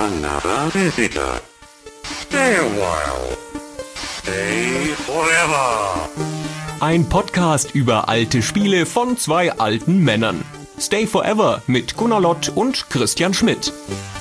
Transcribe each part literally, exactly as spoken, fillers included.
another visitor. Stay a while. Stay forever. Ein Podcast über alte Spiele von zwei alten Männern. Stay Forever mit Gunnar Lott und Christian Schmidt.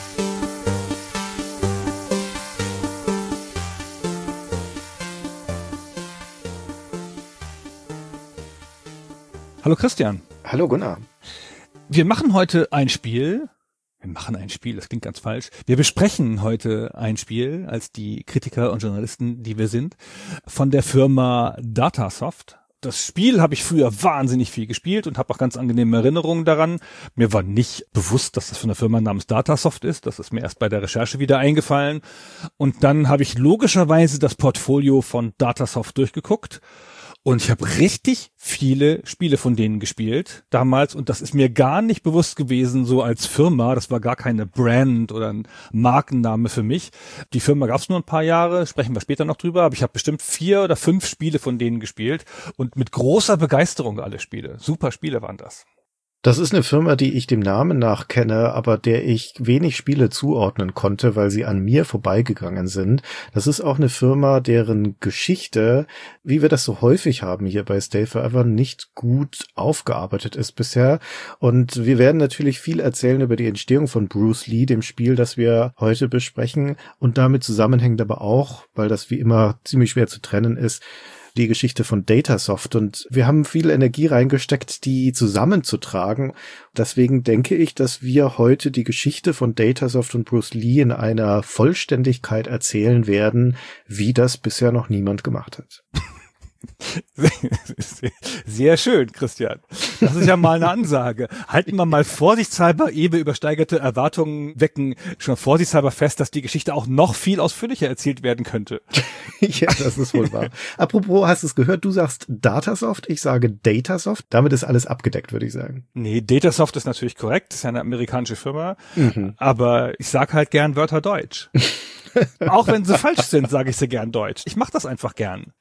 Hallo Christian. Hallo Gunnar. Wir machen heute ein Spiel. Wir machen ein Spiel, das klingt ganz falsch. Wir besprechen heute ein Spiel als die Kritiker und Journalisten, die wir sind, von der Firma Datasoft. Das Spiel habe ich früher wahnsinnig viel gespielt und habe auch ganz angenehme Erinnerungen daran. Mir war nicht bewusst, dass das von einer Firma namens Datasoft ist. Das ist mir erst bei der Recherche wieder eingefallen. Und dann habe ich logischerweise das Portfolio von Datasoft durchgeguckt. Und ich habe richtig viele Spiele von denen gespielt damals und das ist mir gar nicht bewusst gewesen, so als Firma. Das war gar keine Brand oder ein Markenname für mich. Die Firma gab es nur ein paar Jahre, sprechen wir später noch drüber, aber ich habe bestimmt vier oder fünf Spiele von denen gespielt und mit großer Begeisterung alle Spiele. Super Spiele waren das. Das ist eine Firma, die ich dem Namen nach kenne, aber der ich wenig Spiele zuordnen konnte, weil sie an mir vorbeigegangen sind. Das ist auch eine Firma, deren Geschichte, wie wir das so häufig haben hier bei Stay Forever, nicht gut aufgearbeitet ist bisher. Und wir werden natürlich viel erzählen über die Entstehung von Bruce Lee, dem Spiel, das wir heute besprechen. Und damit zusammenhängt aber auch, weil das wie immer ziemlich schwer zu trennen ist, die Geschichte von Datasoft und wir haben viel Energie reingesteckt, die zusammenzutragen. Deswegen denke ich, dass wir heute die Geschichte von Datasoft und Bruce Lee in einer Vollständigkeit erzählen werden, wie das bisher noch niemand gemacht hat. Sehr schön, Christian. Das ist ja mal eine Ansage. Halten wir mal vorsichtshalber, ehe wir übersteigerte Erwartungen wecken, schon vorsichtshalber fest, dass die Geschichte auch noch viel ausführlicher erzählt werden könnte. Ja, das ist wohl wahr. Apropos, hast du es gehört? Du sagst Datasoft, ich sage Datasoft. Damit ist alles abgedeckt, würde ich sagen. Nee, Datasoft ist natürlich korrekt. Das ist ja eine amerikanische Firma. Mhm. Aber ich sag halt gern Wörter Deutsch. Auch wenn sie falsch sind, sage ich sie gern Deutsch. Ich mache das einfach gern.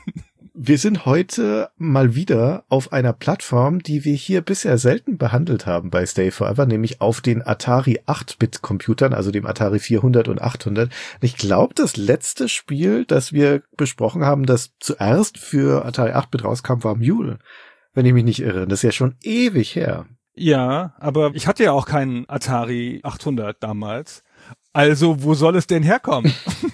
Wir sind heute mal wieder auf einer Plattform, die wir hier bisher selten behandelt haben bei Stay Forever, nämlich auf den Atari acht Bit Computern, also dem Atari vierhundert und achthundert. Ich glaube, das letzte Spiel, das wir besprochen haben, das zuerst für Atari acht Bit rauskam, war Mule, wenn ich mich nicht irre. Das ist ja schon ewig her. Ja, aber ich hatte ja auch keinen Atari achthundert damals. Also, wo soll es denn herkommen?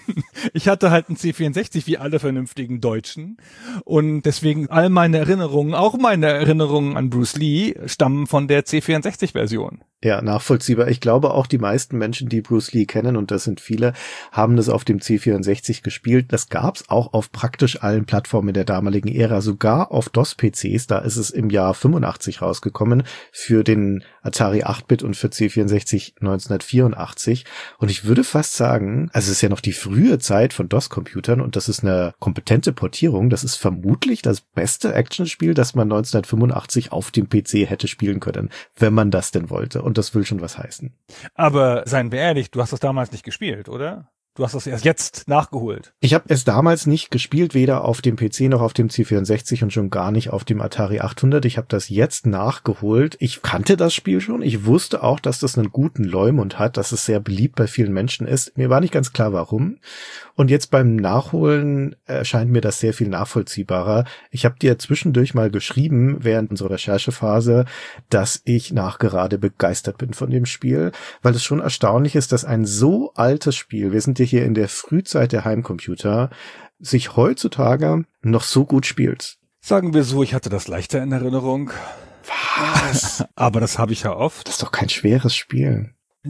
Ich hatte halt einen C vierundsechzig wie alle vernünftigen Deutschen und deswegen all meine Erinnerungen, auch meine Erinnerungen an Bruce Lee, stammen von der C vierundsechzig Version. Ja, nachvollziehbar. Ich glaube auch die meisten Menschen, die Bruce Lee kennen, und das sind viele, haben das auf dem C vierundsechzig gespielt. Das gab's auch auf praktisch allen Plattformen in der damaligen Ära, sogar auf DOS-P Cs. Da ist es im Jahr fünfundachtzig rausgekommen für den Atari acht Bit und für C vierundsechzig neunzehnhundertvierundachtzig. Und ich würde fast sagen, also es ist ja noch die frühe Zeit von DOS-Computern und das ist eine kompetente Portierung. Das ist vermutlich das beste Actionspiel, das man neunzehnhundertfünfundachtzig auf dem P C hätte spielen können, wenn man das denn wollte. Und das will schon was heißen. Aber seien wir ehrlich, du hast das damals nicht gespielt, oder? Du hast das erst jetzt nachgeholt. Ich habe es damals nicht gespielt, weder auf dem P C noch auf dem C vierundsechzig und schon gar nicht auf dem Atari achthundert. Ich habe das jetzt nachgeholt. Ich kannte das Spiel schon. Ich wusste auch, dass das einen guten Leumund hat, dass es sehr beliebt bei vielen Menschen ist. Mir war nicht ganz klar, warum. Und jetzt beim Nachholen erscheint mir das sehr viel nachvollziehbarer. Ich habe dir zwischendurch mal geschrieben, während unserer Recherchephase, dass ich nachgerade begeistert bin von dem Spiel, weil es schon erstaunlich ist, dass ein so altes Spiel, wir sind hier in der Frühzeit der Heimcomputer, sich heutzutage noch so gut spielt. Sagen wir so, ich hatte das leichter in Erinnerung. Was? Aber das habe ich ja oft. Das ist doch kein schweres Spiel.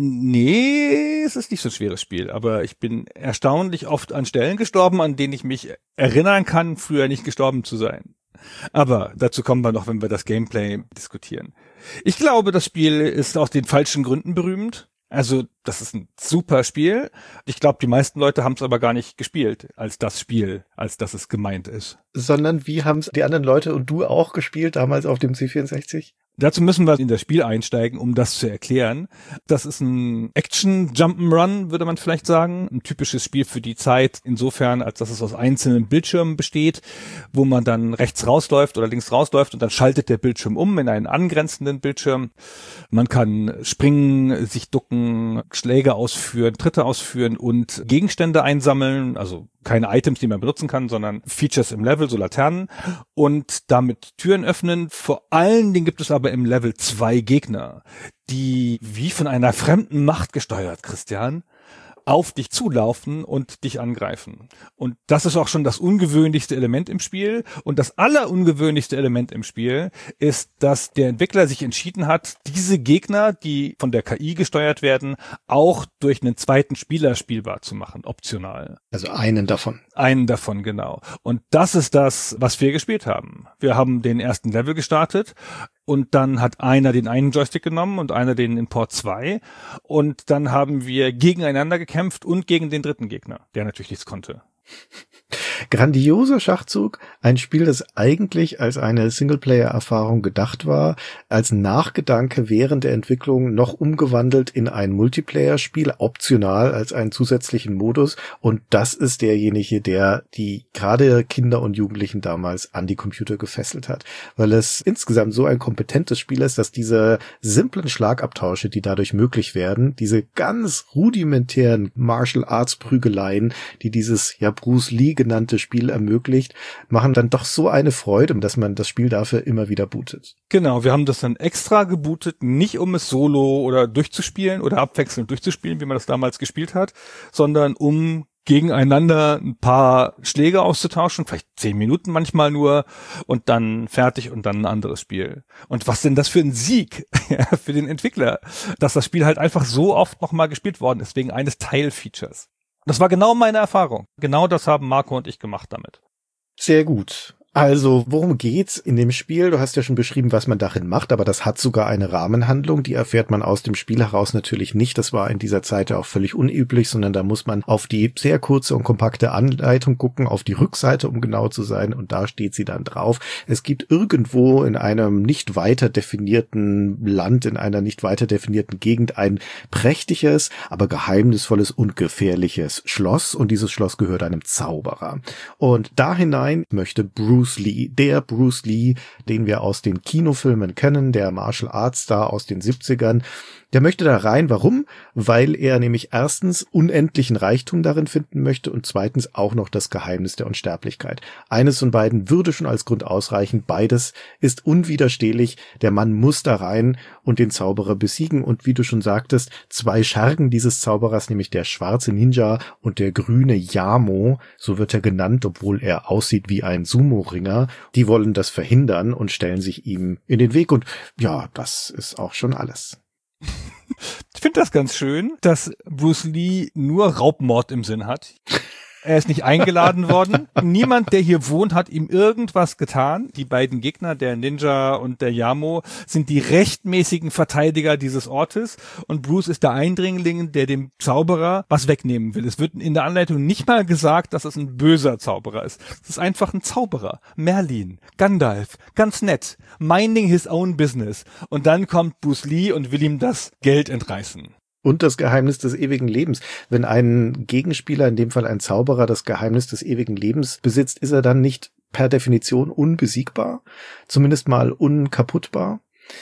Nee, es ist nicht so ein schweres Spiel, aber ich bin erstaunlich oft an Stellen gestorben, an denen ich mich erinnern kann, früher nicht gestorben zu sein. Aber dazu kommen wir noch, wenn wir das Gameplay diskutieren. Ich glaube, das Spiel ist aus den falschen Gründen berühmt. Also, das ist ein super Spiel. Ich glaube, die meisten Leute haben es aber gar nicht gespielt als das Spiel, als dass es gemeint ist. Sondern wie haben es die anderen Leute und du auch gespielt, damals auf dem C vierundsechzig? Dazu müssen wir in das Spiel einsteigen, um das zu erklären. Das ist ein Action-Jump'n'Run, würde man vielleicht sagen. Ein typisches Spiel für die Zeit, insofern, als dass es aus einzelnen Bildschirmen besteht, wo man dann rechts rausläuft oder links rausläuft und dann schaltet der Bildschirm um in einen angrenzenden Bildschirm. Man kann springen, sich ducken, Schläge ausführen, Tritte ausführen und Gegenstände einsammeln, also keine Items, die man benutzen kann, sondern Features im Level, so Laternen, und damit Türen öffnen. Vor allen Dingen gibt es aber im Level zwei Gegner, die wie von einer fremden Macht gesteuert, Christian, auf dich zulaufen und dich angreifen. Und das ist auch schon das ungewöhnlichste Element im Spiel. Und das allerungewöhnlichste Element im Spiel ist, dass der Entwickler sich entschieden hat, diese Gegner, die von der K I gesteuert werden, auch durch einen zweiten Spieler spielbar zu machen, optional. Also einen davon. Einen davon, genau. Und das ist das, was wir gespielt haben. Wir haben den ersten Level gestartet. Und dann hat einer den einen Joystick genommen und einer den in Port zwei. Und dann haben wir gegeneinander gekämpft und gegen den dritten Gegner, der natürlich nichts konnte. Grandioser Schachzug, ein Spiel, das eigentlich als eine Singleplayer-Erfahrung gedacht war, als Nachgedanke während der Entwicklung noch umgewandelt in ein Multiplayer-Spiel, optional als einen zusätzlichen Modus, und das ist derjenige, der die gerade Kinder und Jugendlichen damals an die Computer gefesselt hat, weil es insgesamt so ein kompetentes Spiel ist, dass diese simplen Schlagabtausche, die dadurch möglich werden, diese ganz rudimentären Martial Arts Prügeleien, die dieses ja Bruce Lee genannte Spiel ermöglicht, machen dann doch so eine Freude, dass man das Spiel dafür immer wieder bootet. Genau, wir haben das dann extra gebootet, nicht um es solo oder durchzuspielen oder abwechselnd durchzuspielen, wie man das damals gespielt hat, sondern um gegeneinander ein paar Schläge auszutauschen, vielleicht zehn Minuten manchmal nur, und dann fertig und dann ein anderes Spiel. Und was denn das für ein Sieg für den Entwickler, dass das Spiel halt einfach so oft nochmal gespielt worden ist, wegen eines Teilfeatures. Das war genau meine Erfahrung. Genau das haben Marco und ich gemacht damit. Sehr gut. Also, worum geht's in dem Spiel? Du hast ja schon beschrieben, was man darin macht, aber das hat sogar eine Rahmenhandlung, die erfährt man aus dem Spiel heraus natürlich nicht. Das war in dieser Zeit ja auch völlig unüblich, sondern da muss man auf die sehr kurze und kompakte Anleitung gucken, auf die Rückseite, um genau zu sein, und da steht sie dann drauf. Es gibt irgendwo in einem nicht weiter definierten Land, in einer nicht weiter definierten Gegend ein prächtiges, aber geheimnisvolles und gefährliches Schloss, und dieses Schloss gehört einem Zauberer. Und da hinein möchte Bruce Bruce Lee, der Bruce Lee, den wir aus den Kinofilmen kennen, der Martial Arts Star aus den siebzigern, der möchte da rein. Warum? Weil er nämlich erstens unendlichen Reichtum darin finden möchte und zweitens auch noch das Geheimnis der Unsterblichkeit. Eines von beiden würde schon als Grund ausreichen. Beides ist unwiderstehlich. Der Mann muss da rein und den Zauberer besiegen. Und wie du schon sagtest, zwei Schergen dieses Zauberers, nämlich der schwarze Ninja und der grüne Yamo, so wird er genannt, obwohl er aussieht wie ein Sumo-Ringer, die wollen das verhindern und stellen sich ihm in den Weg. Und ja, das ist auch schon alles. Ich finde das ganz schön, dass Bruce Lee nur Raubmord im Sinn hat. Er ist nicht eingeladen worden. Niemand, der hier wohnt, hat ihm irgendwas getan. Die beiden Gegner, der Ninja und der Yamo, sind die rechtmäßigen Verteidiger dieses Ortes. Und Bruce ist der Eindringling, der dem Zauberer was wegnehmen will. Es wird in der Anleitung nicht mal gesagt, dass es ein böser Zauberer ist. Es ist einfach ein Zauberer. Merlin, Gandalf, ganz nett. Minding his own business. Und dann kommt Bruce Lee und will ihm das Geld entreißen. Und das Geheimnis des ewigen Lebens. Wenn ein Gegenspieler, in dem Fall ein Zauberer, das Geheimnis des ewigen Lebens besitzt, ist er dann nicht per Definition unbesiegbar? Zumindest mal unkaputtbar?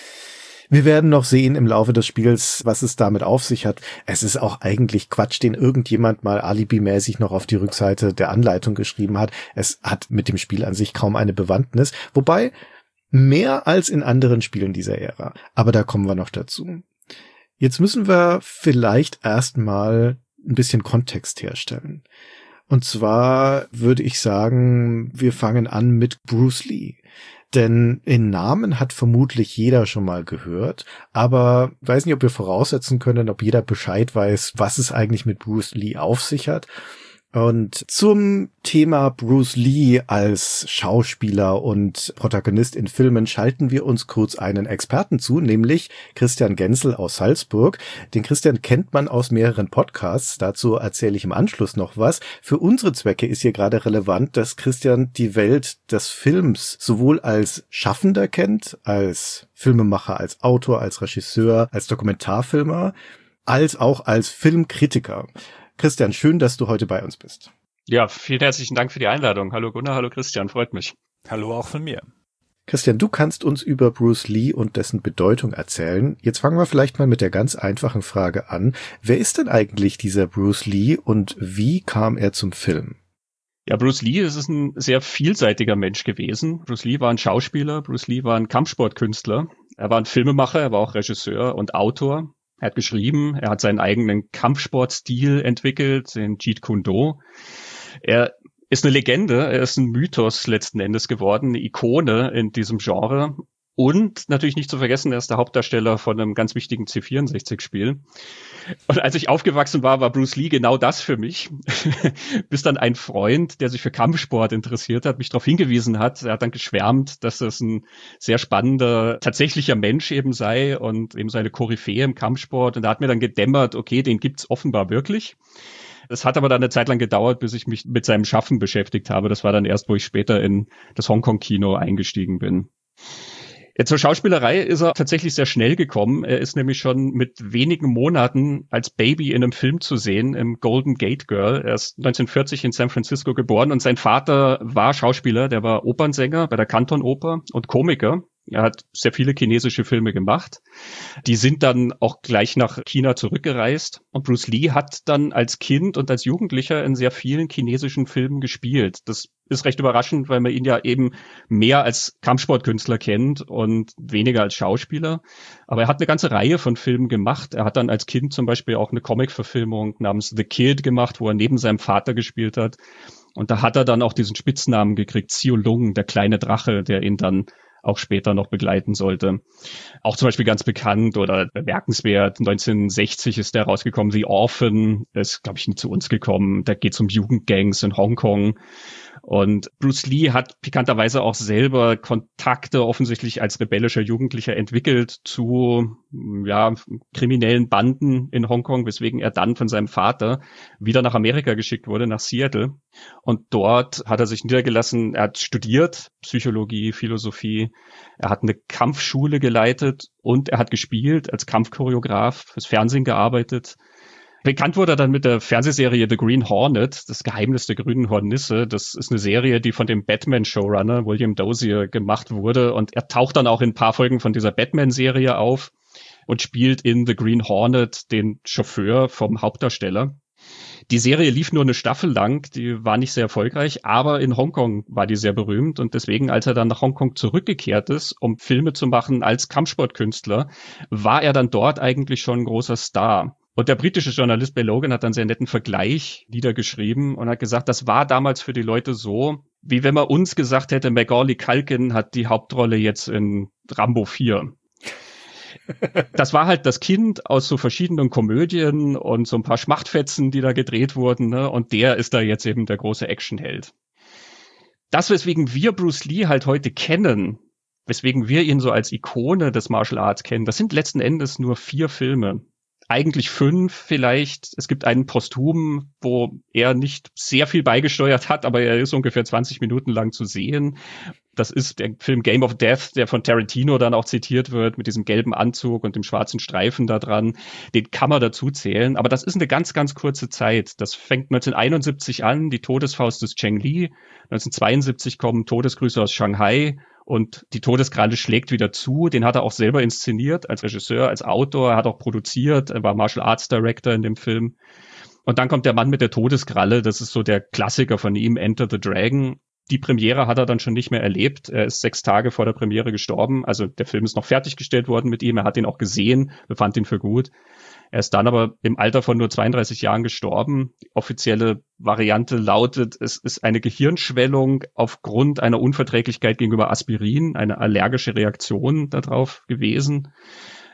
Wir werden noch sehen im Laufe des Spiels, was es damit auf sich hat. Es ist auch eigentlich Quatsch, den irgendjemand mal alibimäßig noch auf die Rückseite der Anleitung geschrieben hat. Es hat mit dem Spiel an sich kaum eine Bewandtnis. Wobei, mehr als in anderen Spielen dieser Ära. Aber da kommen wir noch dazu. Jetzt müssen wir vielleicht erstmal ein bisschen Kontext herstellen. Und zwar würde ich sagen, wir fangen an mit Bruce Lee. Denn den Namen hat vermutlich jeder schon mal gehört, aber ich weiß nicht, ob wir voraussetzen können, ob jeder Bescheid weiß, was es eigentlich mit Bruce Lee auf sich hat. Und zum Thema Bruce Lee als Schauspieler und Protagonist in Filmen schalten wir uns kurz einen Experten zu, nämlich Christian Genzel aus Salzburg. Den Christian kennt man aus mehreren Podcasts, dazu erzähle ich im Anschluss noch was. Für unsere Zwecke ist hier gerade relevant, dass Christian die Welt des Films sowohl als Schaffender kennt, als Filmemacher, als Autor, als Regisseur, als Dokumentarfilmer, als auch als Filmkritiker. Christian, schön, dass du heute bei uns bist. Ja, vielen herzlichen Dank für die Einladung. Hallo Gunnar, hallo Christian, freut mich. Hallo auch von mir. Christian, du kannst uns über Bruce Lee und dessen Bedeutung erzählen. Jetzt fangen wir vielleicht mal mit der ganz einfachen Frage an. Wer ist denn eigentlich dieser Bruce Lee und wie kam er zum Film? Ja, Bruce Lee, das ist ein sehr vielseitiger Mensch gewesen. Bruce Lee war ein Schauspieler, Bruce Lee war ein Kampfsportkünstler. Er war ein Filmemacher, er war auch Regisseur und Autor. Er hat geschrieben, er hat seinen eigenen Kampfsportstil entwickelt, den Jeet Kune Do. Er ist eine Legende, er ist ein Mythos letzten Endes geworden, eine Ikone in diesem Genre. Und natürlich nicht zu vergessen, er ist der Hauptdarsteller von einem ganz wichtigen C vierundsechzig-Spiel. Und als ich aufgewachsen war, war Bruce Lee genau das für mich. Bis dann ein Freund, der sich für Kampfsport interessiert hat, mich darauf hingewiesen hat. Er hat dann geschwärmt, dass es ein sehr spannender, tatsächlicher Mensch eben sei und eben so eine Koryphäe im Kampfsport. Und da hat mir dann gedämmert, okay, den gibt's offenbar wirklich. Es hat aber dann eine Zeit lang gedauert, bis ich mich mit seinem Schaffen beschäftigt habe. Das war dann erst, wo ich später in das Hongkong-Kino eingestiegen bin. Ja, zur Schauspielerei ist er tatsächlich sehr schnell gekommen. Er ist nämlich schon mit wenigen Monaten als Baby in einem Film zu sehen, im Golden Gate Girl. Er ist neunzehnhundertvierzig in San Francisco geboren und sein Vater war Schauspieler, der war Opernsänger bei der Canton-Oper und Komiker. Er hat sehr viele chinesische Filme gemacht. Die sind dann auch gleich nach China zurückgereist. Und Bruce Lee hat dann als Kind und als Jugendlicher in sehr vielen chinesischen Filmen gespielt. Das ist recht überraschend, weil man ihn ja eben mehr als Kampfsportkünstler kennt und weniger als Schauspieler. Aber er hat eine ganze Reihe von Filmen gemacht. Er hat dann als Kind zum Beispiel auch eine Comic-Verfilmung namens The Kid gemacht, wo er neben seinem Vater gespielt hat. Und da hat er dann auch diesen Spitznamen gekriegt, Xiu Lung, der kleine Drache, der ihn dann auch später noch begleiten sollte. Auch zum Beispiel ganz bekannt oder bemerkenswert, neunzehnhundertsechzig ist der rausgekommen, The Orphan, ist, glaube ich, nie zu uns gekommen. Da geht es um Jugendgangs in Hongkong. Und Bruce Lee hat pikanterweise auch selber Kontakte offensichtlich als rebellischer Jugendlicher entwickelt zu ja kriminellen Banden in Hongkong, weswegen er dann von seinem Vater wieder nach Amerika geschickt wurde, nach Seattle. Und dort hat er sich niedergelassen, er hat studiert, Psychologie, Philosophie, er hat eine Kampfschule geleitet und er hat gespielt, als Kampfchoreograf, fürs Fernsehen gearbeitet. Bekannt wurde er dann mit der Fernsehserie The Green Hornet, das Geheimnis der grünen Hornisse. Das ist eine Serie, die von dem Batman-Showrunner William Dozier gemacht wurde. Und er taucht dann auch in ein paar Folgen von dieser Batman-Serie auf und spielt in The Green Hornet den Chauffeur vom Hauptdarsteller. Die Serie lief nur eine Staffel lang, die war nicht sehr erfolgreich, aber in Hongkong war die sehr berühmt. Und deswegen, als er dann nach Hongkong zurückgekehrt ist, um Filme zu machen als Kampfsportkünstler, war er dann dort eigentlich schon ein großer Star. Und der britische Journalist Bill Logan hat dann sehr netten Vergleich niedergeschrieben und hat gesagt, das war damals für die Leute so, wie wenn man uns gesagt hätte, Macaulay Culkin hat die Hauptrolle jetzt in Rambo vier. Das war halt das Kind aus so verschiedenen Komödien und so ein paar Schmachtfetzen, die da gedreht wurden, ne? Und der ist da jetzt eben der große Actionheld. Das, weswegen wir Bruce Lee halt heute kennen, weswegen wir ihn so als Ikone des Martial Arts kennen, das sind letzten Endes nur vier Filme. Eigentlich fünf vielleicht. Es gibt einen posthum, wo er nicht sehr viel beigesteuert hat, aber er ist ungefähr zwanzig Minuten lang zu sehen. Das ist der Film Game of Death, der von Tarantino dann auch zitiert wird, mit diesem gelben Anzug und dem schwarzen Streifen da dran. Den kann man dazu zählen, aber das ist eine ganz, ganz kurze Zeit. Das fängt neunzehnhunderteinundsiebzig an, die Todesfaust des Cheng Li. neunzehnhundertzweiundsiebzig kommen Todesgrüße aus Shanghai. Und die Todeskralle schlägt wieder zu. Den hat er auch selber inszeniert, als Regisseur, als Autor. Er hat auch produziert, er war Martial Arts Director in dem Film. Und dann kommt der Mann mit der Todeskralle. Das ist so der Klassiker von ihm, Enter the Dragon. Die Premiere hat er dann schon nicht mehr erlebt. Er ist sechs Tage vor der Premiere gestorben. Also der Film ist noch fertiggestellt worden mit ihm. Er hat ihn auch gesehen, befand ihn für gut. Er ist dann aber im Alter von nur zweiunddreißig Jahren gestorben. Die offizielle Variante lautet, es ist eine Gehirnschwellung aufgrund einer Unverträglichkeit gegenüber Aspirin, eine allergische Reaktion darauf gewesen.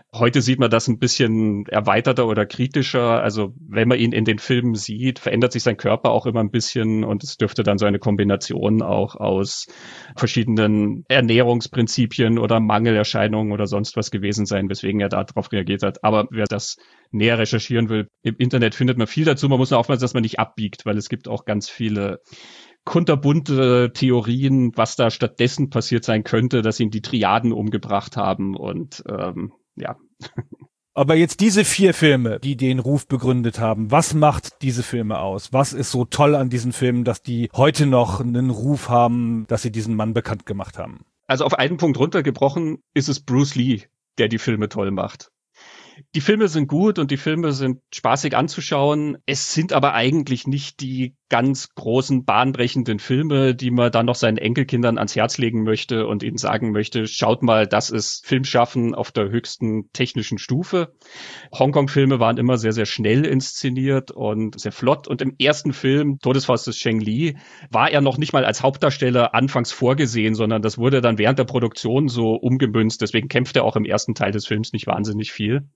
Heute sieht man das ein bisschen erweiterter oder kritischer. Also wenn man ihn in den Filmen sieht, verändert sich sein Körper auch immer ein bisschen und es dürfte dann so eine Kombination auch aus verschiedenen Ernährungsprinzipien oder Mangelerscheinungen oder sonst was gewesen sein, weswegen er darauf reagiert hat. Aber wer das näher recherchieren will, im Internet findet man viel dazu. Man muss nur aufpassen, dass man nicht abbiegt, weil es gibt auch ganz viele kunterbunte Theorien, was da stattdessen passiert sein könnte, dass ihn die Triaden umgebracht haben und ähm, ja. Aber jetzt diese vier Filme, die den Ruf begründet haben, was macht diese Filme aus? Was ist so toll an diesen Filmen, dass die heute noch einen Ruf haben, dass sie diesen Mann bekannt gemacht haben? Also auf einen Punkt runtergebrochen ist es Bruce Lee, der die Filme toll macht. Die Filme sind gut und die Filme sind spaßig anzuschauen. Es sind aber eigentlich nicht die ganz großen, bahnbrechenden Filme, die man dann noch seinen Enkelkindern ans Herz legen möchte und ihnen sagen möchte, schaut mal, das ist Filmschaffen auf der höchsten technischen Stufe. Hongkong-Filme waren immer sehr, sehr schnell inszeniert und sehr flott. Und im ersten Film, Todesfaust des Cheng Li, war er noch nicht mal als Hauptdarsteller anfangs vorgesehen, sondern das wurde dann während der Produktion so umgemünzt. Deswegen kämpft er auch im ersten Teil des Films nicht wahnsinnig viel.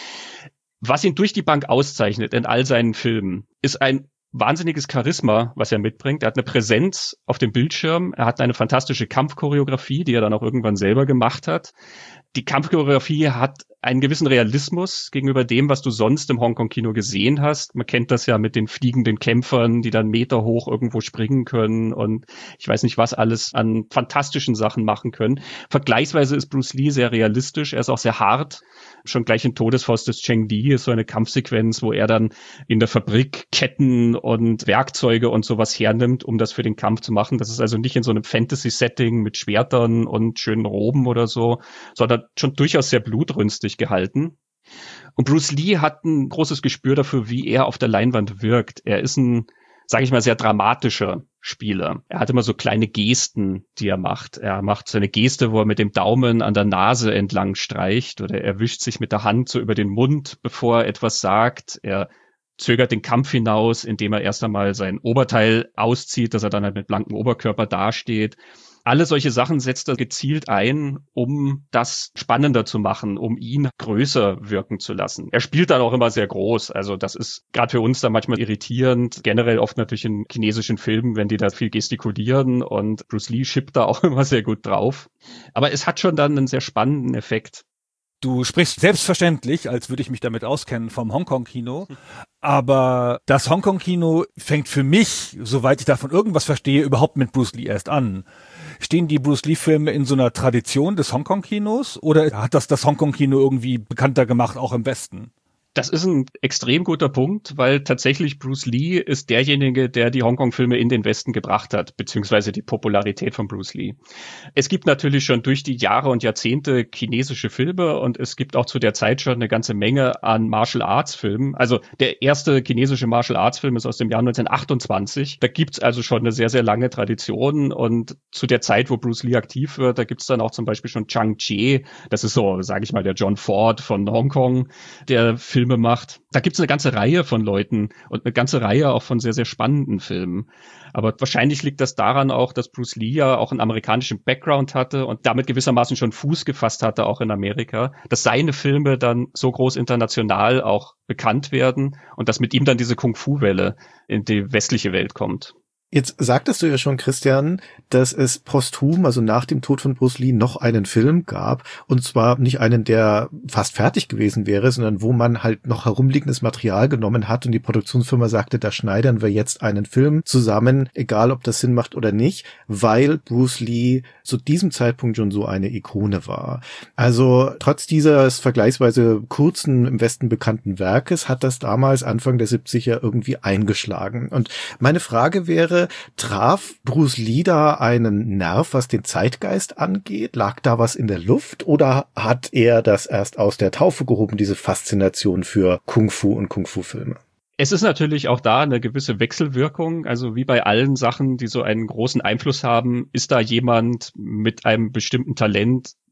Was ihn durch die Bank auszeichnet in all seinen Filmen, ist ein wahnsinniges Charisma, was er mitbringt. Er hat eine Präsenz auf dem Bildschirm. Er hat eine fantastische Kampfchoreografie, die er dann auch irgendwann selber gemacht hat. Die Kampfchoreografie hat einen gewissen Realismus gegenüber dem, was du sonst im Hongkong-Kino gesehen hast. Man kennt das ja mit den fliegenden Kämpfern, die dann meterhoch irgendwo springen können und ich weiß nicht, was alles an fantastischen Sachen machen können. Vergleichsweise ist Bruce Lee sehr realistisch. Er ist auch sehr hart. Schon gleich in Todesfaust des Cheng Li ist so eine Kampfsequenz, wo er dann in der Fabrik Ketten und Werkzeuge und sowas hernimmt, um das für den Kampf zu machen. Das ist also nicht in so einem Fantasy-Setting mit Schwertern und schönen Roben oder so, sondern schon durchaus sehr blutrünstig gehalten. Und Bruce Lee hat ein großes Gespür dafür, wie er auf der Leinwand wirkt. Er ist ein, sage ich mal, sehr dramatischer Spieler. Er hat immer so kleine Gesten, die er macht. Er macht so eine Geste, wo er mit dem Daumen an der Nase entlang streicht oder er wischt sich mit der Hand so über den Mund, bevor er etwas sagt. Er zögert den Kampf hinaus, indem er erst einmal sein Oberteil auszieht, dass er dann halt mit blankem Oberkörper dasteht. Alle solche Sachen setzt er gezielt ein, um das spannender zu machen, um ihn größer wirken zu lassen. Er spielt dann auch immer sehr groß. Also das ist gerade für uns dann manchmal irritierend. Generell oft natürlich in chinesischen Filmen, wenn die da viel gestikulieren und Bruce Lee schippt da auch immer sehr gut drauf. Aber es hat schon dann einen sehr spannenden Effekt. Du sprichst selbstverständlich, als würde ich mich damit auskennen, vom Hongkong-Kino. Aber das Hongkong-Kino fängt für mich, soweit ich davon irgendwas verstehe, überhaupt mit Bruce Lee erst an. Stehen die Bruce Lee-Filme in so einer Tradition des Hongkong-Kinos oder hat das das Hongkong-Kino irgendwie bekannter gemacht, auch im Westen? Das ist ein extrem guter Punkt, weil tatsächlich Bruce Lee ist derjenige, der die Hongkong-Filme in den Westen gebracht hat, beziehungsweise die Popularität von Bruce Lee. Es gibt natürlich schon durch die Jahre und Jahrzehnte chinesische Filme und es gibt auch zu der Zeit schon eine ganze Menge an Martial-Arts-Filmen. Also der erste chinesische Martial-Arts-Film ist aus dem Jahr neunzehnhundertachtundzwanzig. Da gibt's also schon eine sehr, sehr lange Tradition und zu der Zeit, wo Bruce Lee aktiv wird, da gibt's dann auch zum Beispiel schon Zhang Jie. Das ist so, sage ich mal, der John Ford von Hongkong, der Film Filme macht. Da gibt's eine ganze Reihe von Leuten und eine ganze Reihe auch von sehr, sehr spannenden Filmen. Aber wahrscheinlich liegt das daran auch, dass Bruce Lee ja auch einen amerikanischen Background hatte und damit gewissermaßen schon Fuß gefasst hatte, auch in Amerika, dass seine Filme dann so groß international auch bekannt werden und dass mit ihm dann diese Kung-Fu-Welle in die westliche Welt kommt. Jetzt sagtest du ja schon, Christian, dass es posthum, also nach dem Tod von Bruce Lee, noch einen Film gab. Und zwar nicht einen, der fast fertig gewesen wäre, sondern wo man halt noch herumliegendes Material genommen hat und die Produktionsfirma sagte, da schneidern wir jetzt einen Film zusammen, egal ob das Sinn macht oder nicht, weil Bruce Lee zu diesem Zeitpunkt schon so eine Ikone war. Also trotz dieses vergleichsweise kurzen, im Westen bekannten Werkes hat das damals Anfang der siebziger irgendwie eingeschlagen. Und meine Frage wäre, traf Bruce Lee da einen Nerv, was den Zeitgeist angeht? Lag da was in der Luft oder hat er das erst aus der Taufe gehoben, diese Faszination für Kung-Fu und Kung-Fu-Filme? Es ist natürlich auch da eine gewisse Wechselwirkung. Also wie bei allen Sachen, die so einen großen Einfluss haben, ist da jemand mit einem bestimmten Talent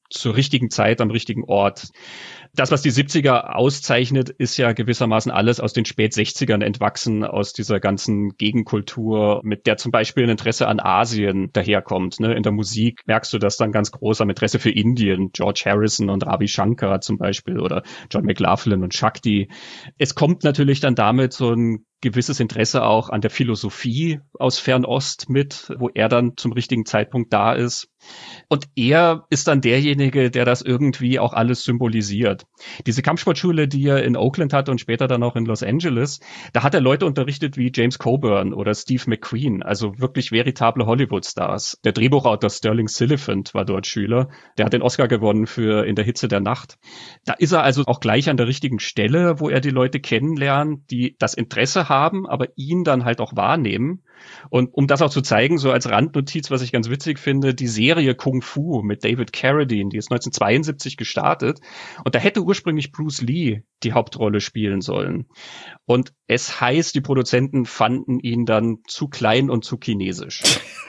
zur richtigen Zeit am richtigen Ort. Das, was die siebziger auszeichnet, ist ja gewissermaßen alles aus den Spät-sechzigern entwachsen, aus dieser ganzen Gegenkultur, mit der zum Beispiel ein Interesse an Asien daherkommt. Ne? In der Musik merkst du das dann ganz groß am Interesse für Indien, George Harrison und Ravi Shankar zum Beispiel oder John McLaughlin und Shakti. Es kommt natürlich dann damit so ein gewisses Interesse auch an der Philosophie aus Fernost mit, wo er dann zum richtigen Zeitpunkt da ist. Und er ist dann derjenige, der das irgendwie auch alles symbolisiert. Diese Kampfsportschule, die er in Oakland hatte und später dann auch in Los Angeles, da hat er Leute unterrichtet wie James Coburn oder Steve McQueen, also wirklich veritable Hollywood-Stars. Der Drehbuchautor Sterling Siliphant war dort Schüler. Der hat den Oscar gewonnen für In der Hitze der Nacht. Da ist er also auch gleich an der richtigen Stelle, wo er die Leute kennenlernt, die das Interesse haben, aber ihn dann halt auch wahrnehmen. Und um das auch zu zeigen, so als Randnotiz, was ich ganz witzig finde, die Serie Kung Fu mit David Carradine, die ist neunzehnhundertzweiundsiebzig gestartet. Und da hätte ursprünglich Bruce Lee die Hauptrolle spielen sollen. Und es heißt, die Produzenten fanden ihn dann zu klein und zu chinesisch.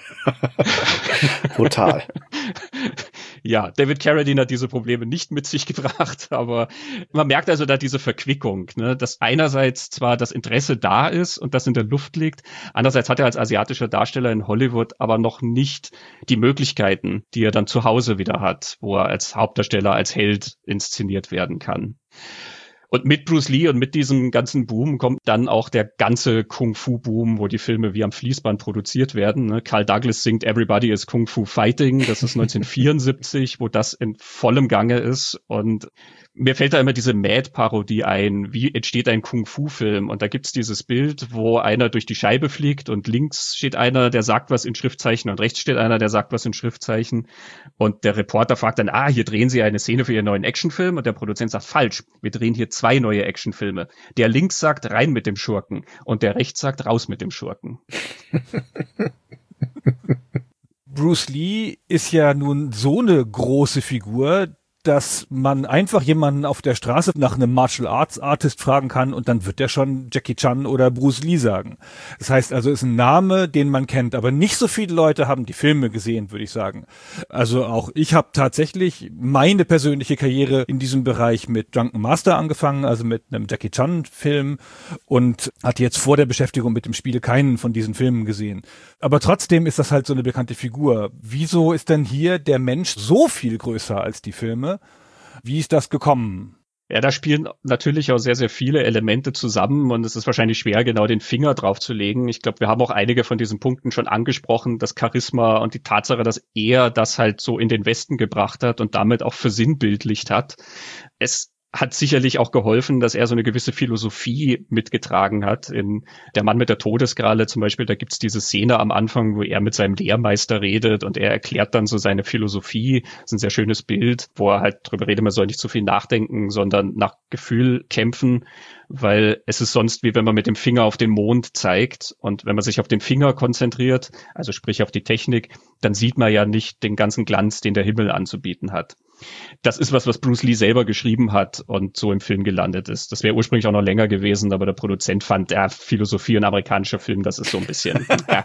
Total. Ja, David Carradine hat diese Probleme nicht mit sich gebracht, aber man merkt also da diese Verquickung, ne, dass einerseits zwar das Interesse da ist und das in der Luft liegt, andererseits hat er als asiatischer Darsteller in Hollywood aber noch nicht die Möglichkeiten, die er dann zu Hause wieder hat, wo er als Hauptdarsteller, als Held inszeniert werden kann. Und mit Bruce Lee und mit diesem ganzen Boom kommt dann auch der ganze Kung-Fu-Boom, wo die Filme wie am Fließband produziert werden. Ne? Carl Douglas singt Everybody is Kung Fu Fighting. Das ist neunzehnhundertvierundsiebzig, wo das in vollem Gange ist. Und mir fällt da immer diese Mad-Parodie ein. Wie entsteht ein Kung-Fu-Film? Und da gibt's dieses Bild, wo einer durch die Scheibe fliegt und links steht einer, der sagt was in Schriftzeichen und rechts steht einer, der sagt was in Schriftzeichen. Und der Reporter fragt dann, ah, hier drehen Sie eine Szene für Ihren neuen Actionfilm. Und der Produzent sagt, falsch, wir drehen hier zwei neue Actionfilme. Der links sagt, rein mit dem Schurken. Und der rechts sagt, raus mit dem Schurken. Bruce Lee ist ja nun so eine große Figur, dass man einfach jemanden auf der Straße nach einem Martial Arts Artist fragen kann und dann wird der schon Jackie Chan oder Bruce Lee sagen. Das heißt also, ist ein Name, den man kennt, aber nicht so viele Leute haben die Filme gesehen, würde ich sagen. Also auch ich habe tatsächlich meine persönliche Karriere in diesem Bereich mit Drunken Master angefangen, also mit einem Jackie Chan Film und hatte jetzt vor der Beschäftigung mit dem Spiel keinen von diesen Filmen gesehen. Aber trotzdem ist das halt so eine bekannte Figur. Wieso ist denn hier der Mensch so viel größer als die Filme? Wie ist das gekommen? Ja, da spielen natürlich auch sehr, sehr viele Elemente zusammen und es ist wahrscheinlich schwer, genau den Finger drauf zu legen. Ich glaube, wir haben auch einige von diesen Punkten schon angesprochen, das Charisma und die Tatsache, dass er das halt so in den Westen gebracht hat und damit auch versinnbildlicht hat. Es hat sicherlich auch geholfen, dass er so eine gewisse Philosophie mitgetragen hat. In Der Mann mit der Todeskralle zum Beispiel, da gibt's diese Szene am Anfang, wo er mit seinem Lehrmeister redet und er erklärt dann so seine Philosophie. Das ist ein sehr schönes Bild, wo er halt drüber redet, man soll nicht zu viel nachdenken, sondern nach Gefühl kämpfen, weil es ist sonst wie wenn man mit dem Finger auf den Mond zeigt und wenn man sich auf den Finger konzentriert, also sprich auf die Technik, dann sieht man ja nicht den ganzen Glanz, den der Himmel anzubieten hat. Das ist was, was Bruce Lee selber geschrieben hat und so im Film gelandet ist. Das wäre ursprünglich auch noch länger gewesen, aber der Produzent fand, ja, Philosophie und amerikanischer Film, das ist so ein bisschen. Ja.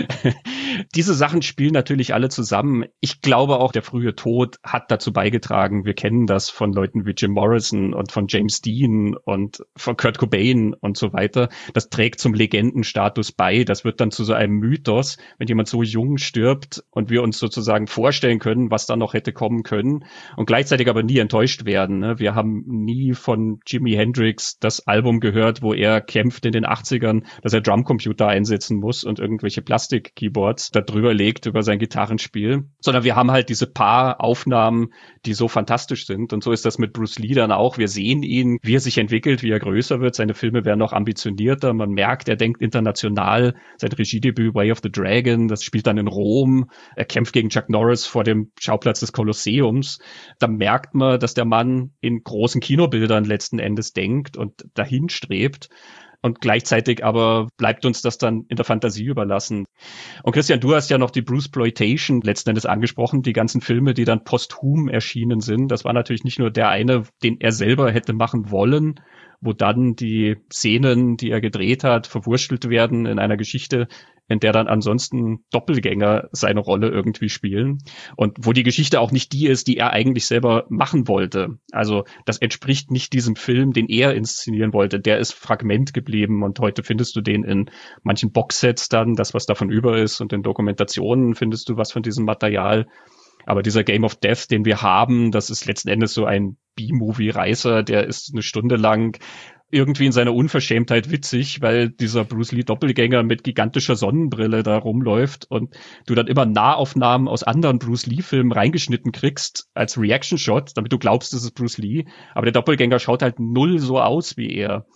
Diese Sachen spielen natürlich alle zusammen. Ich glaube auch, der frühe Tod hat dazu beigetragen. Wir kennen das von Leuten wie Jim Morrison und von James Dean und von Kurt Cobain und so weiter. Das trägt zum Legendenstatus bei. Das wird dann zu so einem Mythos, wenn jemand so jung stirbt und wir uns sozusagen vorstellen können, was da noch hätte kommen können. Und gleichzeitig aber nie enttäuscht werden. Ne? Wir haben nie von Jimi Hendrix das Album gehört, wo er kämpft in den achtzigern, dass er Drumcomputer einsetzen muss und irgendwelche Plastik-Keyboards da drüber legt über sein Gitarrenspiel. Sondern wir haben halt diese paar Aufnahmen, die so fantastisch sind. Und so ist das mit Bruce Lee dann auch. Wir sehen ihn, wie er sich entwickelt, wie er größer wird. Seine Filme werden noch ambitionierter. Man merkt, er denkt international. Sein Regiedebüt Way of the Dragon, das spielt dann in Rom. Er kämpft gegen Chuck Norris vor dem Schauplatz des Kolosseums. Da merkt man, dass der Mann in großen Kinobildern letzten Endes denkt und dahin strebt. Und gleichzeitig aber bleibt uns das dann in der Fantasie überlassen. Und Christian, du hast ja noch die Bruceploitation letzten Endes angesprochen, die ganzen Filme, die dann posthum erschienen sind. Das war natürlich nicht nur der eine, den er selber hätte machen wollen wo dann die Szenen, die er gedreht hat, verwurstelt werden in einer Geschichte, in der dann ansonsten Doppelgänger seine Rolle irgendwie spielen und wo die Geschichte auch nicht die ist, die er eigentlich selber machen wollte. Also das entspricht nicht diesem Film, den er inszenieren wollte. Der ist Fragment geblieben und heute findest du den in manchen Boxsets dann, das was davon über ist, und in Dokumentationen findest du was von diesem Material. Aber dieser Game of Death, den wir haben, das ist letzten Endes so ein B-Movie-Reißer, der ist eine Stunde lang irgendwie in seiner Unverschämtheit witzig, weil dieser Bruce Lee Doppelgänger mit gigantischer Sonnenbrille da rumläuft und du dann immer Nahaufnahmen aus anderen Bruce Lee Filmen reingeschnitten kriegst als Reaction Shot, damit du glaubst, das ist Bruce Lee. Aber der Doppelgänger schaut halt null so aus wie er.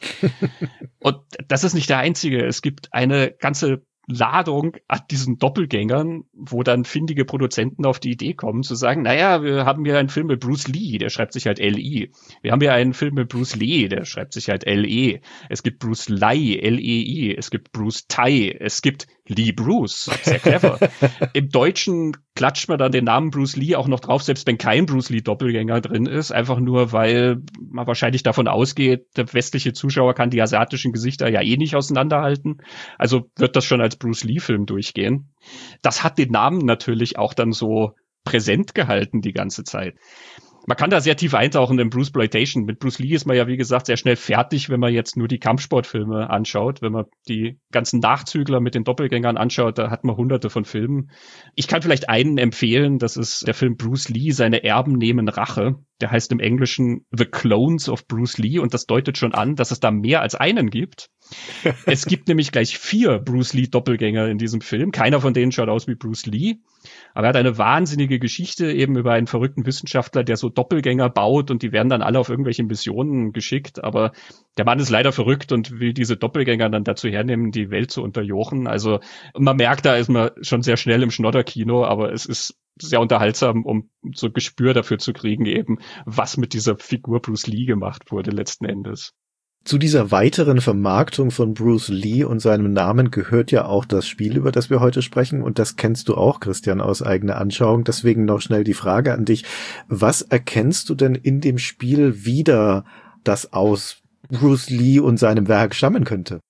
Und das ist nicht der einzige. Es gibt eine ganze Ladung an diesen Doppelgängern, wo dann findige Produzenten auf die Idee kommen, zu sagen, naja, wir haben hier einen Film mit Bruce Lee, der schreibt sich halt L I. Wir haben hier einen Film mit Bruce Lee, der schreibt sich halt L E. Es gibt Bruce Lai, L E I. Es gibt Bruce Tai. Es gibt Lee Bruce. Sehr clever. Im Deutschen klatscht man dann den Namen Bruce Lee auch noch drauf, selbst wenn kein Bruce Lee Doppelgänger drin ist, einfach nur, weil man wahrscheinlich davon ausgeht, der westliche Zuschauer kann die asiatischen Gesichter ja eh nicht auseinanderhalten. Also wird das schon als Bruce Lee Film durchgehen. Das hat den Namen natürlich auch dann so präsent gehalten die ganze Zeit. Man kann da sehr tief eintauchen in Bruceploitation. Mit Bruce Lee ist man ja, wie gesagt, sehr schnell fertig, wenn man jetzt nur die Kampfsportfilme anschaut. Wenn man die ganzen Nachzügler mit den Doppelgängern anschaut, da hat man hunderte von Filmen. Ich kann vielleicht einen empfehlen, das ist der Film Bruce Lee, seine Erben nehmen Rache. Der heißt im Englischen The Clones of Bruce Lee und das deutet schon an, dass es da mehr als einen gibt. Es gibt nämlich gleich vier Bruce Lee Doppelgänger in diesem Film. Keiner von denen schaut aus wie Bruce Lee. Aber er hat eine wahnsinnige Geschichte eben über einen verrückten Wissenschaftler, der so Doppelgänger baut und die werden dann alle auf irgendwelche Missionen geschickt. Aber der Mann ist leider verrückt und will diese Doppelgänger dann dazu hernehmen, die Welt zu unterjochen. Also man merkt, da ist man schon sehr schnell im Schnodderkino, aber es ist sehr unterhaltsam, um so Gespür dafür zu kriegen, eben was mit dieser Figur Bruce Lee gemacht wurde letzten Endes. Zu dieser weiteren Vermarktung von Bruce Lee und seinem Namen gehört ja auch das Spiel, über das wir heute sprechen. Und das kennst du auch, Christian, aus eigener Anschauung. Deswegen noch schnell die Frage an dich. Was erkennst du denn in dem Spiel wieder, das aus Bruce Lee und seinem Werk stammen könnte?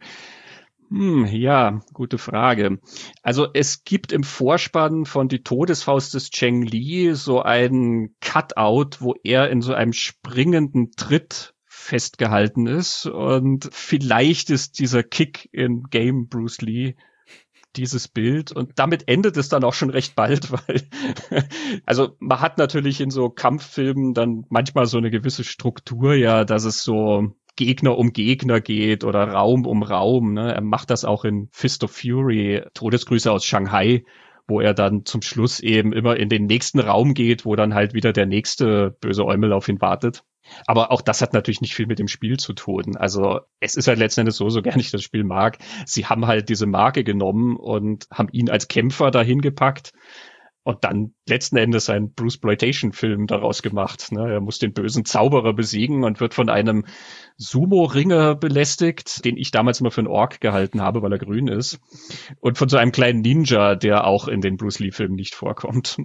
Hm, ja, gute Frage. Also es gibt im Vorspann von Die Todesfaust des Cheng Li so einen Cutout, wo er in so einem springenden Tritt festgehalten ist und vielleicht ist dieser Kick in Game Bruce Lee dieses Bild und damit endet es dann auch schon recht bald, weil also man hat natürlich in so Kampffilmen dann manchmal so eine gewisse Struktur, ja, dass es so Gegner um Gegner geht oder Raum um Raum, ne? Er macht das auch in Fist of Fury, Todesgrüße aus Shanghai, wo er dann zum Schluss eben immer in den nächsten Raum geht, wo dann halt wieder der nächste böse Eumel auf ihn wartet. Aber auch das hat natürlich nicht viel mit dem Spiel zu tun. Also es ist halt letzten Endes so, so gern ich das Spiel mag. Sie haben halt diese Marke genommen und haben ihn als Kämpfer dahin gepackt und dann letzten Endes einen Bruceploitation-Film daraus gemacht. Ne? Er muss den bösen Zauberer besiegen und wird von einem Sumo-Ringer belästigt, den ich damals immer für einen Ork gehalten habe, weil er grün ist. Und von so einem kleinen Ninja, der auch in den Bruce Lee-Filmen nicht vorkommt.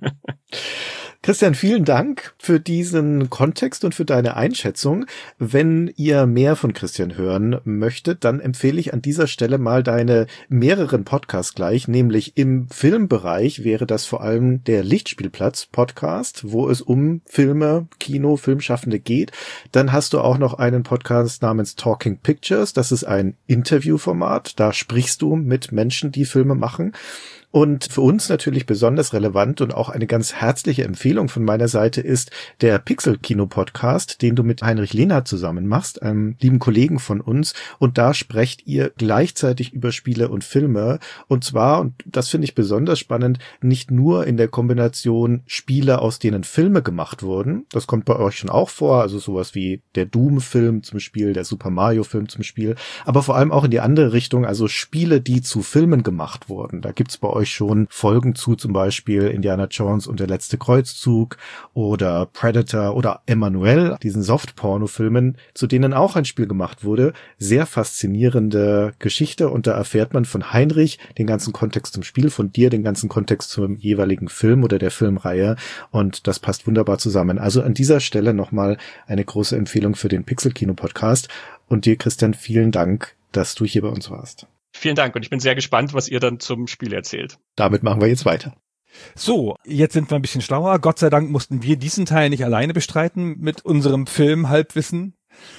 Christian, vielen Dank für diesen Kontext und für deine Einschätzung. Wenn ihr mehr von Christian hören möchtet, dann empfehle ich an dieser Stelle mal deine mehreren Podcasts gleich, nämlich im Filmbereich wäre das vor allem der Lichtspielplatz-Podcast, wo es um Filme, Kino, Filmschaffende geht. Dann hast du auch noch einen Podcast namens Talking Pictures. Das ist ein Interviewformat. Da sprichst du mit Menschen, die Filme machen. Und für uns natürlich besonders relevant und auch eine ganz herzliche Empfehlung von meiner Seite ist der Pixel-Kino-Podcast, den du mit Heinrich Lehnhardt zusammen machst, einem lieben Kollegen von uns. Und da sprecht ihr gleichzeitig über Spiele und Filme. Und zwar, und das finde ich besonders spannend, nicht nur in der Kombination Spiele, aus denen Filme gemacht wurden. Das kommt bei euch schon auch vor, also sowas wie der Doom-Film zum Spiel, der Super Mario-Film zum Spiel. Aber vor allem auch in die andere Richtung, also Spiele, die zu Filmen gemacht wurden. Da gibt's bei euch euch schon Folgen zu, zum Beispiel Indiana Jones und der letzte Kreuzzug oder Predator oder Emmanuel, diesen Soft-Porno-Filmen, zu denen auch ein Spiel gemacht wurde. Sehr faszinierende Geschichte und da erfährt man von Heinrich den ganzen Kontext zum Spiel, von dir den ganzen Kontext zum jeweiligen Film oder der Filmreihe und das passt wunderbar zusammen. Also an dieser Stelle nochmal eine große Empfehlung für den Pixel-Kino-Podcast und dir, Christian, vielen Dank, dass du hier bei uns warst. Vielen Dank und ich bin sehr gespannt, was ihr dann zum Spiel erzählt. Damit machen wir jetzt weiter. So, jetzt sind wir ein bisschen schlauer. Gott sei Dank mussten wir diesen Teil nicht alleine bestreiten mit unserem Film-Halbwissen.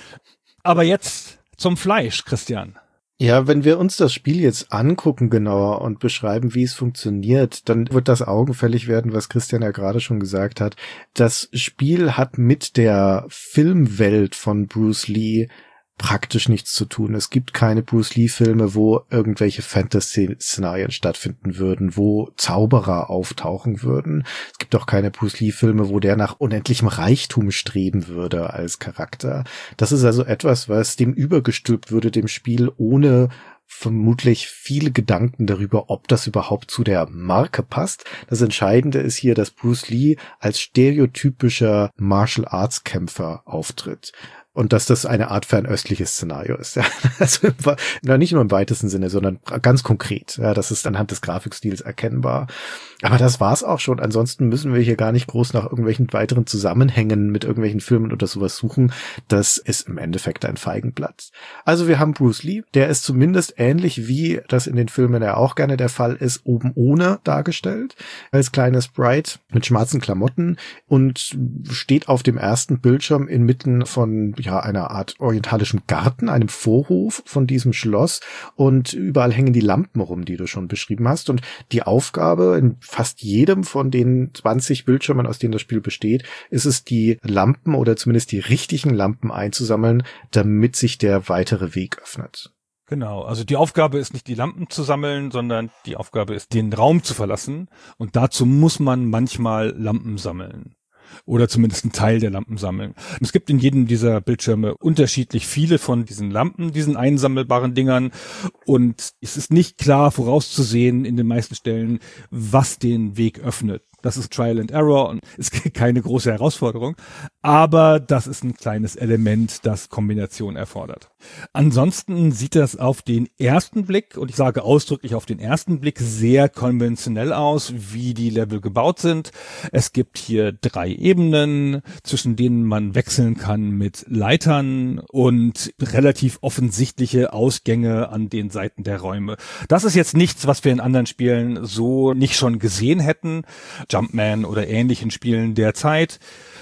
Aber jetzt zum Fleisch, Christian. Ja, wenn wir uns das Spiel jetzt angucken genauer und beschreiben, wie es funktioniert, dann wird das augenfällig werden, was Christian ja gerade schon gesagt hat. Das Spiel hat mit der Filmwelt von Bruce Lee praktisch nichts zu tun. Es gibt keine Bruce Lee-Filme, wo irgendwelche Fantasy-Szenarien stattfinden würden, wo Zauberer auftauchen würden. Es gibt auch keine Bruce Lee-Filme, wo der nach unendlichem Reichtum streben würde als Charakter. Das ist also etwas, was dem übergestülpt würde, dem Spiel, ohne vermutlich viele Gedanken darüber, ob das überhaupt zu der Marke passt. Das Entscheidende ist hier, dass Bruce Lee als stereotypischer Martial-Arts-Kämpfer auftritt. Und dass das eine Art fernöstliches Szenario ist. Ja. Also nicht nur im weitesten Sinne, sondern ganz konkret. Ja, das ist anhand des Grafikstils erkennbar. Aber das war's auch schon. Ansonsten müssen wir hier gar nicht groß nach irgendwelchen weiteren Zusammenhängen mit irgendwelchen Filmen oder sowas suchen. Das ist im Endeffekt ein Feigenblatt. Also wir haben Bruce Lee. Der ist zumindest ähnlich wie das in den Filmen ja auch gerne der Fall ist, oben ohne dargestellt. Als kleines Sprite mit schwarzen Klamotten und steht auf dem ersten Bildschirm inmitten von ja einer Art orientalischem Garten, einem Vorhof von diesem Schloss und überall hängen die Lampen rum, die du schon beschrieben hast und die Aufgabe in fast jedem von den zwanzig Bildschirmen, aus denen das Spiel besteht, ist es, die Lampen oder zumindest die richtigen Lampen einzusammeln, damit sich der weitere Weg öffnet. Genau, also die Aufgabe ist nicht die Lampen zu sammeln, sondern die Aufgabe ist, den Raum zu verlassen und dazu muss man manchmal Lampen sammeln. Oder zumindest einen Teil der Lampen sammeln. Es gibt in jedem dieser Bildschirme unterschiedlich viele von diesen Lampen, diesen einsammelbaren Dingern. Und es ist nicht klar vorauszusehen in den meisten Stellen, was den Weg öffnet. Das ist Trial and Error und ist keine große Herausforderung. Aber das ist ein kleines Element, das Kombination erfordert. Ansonsten sieht das auf den ersten Blick, und ich sage ausdrücklich auf den ersten Blick, sehr konventionell aus, wie die Level gebaut sind. Es gibt hier drei Ebenen, zwischen denen man wechseln kann mit Leitern und relativ offensichtliche Ausgänge an den Seiten der Räume. Das ist jetzt nichts, was wir in anderen Spielen so nicht schon gesehen hätten. Jumpman oder ähnlichen Spielen der Zeit.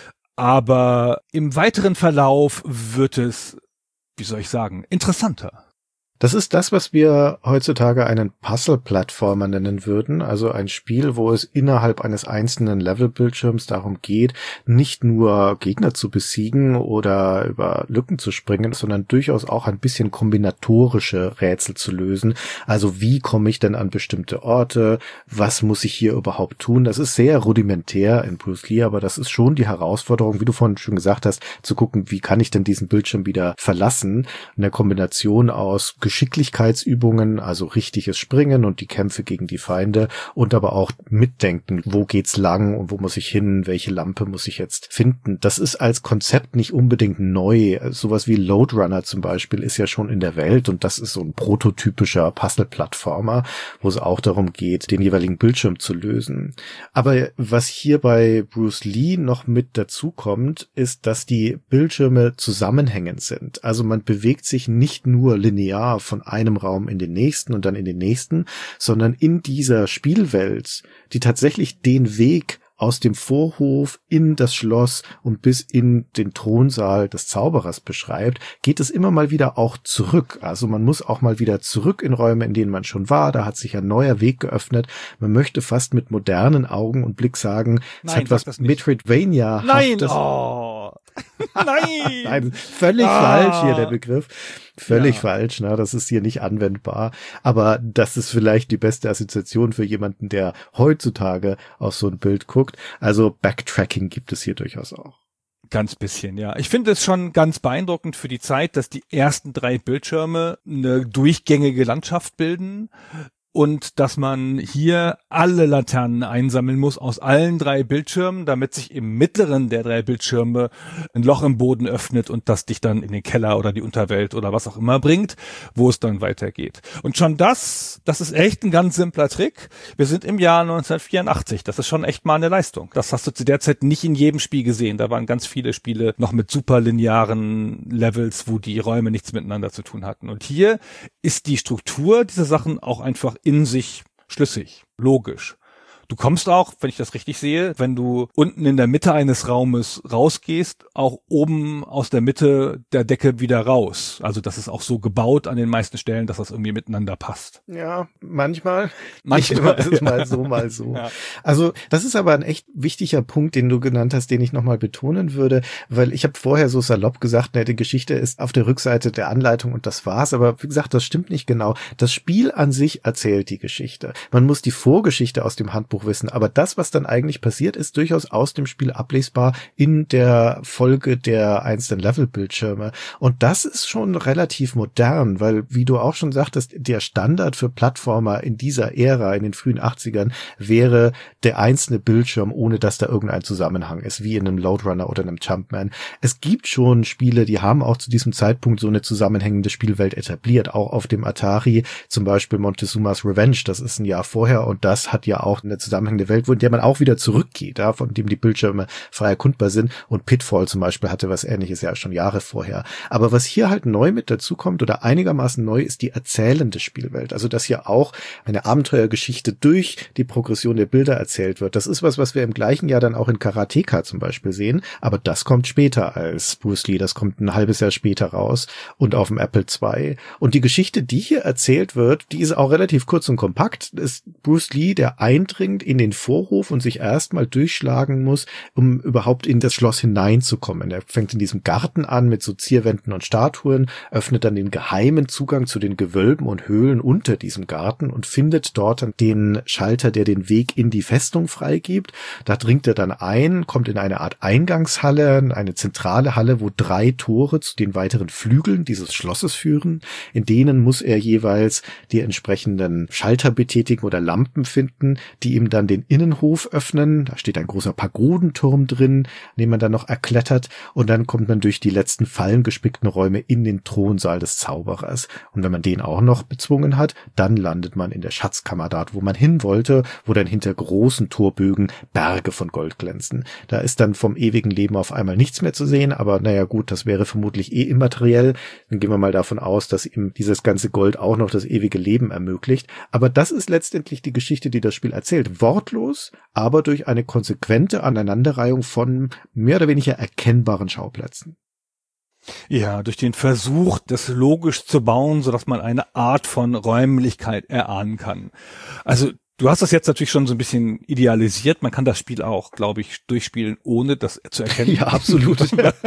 Aber im weiteren Verlauf wird es, wie soll ich sagen, interessanter. Das ist das, was wir heutzutage einen Puzzle-Plattformer nennen würden, also ein Spiel, wo es innerhalb eines einzelnen Levelbildschirms darum geht, nicht nur Gegner zu besiegen oder über Lücken zu springen, sondern durchaus auch ein bisschen kombinatorische Rätsel zu lösen. Also wie komme ich denn an bestimmte Orte? Was muss ich hier überhaupt tun? Das ist sehr rudimentär in Bruce Lee, aber das ist schon die Herausforderung, wie du vorhin schon gesagt hast, zu gucken, wie kann ich denn diesen Bildschirm wieder verlassen? In der Kombination aus Geschicklichkeitsübungen, also richtiges Springen und die Kämpfe gegen die Feinde und aber auch mitdenken, wo geht's lang und wo muss ich hin, welche Lampe muss ich jetzt finden. Das ist als Konzept nicht unbedingt neu. Sowas wie Lode Runner zum Beispiel ist ja schon in der Welt und das ist so ein prototypischer Puzzle-Plattformer, wo es auch darum geht, den jeweiligen Bildschirm zu lösen. Aber was hier bei Bruce Lee noch mit dazu kommt, ist, dass die Bildschirme zusammenhängend sind. Also man bewegt sich nicht nur linear von einem Raum in den nächsten und dann in den nächsten, sondern in dieser Spielwelt, die tatsächlich den Weg aus dem Vorhof in das Schloss und bis in den Thronsaal des Zauberers beschreibt, geht es immer mal wieder auch zurück. Also man muss auch mal wieder zurück in Räume, in denen man schon war. Da hat sich ein neuer Weg geöffnet. Man möchte fast mit modernen Augen und Blick sagen, es hat was Metroidvania. Nein, oh. Nein. Nein, völlig ah. falsch hier der Begriff. Völlig ja. falsch, ne? Das ist hier nicht anwendbar. Aber das ist vielleicht die beste Assoziation für jemanden, der heutzutage auf so ein Bild guckt. Also Backtracking gibt es hier durchaus auch. Ganz bisschen, ja. Ich finde es schon ganz beeindruckend für die Zeit, dass die ersten drei Bildschirme eine durchgängige Landschaft bilden. und dass man hier alle Laternen einsammeln muss aus allen drei Bildschirmen, damit sich im mittleren der drei Bildschirme ein Loch im Boden öffnet und das dich dann in den Keller oder die Unterwelt oder was auch immer bringt, wo es dann weitergeht. Und schon das, das ist echt ein ganz simpler Trick. Wir sind im Jahr neunzehnhundertvierundachtzig. Das ist schon echt mal eine Leistung. Das hast du zu der Zeit nicht in jedem Spiel gesehen. Da waren ganz viele Spiele noch mit superlinearen Levels, wo die Räume nichts miteinander zu tun hatten. Und hier ist die Struktur dieser Sachen auch einfach in sich schlüssig, logisch. Du kommst auch, wenn ich das richtig sehe, wenn du unten in der Mitte eines Raumes rausgehst, auch oben aus der Mitte der Decke wieder raus. Also das ist auch so gebaut an den meisten Stellen, dass das irgendwie miteinander passt. Ja, manchmal. Manchmal. Nicht immer, mal so, mal so. Ja. Also das ist aber ein echt wichtiger Punkt, den du genannt hast, den ich nochmal betonen würde, weil ich habe vorher so salopp gesagt, ne, die Geschichte ist auf der Rückseite der Anleitung und das war's. Aber wie gesagt, das stimmt nicht genau. Das Spiel an sich erzählt die Geschichte. Man muss die Vorgeschichte aus dem Handbuch wissen, aber das, was dann eigentlich passiert, ist durchaus aus dem Spiel ablesbar in der Folge der einzelnen Levelbildschirme. Und das ist schon relativ modern, weil, wie du auch schon sagtest, der Standard für Plattformer in dieser Ära, in den frühen achtzigern, wäre der einzelne Bildschirm, ohne dass da irgendein Zusammenhang ist, wie in einem Loadrunner oder einem Jumpman. Es gibt schon Spiele, die haben auch zu diesem Zeitpunkt so eine zusammenhängende Spielwelt etabliert, auch auf dem Atari, zum Beispiel Montezuma's Revenge, das ist ein Jahr vorher und das hat ja auch eine zusammenhängende Welt, wo in der man auch wieder zurückgeht, ja, von dem die Bildschirme frei erkundbar sind, und Pitfall zum Beispiel hatte was Ähnliches ja schon Jahre vorher. Aber was hier halt neu mit dazu kommt oder einigermaßen neu ist die erzählende Spielwelt, also dass hier auch eine Abenteuergeschichte durch die Progression der Bilder erzählt wird. Das ist was, was wir im gleichen Jahr dann auch in Karateka zum Beispiel sehen, aber das kommt später als Bruce Lee, das kommt ein halbes Jahr später raus und auf dem Apple zwei. Und die Geschichte, die hier erzählt wird, die ist auch relativ kurz und kompakt, ist Bruce Lee, der eindringt in den Vorhof und sich erstmal durchschlagen muss, um überhaupt in das Schloss hineinzukommen. Er fängt in diesem Garten an mit so Zierwänden und Statuen, öffnet dann den geheimen Zugang zu den Gewölben und Höhlen unter diesem Garten und findet dort dann den Schalter, der den Weg in die Festung freigibt. Da dringt er dann ein, kommt in eine Art Eingangshalle, eine zentrale Halle, wo drei Tore zu den weiteren Flügeln dieses Schlosses führen. In denen muss er jeweils die entsprechenden Schalter betätigen oder Lampen finden, die ihm dann den Innenhof öffnen. Da steht ein großer Pagodenturm drin, den man dann noch erklettert, und dann kommt man durch die letzten fallengespickten Räume in den Thronsaal des Zauberers. Und wenn man den auch noch bezwungen hat, dann landet man in der Schatzkammer dort, wo man hin wollte, wo dann hinter großen Torbögen Berge von Gold glänzen. Da ist dann vom ewigen Leben auf einmal nichts mehr zu sehen, aber naja gut, das wäre vermutlich eh immateriell. Dann gehen wir mal davon aus, dass ihm dieses ganze Gold auch noch das ewige Leben ermöglicht. Aber das ist letztendlich die Geschichte, die das Spiel erzählt. Wortlos, aber durch eine konsequente Aneinanderreihung von mehr oder weniger erkennbaren Schauplätzen. Ja, durch den Versuch, das logisch zu bauen, sodass man eine Art von Räumlichkeit erahnen kann. Also du hast das jetzt natürlich schon so ein bisschen idealisiert. Man kann das Spiel auch, glaube ich, durchspielen, ohne das zu erkennen. Ja, absolut.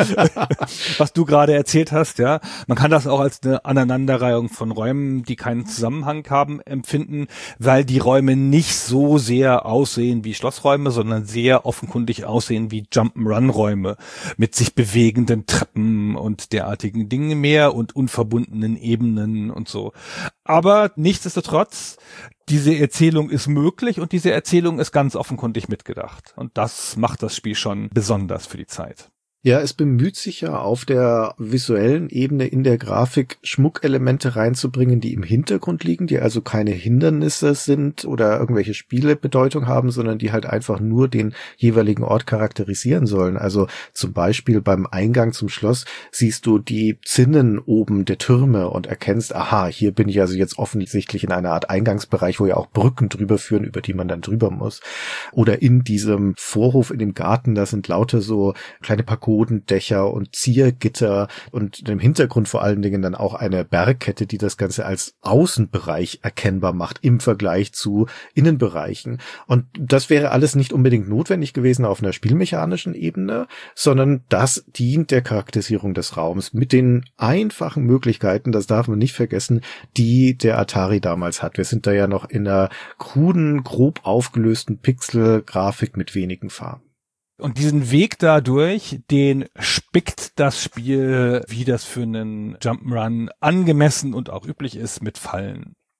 Was du gerade erzählt hast, ja. Man kann das auch als eine Aneinanderreihung von Räumen, die keinen Zusammenhang haben, empfinden, weil die Räume nicht so sehr aussehen wie Schlossräume, sondern sehr offenkundig aussehen wie Jump'n'Run-Räume mit sich bewegenden Treppen und derartigen Dingen mehr und unverbundenen Ebenen und so. Aber nichtsdestotrotz, diese Erzählung ist möglich und diese Erzählung ist ganz offenkundig mitgedacht. Und das macht das Spiel schon besonders für die Zeit. Ja, es bemüht sich ja auf der visuellen Ebene in der Grafik Schmuckelemente reinzubringen, die im Hintergrund liegen, die also keine Hindernisse sind oder irgendwelche Spielebedeutung haben, sondern die halt einfach nur den jeweiligen Ort charakterisieren sollen. Also zum Beispiel beim Eingang zum Schloss siehst du die Zinnen oben der Türme und erkennst, aha, hier bin ich also jetzt offensichtlich in einer Art Eingangsbereich, wo ja auch Brücken drüber führen, über die man dann drüber muss. Oder in diesem Vorhof, in dem Garten, da sind lauter so kleine Parcours, Bodendächer und Ziergitter und im Hintergrund vor allen Dingen dann auch eine Bergkette, die das Ganze als Außenbereich erkennbar macht im Vergleich zu Innenbereichen. Und das wäre alles nicht unbedingt notwendig gewesen auf einer spielmechanischen Ebene, sondern das dient der Charakterisierung des Raums mit den einfachen Möglichkeiten, das darf man nicht vergessen, die der Atari damals hat. Wir sind da ja noch in einer kruden, grob aufgelösten Pixel-Grafik mit wenigen Farben. Und diesen Weg dadurch, den spickt das Spiel, wie das für einen Jump'n'Run angemessen und auch üblich ist, mit Fallen.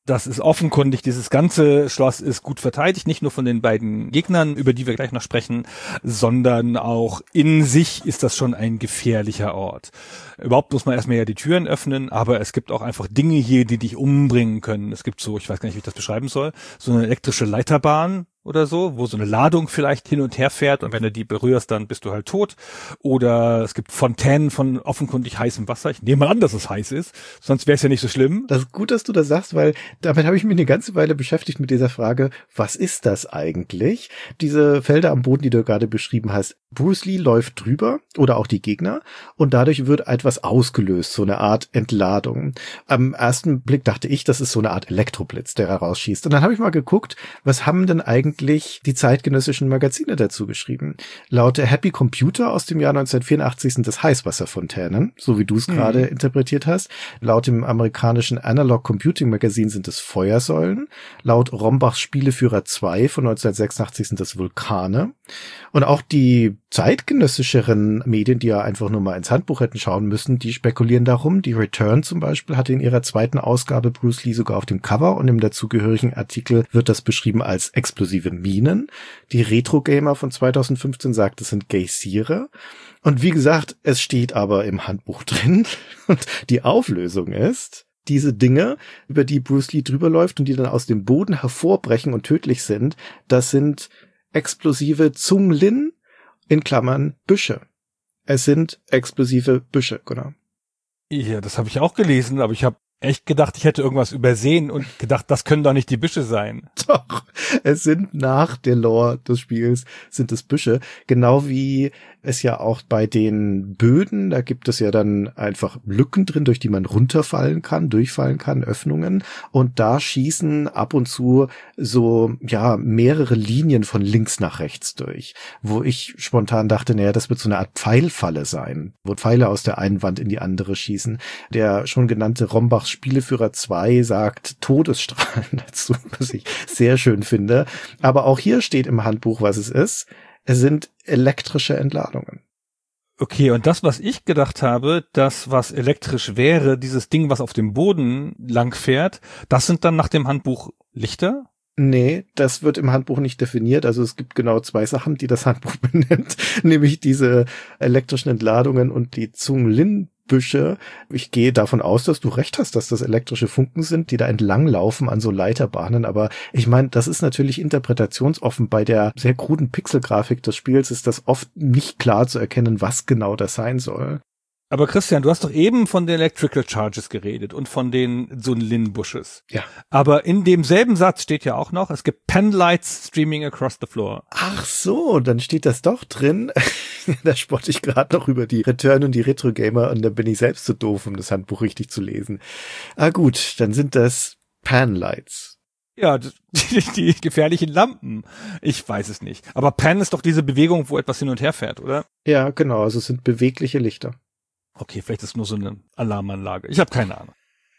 Das ist offenkundig, dieses ganze Schloss ist gut verteidigt, nicht nur von den beiden Gegnern, über die wir gleich noch sprechen, sondern auch in sich ist das schon ein gefährlicher Ort. Überhaupt muss man erstmal ja die Türen öffnen, aber es gibt auch einfach Dinge hier, die dich umbringen können. Es gibt so, ich weiß gar nicht, wie ich das beschreiben soll, so eine elektrische Leiterbahn oder so, wo so eine Ladung vielleicht hin und her fährt und wenn du die berührst, dann bist du halt tot. Oder es gibt Fontänen von offenkundig heißem Wasser. Ich nehme mal an, dass es heiß ist, sonst wäre es ja nicht so schlimm. Das ist gut, dass du das sagst, weil damit habe ich mich eine ganze Weile beschäftigt mit dieser Frage, was ist das eigentlich? Diese Felder am Boden, die du gerade beschrieben hast, Bruce Lee läuft drüber oder auch die Gegner und dadurch wird etwas ausgelöst, so eine Art Entladung. Am ersten Blick dachte ich, das ist so eine Art Elektroblitz, der rausschießt. Und dann habe ich mal geguckt, was haben denn eigentlich die zeitgenössischen Magazine dazu geschrieben? Laut der Happy Computer aus dem Jahr neunzehnhundertvierundachtzig sind das Heißwasserfontänen, so wie du es mhm. gerade interpretiert hast. Laut dem amerikanischen Analog Computing Magazine sind es Feuersäulen. Laut Rombachs Spieleführer zwei von neunzehnhundertsechsundachtzig sind das Vulkane. Und auch die zeitgenössischeren Medien, die ja einfach nur mal ins Handbuch hätten schauen müssen, die spekulieren darum. Die Return zum Beispiel hatte in ihrer zweiten Ausgabe Bruce Lee sogar auf dem Cover und im dazugehörigen Artikel wird das beschrieben als explosive Minen. Die Retro Gamer von zweitausendfünfzehn sagt, es sind Geysire. Und wie gesagt, es steht aber im Handbuch drin und die Auflösung ist, diese Dinge, über die Bruce Lee drüber läuft und die dann aus dem Boden hervorbrechen und tödlich sind, das sind explosive Zunglin, in Klammern Büsche. Es sind explosive Büsche, genau. Ja, das habe ich auch gelesen, aber ich habe echt gedacht, ich hätte irgendwas übersehen und gedacht, das können doch nicht die Büsche sein. Doch, es sind nach der Lore des Spiels, sind es Büsche. Genau wie es ja auch bei den Böden, da gibt es ja dann einfach Lücken drin, durch die man runterfallen kann, durchfallen kann, Öffnungen. Und da schießen ab und zu so, ja, mehrere Linien von links nach rechts durch. Wo ich spontan dachte, naja, das wird so eine Art Pfeilfalle sein, wo Pfeile aus der einen Wand in die andere schießen. Der schon genannte Rombachs Spieleführer zwei sagt Todesstrahlen dazu, was ich sehr schön finde. Aber auch hier steht im Handbuch, was es ist. Es sind elektrische Entladungen. Okay, und das, was ich gedacht habe, das, was elektrisch wäre, dieses Ding, was auf dem Boden lang fährt, das sind dann nach dem Handbuch Lichter? Nee, das wird im Handbuch nicht definiert. Also es gibt genau zwei Sachen, die das Handbuch benennt, nämlich diese elektrischen Entladungen und die Zunglin-Büsche. Ich gehe davon aus, dass du recht hast, dass das elektrische Funken sind, die da entlang laufen an so Leiterbahnen. Aber ich meine, das ist natürlich interpretationsoffen. Bei der sehr kruden Pixelgrafik des Spiels ist das oft nicht klar zu erkennen, was genau das sein soll. Aber Christian, du hast doch eben von den Electrical Charges geredet und von den Zunlin-Bushes. Ja. Aber in demselben Satz steht ja auch noch, es gibt Penlights streaming across the floor. Ach so, dann steht das doch drin. Da spotte ich gerade noch über die Return und die Retro Gamer und dann bin ich selbst zu doof, um das Handbuch richtig zu lesen. Ah gut, dann sind das Panlights. Ja, die, die gefährlichen Lampen. Ich weiß es nicht. Aber Pan ist doch diese Bewegung, wo etwas hin und her fährt, oder? Ja, genau. Also es sind bewegliche Lichter. Okay, vielleicht ist es nur so eine Alarmanlage. Ich habe keine Ahnung.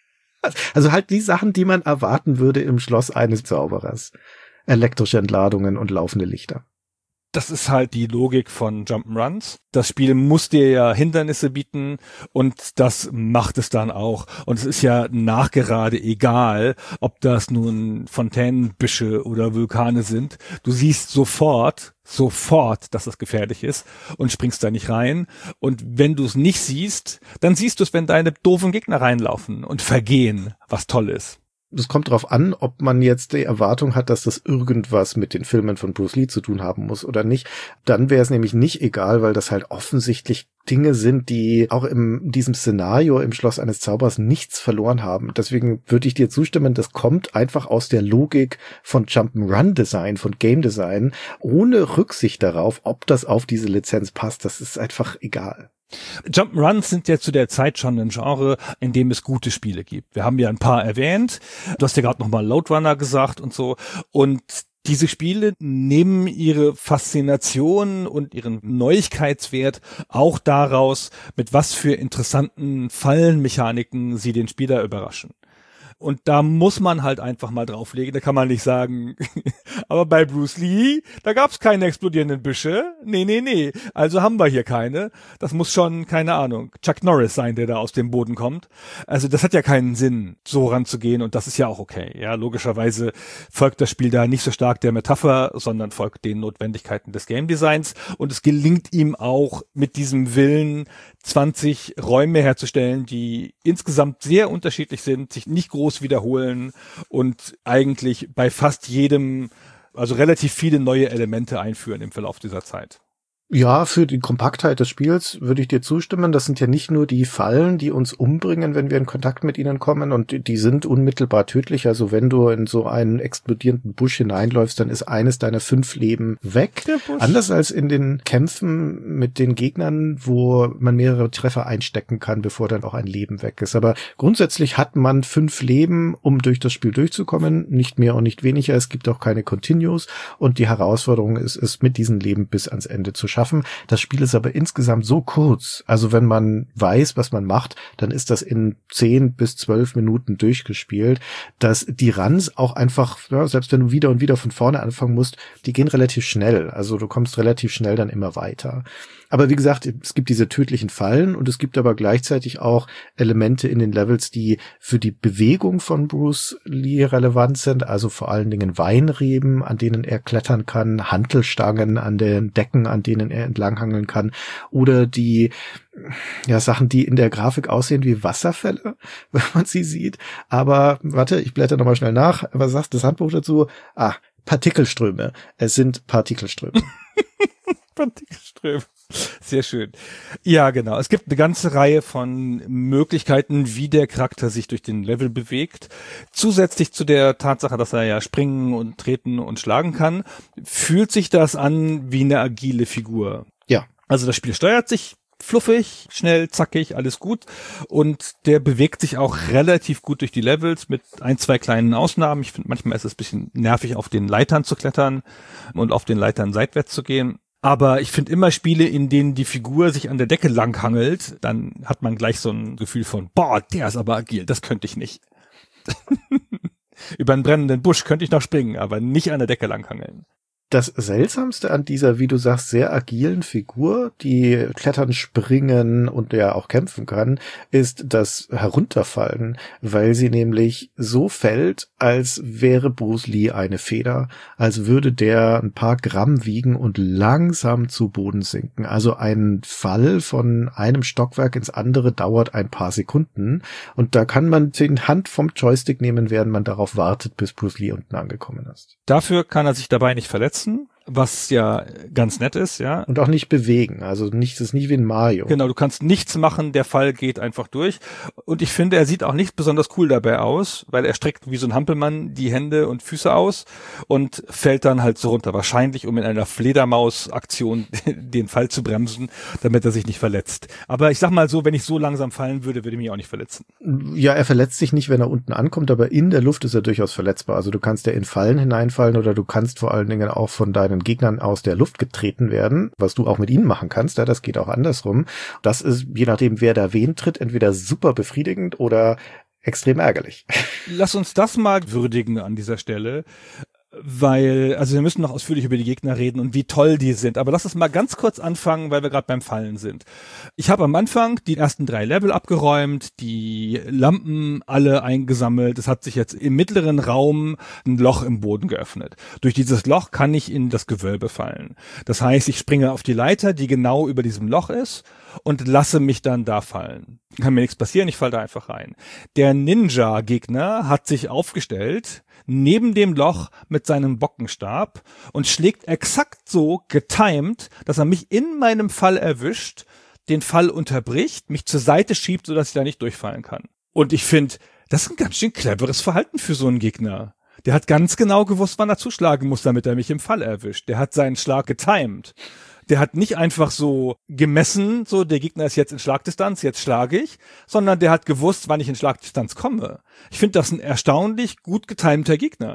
Also halt die Sachen, die man erwarten würde im Schloss eines Zauberers. Elektrische Entladungen und laufende Lichter. Das ist halt die Logik von Jump'n'Runs. Das Spiel muss dir ja Hindernisse bieten und das macht es dann auch. Und es ist ja nachgerade egal, ob das nun Fontänenbüsche oder Vulkane sind. Du siehst sofort, sofort, dass das gefährlich ist und springst da nicht rein. Und wenn du es nicht siehst, dann siehst du es, wenn deine doofen Gegner reinlaufen und vergehen, was toll ist. Es kommt darauf an, ob man jetzt die Erwartung hat, dass das irgendwas mit den Filmen von Bruce Lee zu tun haben muss oder nicht. Dann wäre es nämlich nicht egal, weil das halt offensichtlich Dinge sind, die auch in diesem Szenario im Schloss eines Zaubers nichts verloren haben. Deswegen würde ich dir zustimmen, das kommt einfach aus der Logik von Jump'n'Run-Design, von Game-Design, ohne Rücksicht darauf, ob das auf diese Lizenz passt. Das ist einfach egal. Jump'n'Runs sind ja zu der Zeit schon ein Genre, in dem es gute Spiele gibt. Wir haben ja ein paar erwähnt. Du hast ja gerade nochmal Loadrunner gesagt und so. Und diese Spiele nehmen ihre Faszination und ihren Neuigkeitswert auch daraus, mit was für interessanten Fallenmechaniken sie den Spieler überraschen. Und da muss man halt einfach mal drauflegen. Da kann man nicht sagen, aber bei Bruce Lee, da gab's keine explodierenden Büsche. Nee, nee, nee. Also haben wir hier keine. Das muss schon, keine Ahnung, Chuck Norris sein, der da aus dem Boden kommt. Also das hat ja keinen Sinn, so ranzugehen. Und das ist ja auch okay. Ja, logischerweise folgt das Spiel da nicht so stark der Metapher, sondern folgt den Notwendigkeiten des Game Designs. Und es gelingt ihm auch mit diesem Willen, zwanzig Räume herzustellen, die insgesamt sehr unterschiedlich sind, sich nicht groß wiederholen und eigentlich bei fast jedem, also relativ viele neue Elemente einführen im Verlauf dieser Zeit. Ja, für die Kompaktheit des Spiels würde ich dir zustimmen. Das sind ja nicht nur die Fallen, die uns umbringen, wenn wir in Kontakt mit ihnen kommen, und die, die sind unmittelbar tödlich. Also wenn du in so einen explodierenden Busch hineinläufst, dann ist eines deiner fünf Leben weg. Anders als in den Kämpfen mit den Gegnern, wo man mehrere Treffer einstecken kann, bevor dann auch ein Leben weg ist. Aber grundsätzlich hat man fünf Leben, um durch das Spiel durchzukommen. Nicht mehr und nicht weniger. Es gibt auch keine Continues. Und die Herausforderung ist es, mit diesen Leben bis ans Ende zu schaffen. Das Spiel ist aber insgesamt so kurz. Also wenn man weiß, was man macht, dann ist das in zehn bis zwölf Minuten durchgespielt, dass die Runs auch einfach, ja, selbst wenn du wieder und wieder von vorne anfangen musst, die gehen relativ schnell. Also du kommst relativ schnell dann immer weiter. Aber wie gesagt, es gibt diese tödlichen Fallen und es gibt aber gleichzeitig auch Elemente in den Levels, die für die Bewegung von Bruce Lee relevant sind. Also vor allen Dingen Weinreben, an denen er klettern kann, Hantelstangen an den Decken, an denen er entlanghangeln kann, oder die ja Sachen, die in der Grafik aussehen wie Wasserfälle, wenn man sie sieht. Aber warte, ich blätter nochmal schnell nach. Was sagt das Handbuch dazu? Ah, Partikelströme. Es sind Partikelströme. Partikelströme. Sehr schön. Ja, genau. Es gibt eine ganze Reihe von Möglichkeiten, wie der Charakter sich durch den Level bewegt. Zusätzlich zu der Tatsache, dass er ja springen und treten und schlagen kann, fühlt sich das an wie eine agile Figur. Ja. Also das Spiel steuert sich fluffig, schnell, zackig, alles gut. Und der bewegt sich auch relativ gut durch die Levels mit ein, zwei kleinen Ausnahmen. Ich finde, manchmal ist es ein bisschen nervig, auf den Leitern zu klettern und auf den Leitern seitwärts zu gehen. Aber ich finde immer Spiele, in denen die Figur sich an der Decke langhangelt, dann hat man gleich so ein Gefühl von, boah, der ist aber agil, das könnte ich nicht. Über einen brennenden Busch könnte ich noch springen, aber nicht an der Decke langhangeln. Das Seltsamste an dieser, wie du sagst, sehr agilen Figur, die klettern, springen und ja auch kämpfen kann, ist das Herunterfallen, weil sie nämlich so fällt, als wäre Bruce Lee eine Feder, als würde der ein paar Gramm wiegen und langsam zu Boden sinken. Also ein Fall von einem Stockwerk ins andere dauert ein paar Sekunden und da kann man die Hand vom Joystick nehmen, während man darauf wartet, bis Bruce Lee unten angekommen ist. Dafür kann er sich dabei nicht verletzen, was ja ganz nett ist, ja. Und auch nicht bewegen, also nicht, das ist nicht wie in Mario. Genau, du kannst nichts machen, der Fall geht einfach durch. Und ich finde, er sieht auch nicht besonders cool dabei aus, weil er streckt wie so ein Hampelmann die Hände und Füße aus und fällt dann halt so runter. Wahrscheinlich, um in einer Fledermaus-Aktion den Fall zu bremsen, damit er sich nicht verletzt. Aber ich sag mal so, wenn ich so langsam fallen würde, würde ich mich auch nicht verletzen. Ja, er verletzt sich nicht, wenn er unten ankommt, aber in der Luft ist er durchaus verletzbar. Also du kannst ja in Fallen hineinfallen oder du kannst vor allen Dingen auch von deinen Gegnern aus der Luft getreten werden, was du auch mit ihnen machen kannst, ja, das geht auch andersrum. Das ist, je nachdem, wer da wen tritt, entweder super befriedigend oder extrem ärgerlich. Lass uns das mal würdigen an dieser Stelle, weil, also wir müssen noch ausführlich über die Gegner reden und wie toll die sind, aber lass uns mal ganz kurz anfangen, weil wir gerade beim Fallen sind. Ich habe am Anfang die ersten drei Level abgeräumt, die Lampen alle eingesammelt, es hat sich jetzt im mittleren Raum ein Loch im Boden geöffnet. Durch dieses Loch kann ich in das Gewölbe fallen. Das heißt, ich springe auf die Leiter, die genau über diesem Loch ist und lasse mich dann da fallen. Kann mir nichts passieren, ich falle da einfach rein. Der Ninja-Gegner hat sich aufgestellt neben dem Loch mit seinem Bockenstab und schlägt exakt so getimed, dass er mich in meinem Fall erwischt, den Fall unterbricht, mich zur Seite schiebt, sodass ich da nicht durchfallen kann. Und ich finde, das ist ein ganz schön cleveres Verhalten für so einen Gegner. Der hat ganz genau gewusst, wann er zuschlagen muss, damit er mich im Fall erwischt. Der hat seinen Schlag getimed. Der hat nicht einfach so gemessen, so der Gegner ist jetzt in Schlagdistanz, jetzt schlage ich, sondern der hat gewusst, wann ich in Schlagdistanz komme. Ich finde das ein erstaunlich gut getimter Gegner.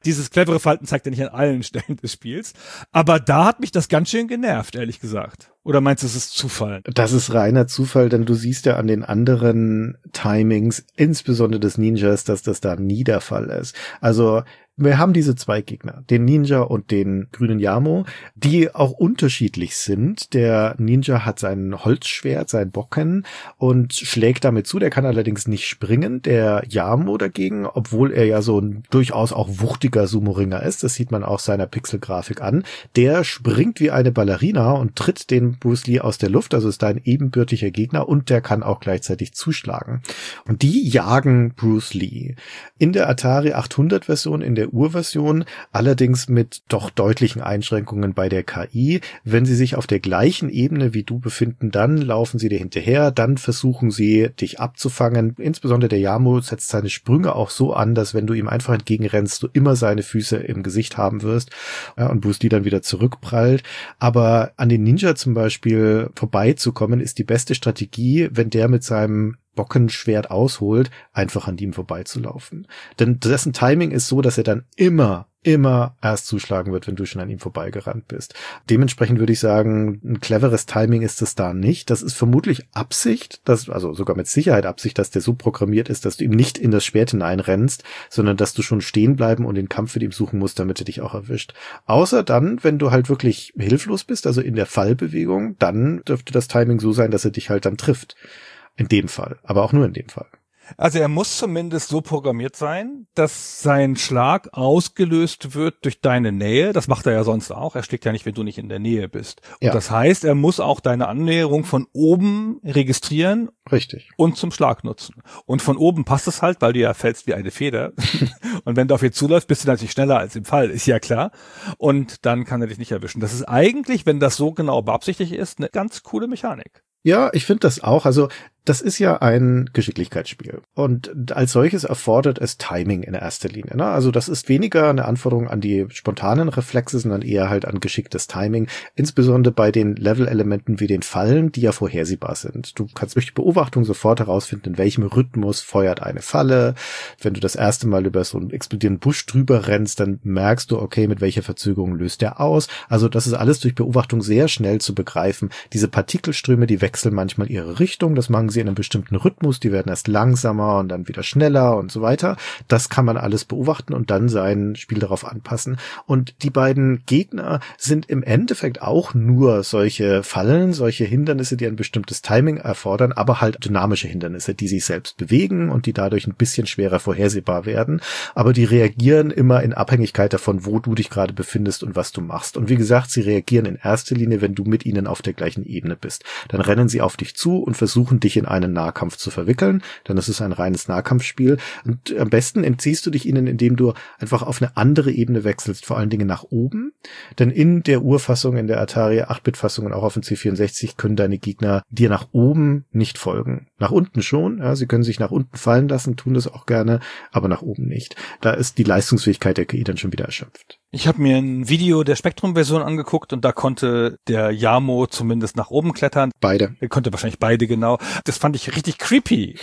dieses clevere Verhalten zeigt er nicht an allen Stellen des Spiels. Aber da hat mich das ganz schön genervt, ehrlich gesagt. Oder meinst du, es ist Zufall? Das ist reiner Zufall, denn du siehst ja an den anderen Timings, insbesondere des Ninjas, dass das da nie der Fall ist. Also wir haben diese zwei Gegner, den Ninja und den grünen Yamo, die auch unterschiedlich sind. Der Ninja hat sein Holzschwert, sein Bokken und schlägt damit zu. Der kann allerdings nicht springen. Der Yamo dagegen, obwohl er ja so ein durchaus auch wuchtiger Sumo-Ringer ist, das sieht man auch seiner Pixelgrafik an, der springt wie eine Ballerina und tritt den Bruce Lee aus der Luft, also ist da ein ebenbürtiger Gegner und der kann auch gleichzeitig zuschlagen. Und die jagen Bruce Lee. In der Atari achthundert Version, in der Urversion, allerdings mit doch deutlichen Einschränkungen bei der K I. Wenn sie sich auf der gleichen Ebene wie du befinden, dann laufen sie dir hinterher, dann versuchen sie, dich abzufangen. Insbesondere der Yamo setzt seine Sprünge auch so an, dass wenn du ihm einfach entgegenrennst, du immer seine Füße im Gesicht haben wirst, ja, und Bruce Lee dann wieder zurückprallt. Aber an den Ninja zum Beispiel vorbeizukommen, ist die beste Strategie, wenn der mit seinem Bockenschwert ausholt, einfach an ihm vorbeizulaufen. Denn dessen Timing ist so, dass er dann immer, immer erst zuschlagen wird, wenn du schon an ihm vorbeigerannt bist. Dementsprechend würde ich sagen, ein cleveres Timing ist es da nicht. Das ist vermutlich Absicht, dass, also sogar mit Sicherheit Absicht, dass der so programmiert ist, dass du ihm nicht in das Schwert hineinrennst, sondern dass du schon stehen bleiben und den Kampf mit ihm suchen musst, damit er dich auch erwischt. Außer dann, wenn du halt wirklich hilflos bist, also in der Fallbewegung, dann dürfte das Timing so sein, dass er dich halt dann trifft. In dem Fall, aber auch nur in dem Fall. Also er muss zumindest so programmiert sein, dass sein Schlag ausgelöst wird durch deine Nähe. Das macht er ja sonst auch. Er schlägt ja nicht, wenn du nicht in der Nähe bist. Ja. Und das heißt, er muss auch deine Annäherung von oben registrieren. Richtig. Und zum Schlag nutzen. Und von oben passt es halt, weil du ja fällst wie eine Feder. Und wenn du auf ihn zuläufst, bist du natürlich schneller als im Fall, ist ja klar. Und dann kann er dich nicht erwischen. Das ist eigentlich, wenn das so genau beabsichtigt ist, eine ganz coole Mechanik. Ja, ich finde das auch. Also das ist ja ein Geschicklichkeitsspiel und als solches erfordert es Timing in erster Linie. Ne? Also das ist weniger eine Anforderung an die spontanen Reflexe, sondern eher halt an geschicktes Timing, insbesondere bei den Level-Elementen wie den Fallen, die ja vorhersehbar sind. Du kannst durch die Beobachtung sofort herausfinden, in welchem Rhythmus feuert eine Falle. Wenn du das erste Mal über so einen explodierenden Busch drüber rennst, dann merkst du, okay, mit welcher Verzögerung löst der aus. Also das ist alles durch Beobachtung sehr schnell zu begreifen. Diese Partikelströme, die wechseln manchmal ihre Richtung, das machen sie in einem bestimmten Rhythmus, die werden erst langsamer und dann wieder schneller und so weiter. Das kann man alles beobachten und dann sein Spiel darauf anpassen. Und die beiden Gegner sind im Endeffekt auch nur solche Fallen, solche Hindernisse, die ein bestimmtes Timing erfordern, aber halt dynamische Hindernisse, die sich selbst bewegen und die dadurch ein bisschen schwerer vorhersehbar werden. Aber die reagieren immer in Abhängigkeit davon, wo du dich gerade befindest und was du machst. Und wie gesagt, sie reagieren in erster Linie, wenn du mit ihnen auf der gleichen Ebene bist. Dann rennen sie auf dich zu und versuchen, dich in einen Nahkampf zu verwickeln, dann ist es ein reines Nahkampfspiel und am besten entziehst du dich ihnen, indem du einfach auf eine andere Ebene wechselst, vor allen Dingen nach oben, denn in der Urfassung, in der Atari acht-Bit-Fassung und auch auf dem C vierundsechzig können deine Gegner dir nach oben nicht folgen. Nach unten schon, ja, sie können sich nach unten fallen lassen, tun das auch gerne, aber nach oben nicht. Da ist die Leistungsfähigkeit der K I dann schon wieder erschöpft. Ich habe mir ein Video der Spektrum-Version angeguckt und da konnte der Yamo zumindest nach oben klettern. Beide. Er konnte wahrscheinlich beide, genau. Das fand ich richtig creepy.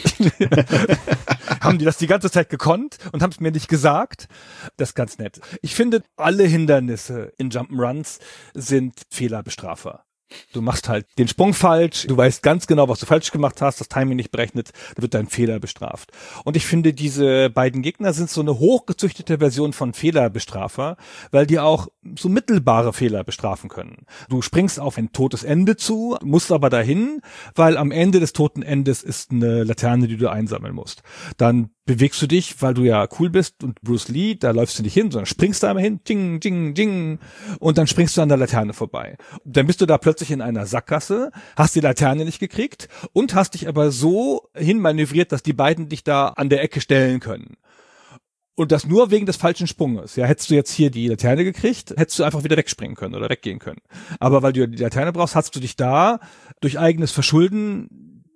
Haben die das die ganze Zeit gekonnt und haben es mir nicht gesagt? Das ist ganz nett. Ich finde, alle Hindernisse in Jump'n'Runs sind Fehlerbestrafer. Du machst halt den Sprung falsch, du weißt ganz genau, was du falsch gemacht hast, das Timing nicht berechnet, da wird dein Fehler bestraft. Und ich finde, diese beiden Gegner sind so eine hochgezüchtete Version von Fehlerbestrafer, weil die auch so mittelbare Fehler bestrafen können. Du springst auf ein totes Ende zu, musst aber dahin, weil am Ende des toten Endes ist eine Laterne, die du einsammeln musst. Dann bewegst du dich, weil du ja cool bist und Bruce Lee, da läufst du nicht hin, sondern springst da einmal hin, ding, ding, ding, und dann springst du an der Laterne vorbei. Dann bist du da plötzlich in einer Sackgasse, hast die Laterne nicht gekriegt und hast dich aber so hinmanövriert, dass die beiden dich da an der Ecke stellen können. Und das nur wegen des falschen Sprunges. Ja, hättest du jetzt hier die Laterne gekriegt, hättest du einfach wieder wegspringen können oder weggehen können. Aber weil du die Laterne brauchst, hast du dich da durch eigenes Verschulden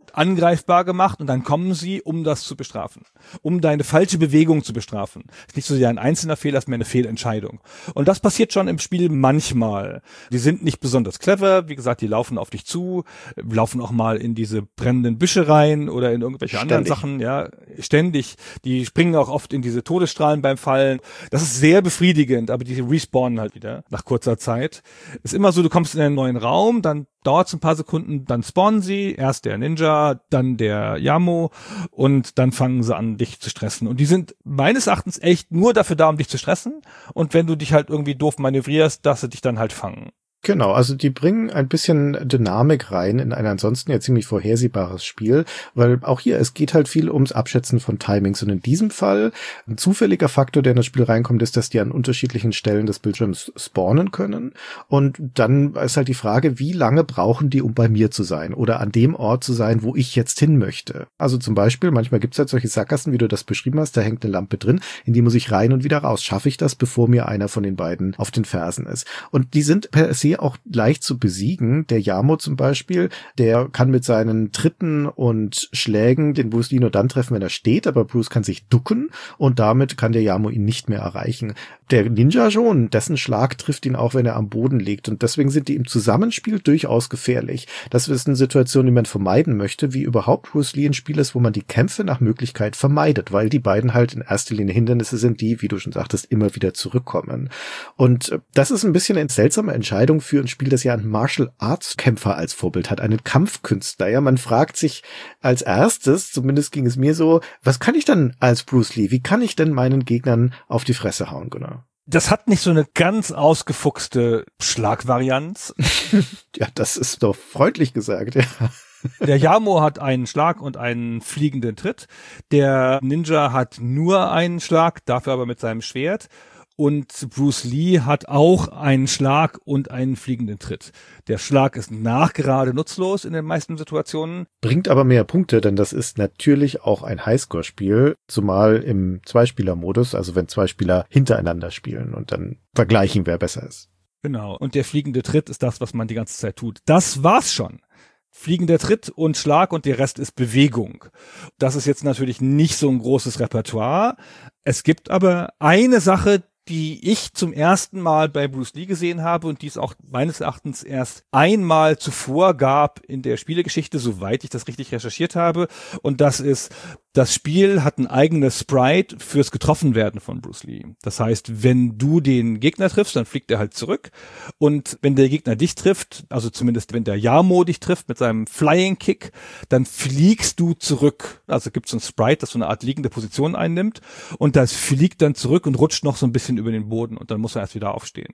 angreifbar gemacht und dann kommen sie, um das zu bestrafen. Um deine falsche Bewegung zu bestrafen. Das ist nicht so sehr ein einzelner Fehler, das ist mehr eine Fehlentscheidung. Und das passiert schon im Spiel manchmal. Die sind nicht besonders clever, wie gesagt, die laufen auf dich zu, laufen auch mal in diese brennenden Büsche rein oder in irgendwelche Ständig. anderen Sachen, ja, ständig. Die springen auch oft in diese Todesstrahlen beim Fallen. Das ist sehr befriedigend, aber die respawnen halt wieder nach kurzer Zeit. Ist immer so, du kommst in einen neuen Raum, dann dauert es ein paar Sekunden, dann spawnen sie, erst der Ninja, dann der Yamo und dann fangen sie an, dich zu stressen. Und die sind meines Erachtens echt nur dafür da, um dich zu stressen. Und wenn du dich halt irgendwie doof manövrierst, dass sie dich dann halt fangen. Genau, also die bringen ein bisschen Dynamik rein in ein ansonsten ja ziemlich vorhersehbares Spiel, weil auch hier, es geht halt viel ums Abschätzen von Timings und in diesem Fall ein zufälliger Faktor, der in das Spiel reinkommt, ist, dass die an unterschiedlichen Stellen des Bildschirms spawnen können und dann ist halt die Frage, wie lange brauchen die, um bei mir zu sein oder an dem Ort zu sein, wo ich jetzt hin möchte. Also zum Beispiel, manchmal gibt's halt solche Sackgassen, wie du das beschrieben hast, da hängt eine Lampe drin, in die muss ich rein und wieder raus. Schaffe ich das, bevor mir einer von den beiden auf den Fersen ist? Und die sind per se auch leicht zu besiegen. Der Yamo zum Beispiel, der kann mit seinen Tritten und Schlägen den Bruce Lee nur dann treffen, wenn er steht, aber Bruce kann sich ducken und damit kann der Yamo ihn nicht mehr erreichen. Der Ninja schon, dessen Schlag trifft ihn auch, wenn er am Boden liegt und deswegen sind die im Zusammenspiel durchaus gefährlich. Das ist eine Situation, die man vermeiden möchte, wie überhaupt Bruce Lee ein Spiel ist, wo man die Kämpfe nach Möglichkeit vermeidet, weil die beiden halt in erster Linie Hindernisse sind, die, wie du schon sagtest, immer wieder zurückkommen. Und das ist ein bisschen eine seltsame Entscheidung für ein Spiel, das ja einen Martial Arts Kämpfer als Vorbild hat, einen Kampfkünstler. Ja, man fragt sich als erstes, zumindest ging es mir so, was kann ich dann als Bruce Lee? Wie kann ich denn meinen Gegnern auf die Fresse hauen, genau? Das hat nicht so eine ganz ausgefuchste Schlagvarianz. Ja, das ist doch freundlich gesagt, ja. Der Yamo hat einen Schlag und einen fliegenden Tritt. Der Ninja hat nur einen Schlag, dafür aber mit seinem Schwert. Und Bruce Lee hat auch einen Schlag und einen fliegenden Tritt. Der Schlag ist nachgerade nutzlos in den meisten Situationen. Bringt aber mehr Punkte, denn das ist natürlich auch ein Highscore-Spiel, zumal im Zweispieler-Modus, also wenn zwei Spieler hintereinander spielen und dann vergleichen, wer besser ist. Genau. Und der fliegende Tritt ist das, was man die ganze Zeit tut. Das war's schon. Fliegender Tritt und Schlag und der Rest ist Bewegung. Das ist jetzt natürlich nicht so ein großes Repertoire. Es gibt aber eine Sache, die ich zum ersten Mal bei Bruce Lee gesehen habe und die es auch meines Erachtens erst einmal zuvor gab in der Spielegeschichte, soweit ich das richtig recherchiert habe. Und das ist, das Spiel hat ein eigenes Sprite fürs Getroffenwerden von Bruce Lee. Das heißt, wenn du den Gegner triffst, dann fliegt er halt zurück. Und wenn der Gegner dich trifft, also zumindest wenn der Yamo dich trifft mit seinem Flying Kick, dann fliegst du zurück. Also gibt es ein Sprite, das so eine Art liegende Position einnimmt. Und das fliegt dann zurück und rutscht noch so ein bisschen über den Boden. Und dann muss er erst wieder aufstehen.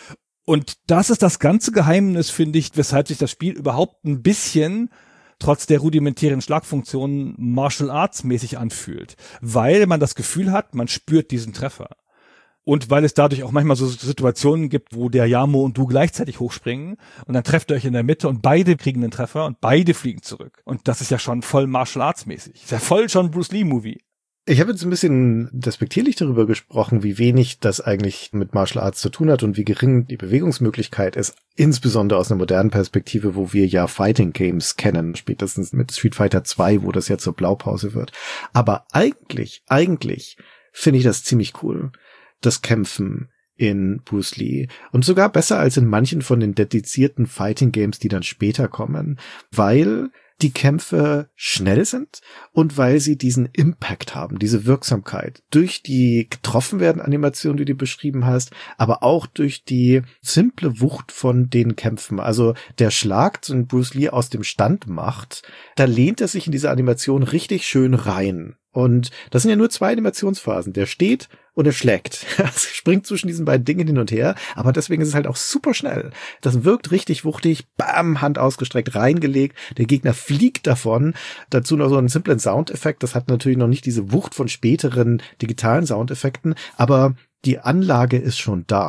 Und das ist das ganze Geheimnis, finde ich, weshalb sich das Spiel überhaupt ein bisschen trotz der rudimentären Schlagfunktionen Martial Arts mäßig anfühlt, weil man das Gefühl hat, man spürt diesen Treffer. Und weil es dadurch auch manchmal so Situationen gibt, wo der Yamo und du gleichzeitig hochspringen und dann trefft ihr euch in der Mitte und beide kriegen einen Treffer und beide fliegen zurück. Und das ist ja schon voll Martial Arts mäßig. Ist ja voll schon Bruce Lee Movie. Ich habe jetzt ein bisschen despektierlich darüber gesprochen, wie wenig das eigentlich mit Martial Arts zu tun hat und wie gering die Bewegungsmöglichkeit ist, insbesondere aus einer modernen Perspektive, wo wir ja Fighting Games kennen, spätestens mit Street Fighter zwei, wo das ja zur Blaupause wird. Aber eigentlich, eigentlich finde ich das ziemlich cool, das Kämpfen in Bruce Lee. Und sogar besser als in manchen von den dedizierten Fighting Games, die dann später kommen, weil die Kämpfe schnell sind und weil sie diesen Impact haben, diese Wirksamkeit durch die getroffen werden Animation, die du beschrieben hast, aber auch durch die simple Wucht von den Kämpfen. Also der Schlag, den Bruce Lee aus dem Stand macht, da lehnt er sich in diese Animation richtig schön rein. Und das sind ja nur zwei Animationsphasen. Der steht und er schlägt. Er springt zwischen diesen beiden Dingen hin und her, aber deswegen ist es halt auch super schnell. Das wirkt richtig wuchtig, bam, Hand ausgestreckt, reingelegt, der Gegner fliegt davon. Dazu noch so einen simplen Soundeffekt, das hat natürlich noch nicht diese Wucht von späteren digitalen Soundeffekten, aber die Anlage ist schon da.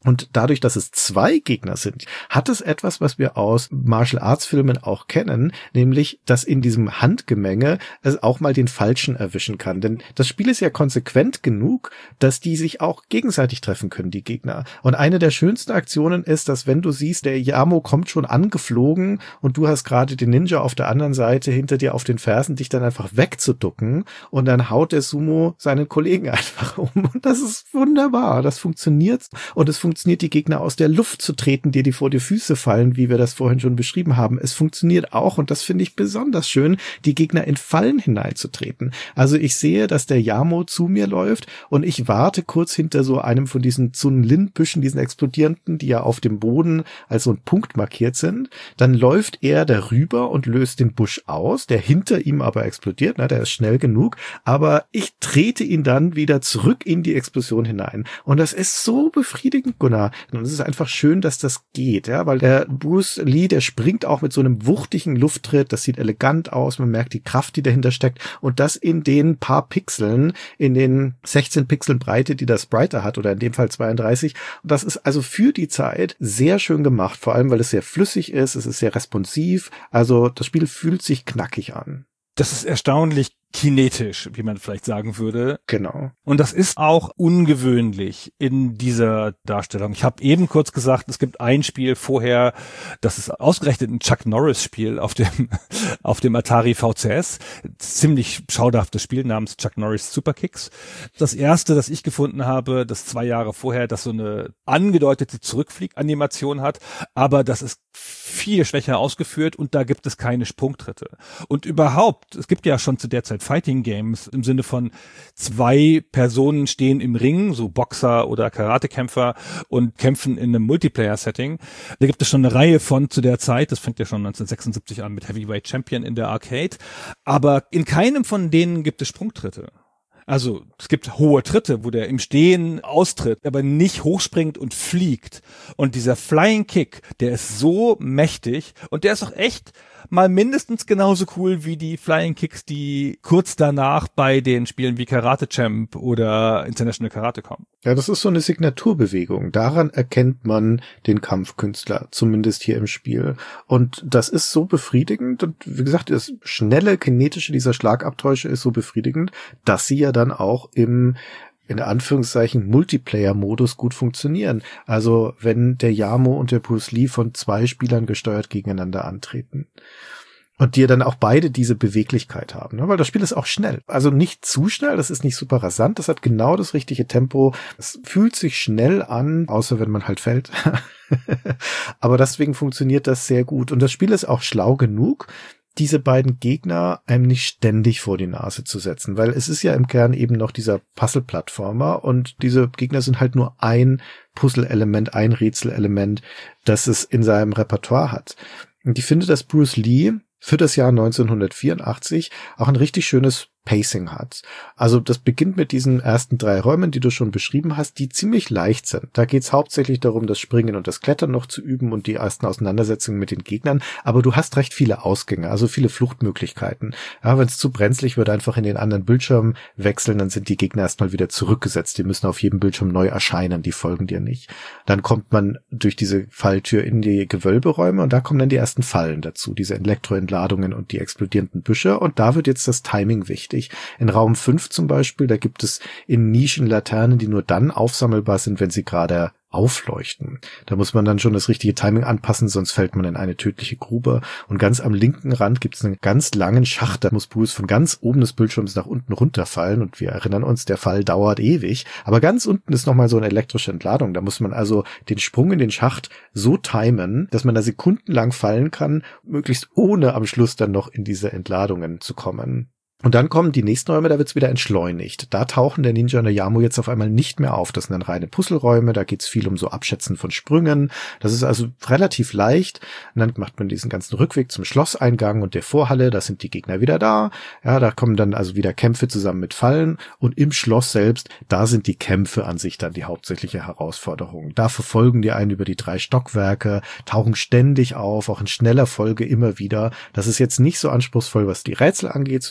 Und dadurch, dass es zwei Gegner sind, hat es etwas, was wir aus Martial Arts Filmen auch kennen, nämlich, dass in diesem Handgemenge es auch mal den Falschen erwischen kann. Denn das Spiel ist ja konsequent genug, dass die sich auch gegenseitig treffen können, die Gegner. Und eine der schönsten Aktionen ist, dass wenn du siehst, der Yamo kommt schon angeflogen und du hast gerade den Ninja auf der anderen Seite hinter dir auf den Fersen, dich dann einfach wegzuducken und dann haut der Sumo seinen Kollegen einfach um. Und das ist wunderbar. Das funktioniert. Und es funktioniert die Gegner aus der Luft zu treten, die dir vor die Füße fallen, wie wir das vorhin schon beschrieben haben. Es funktioniert auch, und das finde ich besonders schön, die Gegner in Fallen hineinzutreten. Also ich sehe, dass der Yamo zu mir läuft und ich warte kurz hinter so einem von diesen Zun-Lin-Büschen, diesen explodierenden, die ja auf dem Boden als so ein Punkt markiert sind. Dann läuft er darüber und löst den Busch aus, der hinter ihm aber explodiert, na, der ist schnell genug, aber ich trete ihn dann wieder zurück in die Explosion hinein. Und das ist so befriedigend, Gunnar. Und es ist einfach schön, dass das geht, ja, weil der Bruce Lee, der springt auch mit so einem wuchtigen Lufttritt, das sieht elegant aus, man merkt die Kraft, die dahinter steckt, und das in den paar Pixeln, in den sechzehn Pixeln Breite, die das Sprite hat, oder in dem Fall zweiunddreißig. Und das ist also für die Zeit sehr schön gemacht, vor allem, weil es sehr flüssig ist, es ist sehr responsiv, also das Spiel fühlt sich knackig an. Das ist erstaunlich kinetisch, wie man vielleicht sagen würde. Genau. Und das ist auch ungewöhnlich in dieser Darstellung. Ich habe eben kurz gesagt, es gibt ein Spiel vorher, das ist ausgerechnet ein Chuck Norris-Spiel auf dem auf dem Atari V C S. Ziemlich schauderhaftes Spiel namens Chuck Norris Superkicks. Das erste, das ich gefunden habe, das zwei Jahre vorher, das so eine angedeutete Zurückflieg-Animation hat, aber das ist viel schwächer ausgeführt und da gibt es keine Sprungtritte. Und überhaupt, es gibt ja schon zu der Zeit Fighting Games im Sinne von zwei Personen stehen im Ring, so Boxer oder Karatekämpfer, und kämpfen in einem Multiplayer-Setting. Da gibt es schon eine Reihe von zu der Zeit, das fängt ja schon neunzehnhundertsechsundsiebzig an mit Heavyweight Champion in der Arcade, aber in keinem von denen gibt es Sprungtritte. Also es gibt hohe Tritte, wo der im Stehen austritt, aber nicht hochspringt und fliegt. Und dieser Flying Kick, der ist so mächtig und der ist auch echt mal mindestens genauso cool wie die Flying Kicks, die kurz danach bei den Spielen wie Karate Champ oder International Karate kommen. Ja, das ist so eine Signaturbewegung. Daran erkennt man den Kampfkünstler, zumindest hier im Spiel. Und das ist so befriedigend. Und wie gesagt, das schnelle, kinetische dieser Schlagabtäusche ist so befriedigend, dass sie ja dann auch im in Anführungszeichen Multiplayer-Modus gut funktionieren. Also wenn der Yamo und der Bruce Lee von zwei Spielern gesteuert gegeneinander antreten. Und die ja dann auch beide diese Beweglichkeit haben, ne? Weil das Spiel ist auch schnell. Also nicht zu schnell, das ist nicht super rasant, das hat genau das richtige Tempo. Es fühlt sich schnell an, außer wenn man halt fällt. Aber deswegen funktioniert das sehr gut. Und das Spiel ist auch schlau genug, diese beiden Gegner einem nicht ständig vor die Nase zu setzen, weil es ist ja im Kern eben noch dieser Puzzle-Plattformer und diese Gegner sind halt nur ein Puzzle-Element, ein Rätsel-Element, das es in seinem Repertoire hat. Und ich finde, dass Bruce Lee für das Jahr neunzehnhundertvierundachtzig auch ein richtig schönes Pacing hat. Also das beginnt mit diesen ersten drei Räumen, die du schon beschrieben hast, die ziemlich leicht sind. Da geht's hauptsächlich darum, das Springen und das Klettern noch zu üben und die ersten Auseinandersetzungen mit den Gegnern. Aber du hast recht viele Ausgänge, also viele Fluchtmöglichkeiten. Ja, wenn es zu brenzlig wird, einfach in den anderen Bildschirm wechseln, dann sind die Gegner erstmal wieder zurückgesetzt. Die müssen auf jedem Bildschirm neu erscheinen, die folgen dir nicht. Dann kommt man durch diese Falltür in die Gewölberäume und da kommen dann die ersten Fallen dazu, diese Elektroentladungen und die explodierenden Büsche. Und da wird jetzt das Timing wichtig. In Raum fünf zum Beispiel, da gibt es in Nischen Laternen, die nur dann aufsammelbar sind, wenn sie gerade aufleuchten. Da muss man dann schon das richtige Timing anpassen, sonst fällt man in eine tödliche Grube. Und ganz am linken Rand gibt es einen ganz langen Schacht, da muss Bruce von ganz oben des Bildschirms nach unten runterfallen. Und wir erinnern uns, der Fall dauert ewig. Aber ganz unten ist nochmal so eine elektrische Entladung. Da muss man also den Sprung in den Schacht so timen, dass man da sekundenlang fallen kann, möglichst ohne am Schluss dann noch in diese Entladungen zu kommen. Und dann kommen die nächsten Räume, da wird's wieder entschleunigt. Da tauchen der Ninja und der Yamo jetzt auf einmal nicht mehr auf. Das sind dann reine Puzzleräume, da geht's viel um so Abschätzen von Sprüngen. Das ist also relativ leicht. Und dann macht man diesen ganzen Rückweg zum Schlosseingang und der Vorhalle, da sind die Gegner wieder da. Ja, da kommen dann also wieder Kämpfe zusammen mit Fallen. Und im Schloss selbst, da sind die Kämpfe an sich dann die hauptsächliche Herausforderung. Da verfolgen die einen über die drei Stockwerke, tauchen ständig auf, auch in schneller Folge immer wieder. Das ist jetzt nicht so anspruchsvoll, was die Rätsel angeht, sondern da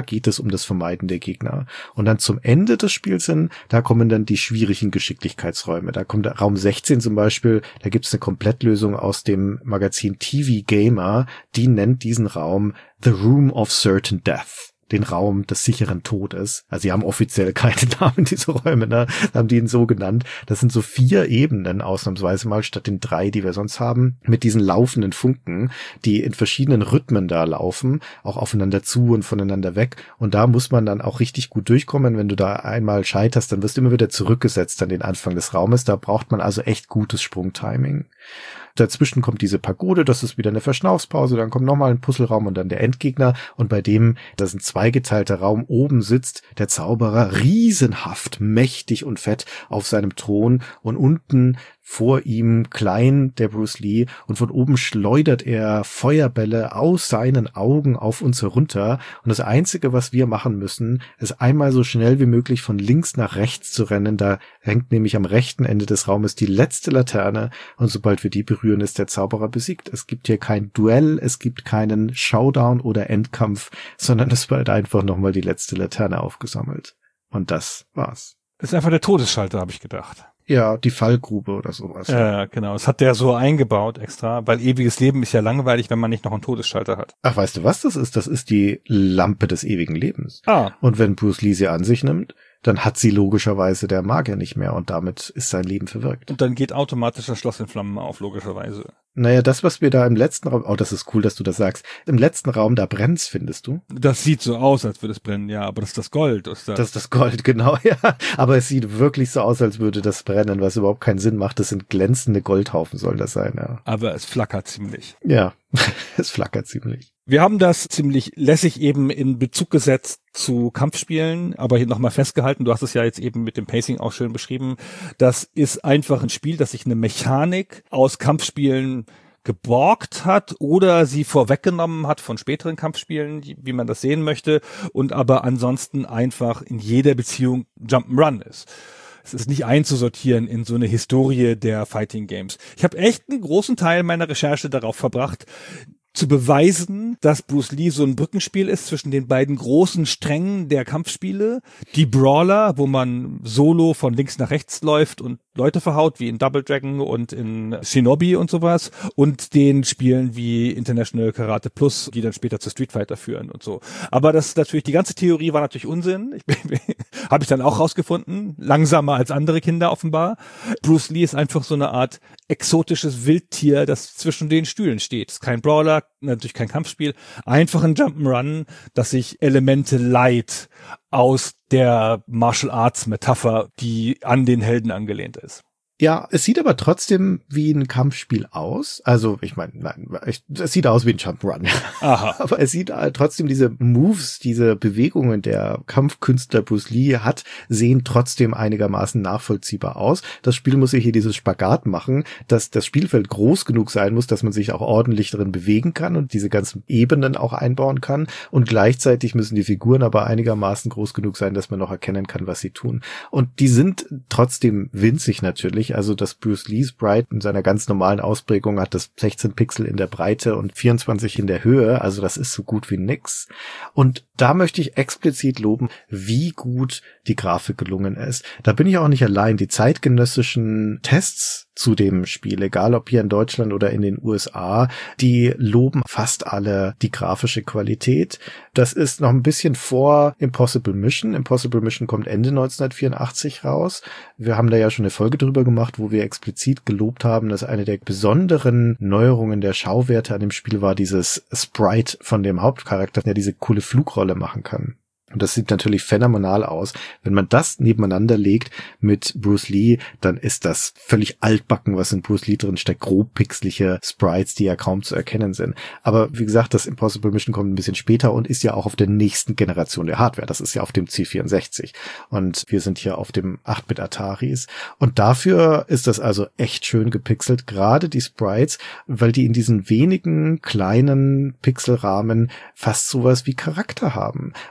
geht es um das Vermeiden der Gegner. Und dann zum Ende des Spiels hin, da kommen dann die schwierigen Geschicklichkeitsräume. Da kommt der Raum sechzehn zum Beispiel, da gibt's eine Komplettlösung aus dem Magazin T V Gamer, die nennt diesen Raum The Room of Certain Death. Den Raum des sicheren Todes. Also sie haben offiziell keine Namen, diese Räume, ne? Haben die ihn so genannt. Das sind so vier Ebenen ausnahmsweise mal statt den drei, die wir sonst haben, mit diesen laufenden Funken, die in verschiedenen Rhythmen da laufen, auch aufeinander zu und voneinander weg. Und da muss man dann auch richtig gut durchkommen. Wenn du da einmal scheiterst, dann wirst du immer wieder zurückgesetzt an den Anfang des Raumes. Da braucht man also echt gutes Sprungtiming. Dazwischen kommt diese Pagode, das ist wieder eine Verschnaufspause, dann kommt nochmal ein Puzzleraum und dann der Endgegner und bei dem, das ein zweigeteilter Raum, oben sitzt der Zauberer riesenhaft, mächtig und fett auf seinem Thron und unten vor ihm klein der Bruce Lee und von oben schleudert er Feuerbälle aus seinen Augen auf uns herunter und das Einzige, was wir machen müssen, ist einmal so schnell wie möglich von links nach rechts zu rennen, da hängt nämlich am rechten Ende des Raumes die letzte Laterne und sobald wir die berühren, ist der Zauberer besiegt. Es gibt hier kein Duell, es gibt keinen Showdown oder Endkampf, sondern es wird einfach nochmal die letzte Laterne aufgesammelt. Und das war's. Das ist einfach der Todesschalter, habe ich gedacht. Ja, die Fallgrube oder sowas. Ja, äh, genau. Das hat der so eingebaut extra, weil ewiges Leben ist ja langweilig, wenn man nicht noch einen Todesschalter hat. Ach, weißt du, was das ist? Das ist die Lampe des ewigen Lebens. Ah. Und wenn Bruce Lee sie an sich nimmt, dann hat sie logischerweise der Magier nicht mehr und damit ist sein Leben verwirkt. Und dann geht automatisch das Schloss in Flammen auf, logischerweise. Naja, das, was wir da im letzten Raum, oh, das ist cool, dass du das sagst, im letzten Raum, da brennt's, findest du? Das sieht so aus, als würde es brennen, ja, aber das ist das Gold. Das ist das, das ist das Gold, genau, ja. Aber es sieht wirklich so aus, als würde das brennen, was überhaupt keinen Sinn macht. Das sind glänzende Goldhaufen, soll das sein, ja. Aber es flackert ziemlich. Ja, es flackert ziemlich. Wir haben das ziemlich lässig eben in Bezug gesetzt zu Kampfspielen, aber hier nochmal festgehalten, du hast es ja jetzt eben mit dem Pacing auch schön beschrieben, das ist einfach ein Spiel, das sich eine Mechanik aus Kampfspielen geborgt hat oder sie vorweggenommen hat von späteren Kampfspielen, wie man das sehen möchte, und aber ansonsten einfach in jeder Beziehung Jump'n'Run ist. Es ist nicht einzusortieren in so eine Historie der Fighting Games. Ich habe echt einen großen Teil meiner Recherche darauf verbracht, zu beweisen, dass Bruce Lee so ein Brückenspiel ist zwischen den beiden großen Strängen der Kampfspiele. Die Brawler, wo man solo von links nach rechts läuft und Leute verhaut, wie in Double Dragon und in Shinobi und sowas, und den Spielen wie International Karate Plus, die dann später zu Street Fighter führen und so. Aber das ist natürlich, die ganze Theorie war natürlich Unsinn. Habe ich dann auch rausgefunden. Langsamer als andere Kinder offenbar. Bruce Lee ist einfach so eine Art exotisches Wildtier, das zwischen den Stühlen steht. Ist kein Brawler, natürlich kein Kampfspiel, einfach ein Jump'n'Run, das sich Elemente leiht aus der Martial Arts Metapher, die an den Helden angelehnt ist. Ja, es sieht aber trotzdem wie ein Kampfspiel aus. Also, ich meine, nein, es sieht aus wie ein Jump'n'Run. Aha. Aber es sieht trotzdem, diese Moves, diese Bewegungen der Kampfkünstler Bruce Lee hat, sehen trotzdem einigermaßen nachvollziehbar aus. Das Spiel muss sich hier dieses Spagat machen, dass das Spielfeld groß genug sein muss, dass man sich auch ordentlich drin bewegen kann und diese ganzen Ebenen auch einbauen kann. Und gleichzeitig müssen die Figuren aber einigermaßen groß genug sein, dass man noch erkennen kann, was sie tun. Und die sind trotzdem winzig natürlich. Also das Bruce Lee Sprite in seiner ganz normalen Ausprägung hat das sechzehn Pixel in der Breite und vierundzwanzig in der Höhe. Also das ist so gut wie nix. Und da möchte ich explizit loben, wie gut die Grafik gelungen ist. Da bin ich auch nicht allein. Die zeitgenössischen Tests zu dem Spiel, egal ob hier in Deutschland oder in den U S A, die loben fast alle die grafische Qualität. Das ist noch ein bisschen vor Impossible Mission. Impossible Mission kommt Ende neunzehnhundertvierundachtzig raus. Wir haben da ja schon eine Folge drüber gemacht, wo wir explizit gelobt haben, dass eine der besonderen Neuerungen der Schauwerte an dem Spiel war dieses Sprite von dem Hauptcharakter, der diese coole Flugrolle machen kann. Und das sieht natürlich phänomenal aus. Wenn man das nebeneinander legt mit Bruce Lee, dann ist das völlig altbacken, was in Bruce Lee drin steckt. Grobpixelige Sprites, die ja kaum zu erkennen sind. Aber wie gesagt, das Impossible Mission kommt ein bisschen später und ist ja auch auf der nächsten Generation der Hardware. Das ist ja auf dem C vierundsechzig. Und wir sind hier auf dem acht Bit Ataris. Und dafür ist das also echt schön gepixelt. Gerade die Sprites, weil die in diesen wenigen kleinen Pixelrahmen fast sowas wie Charakter haben. Also ich finde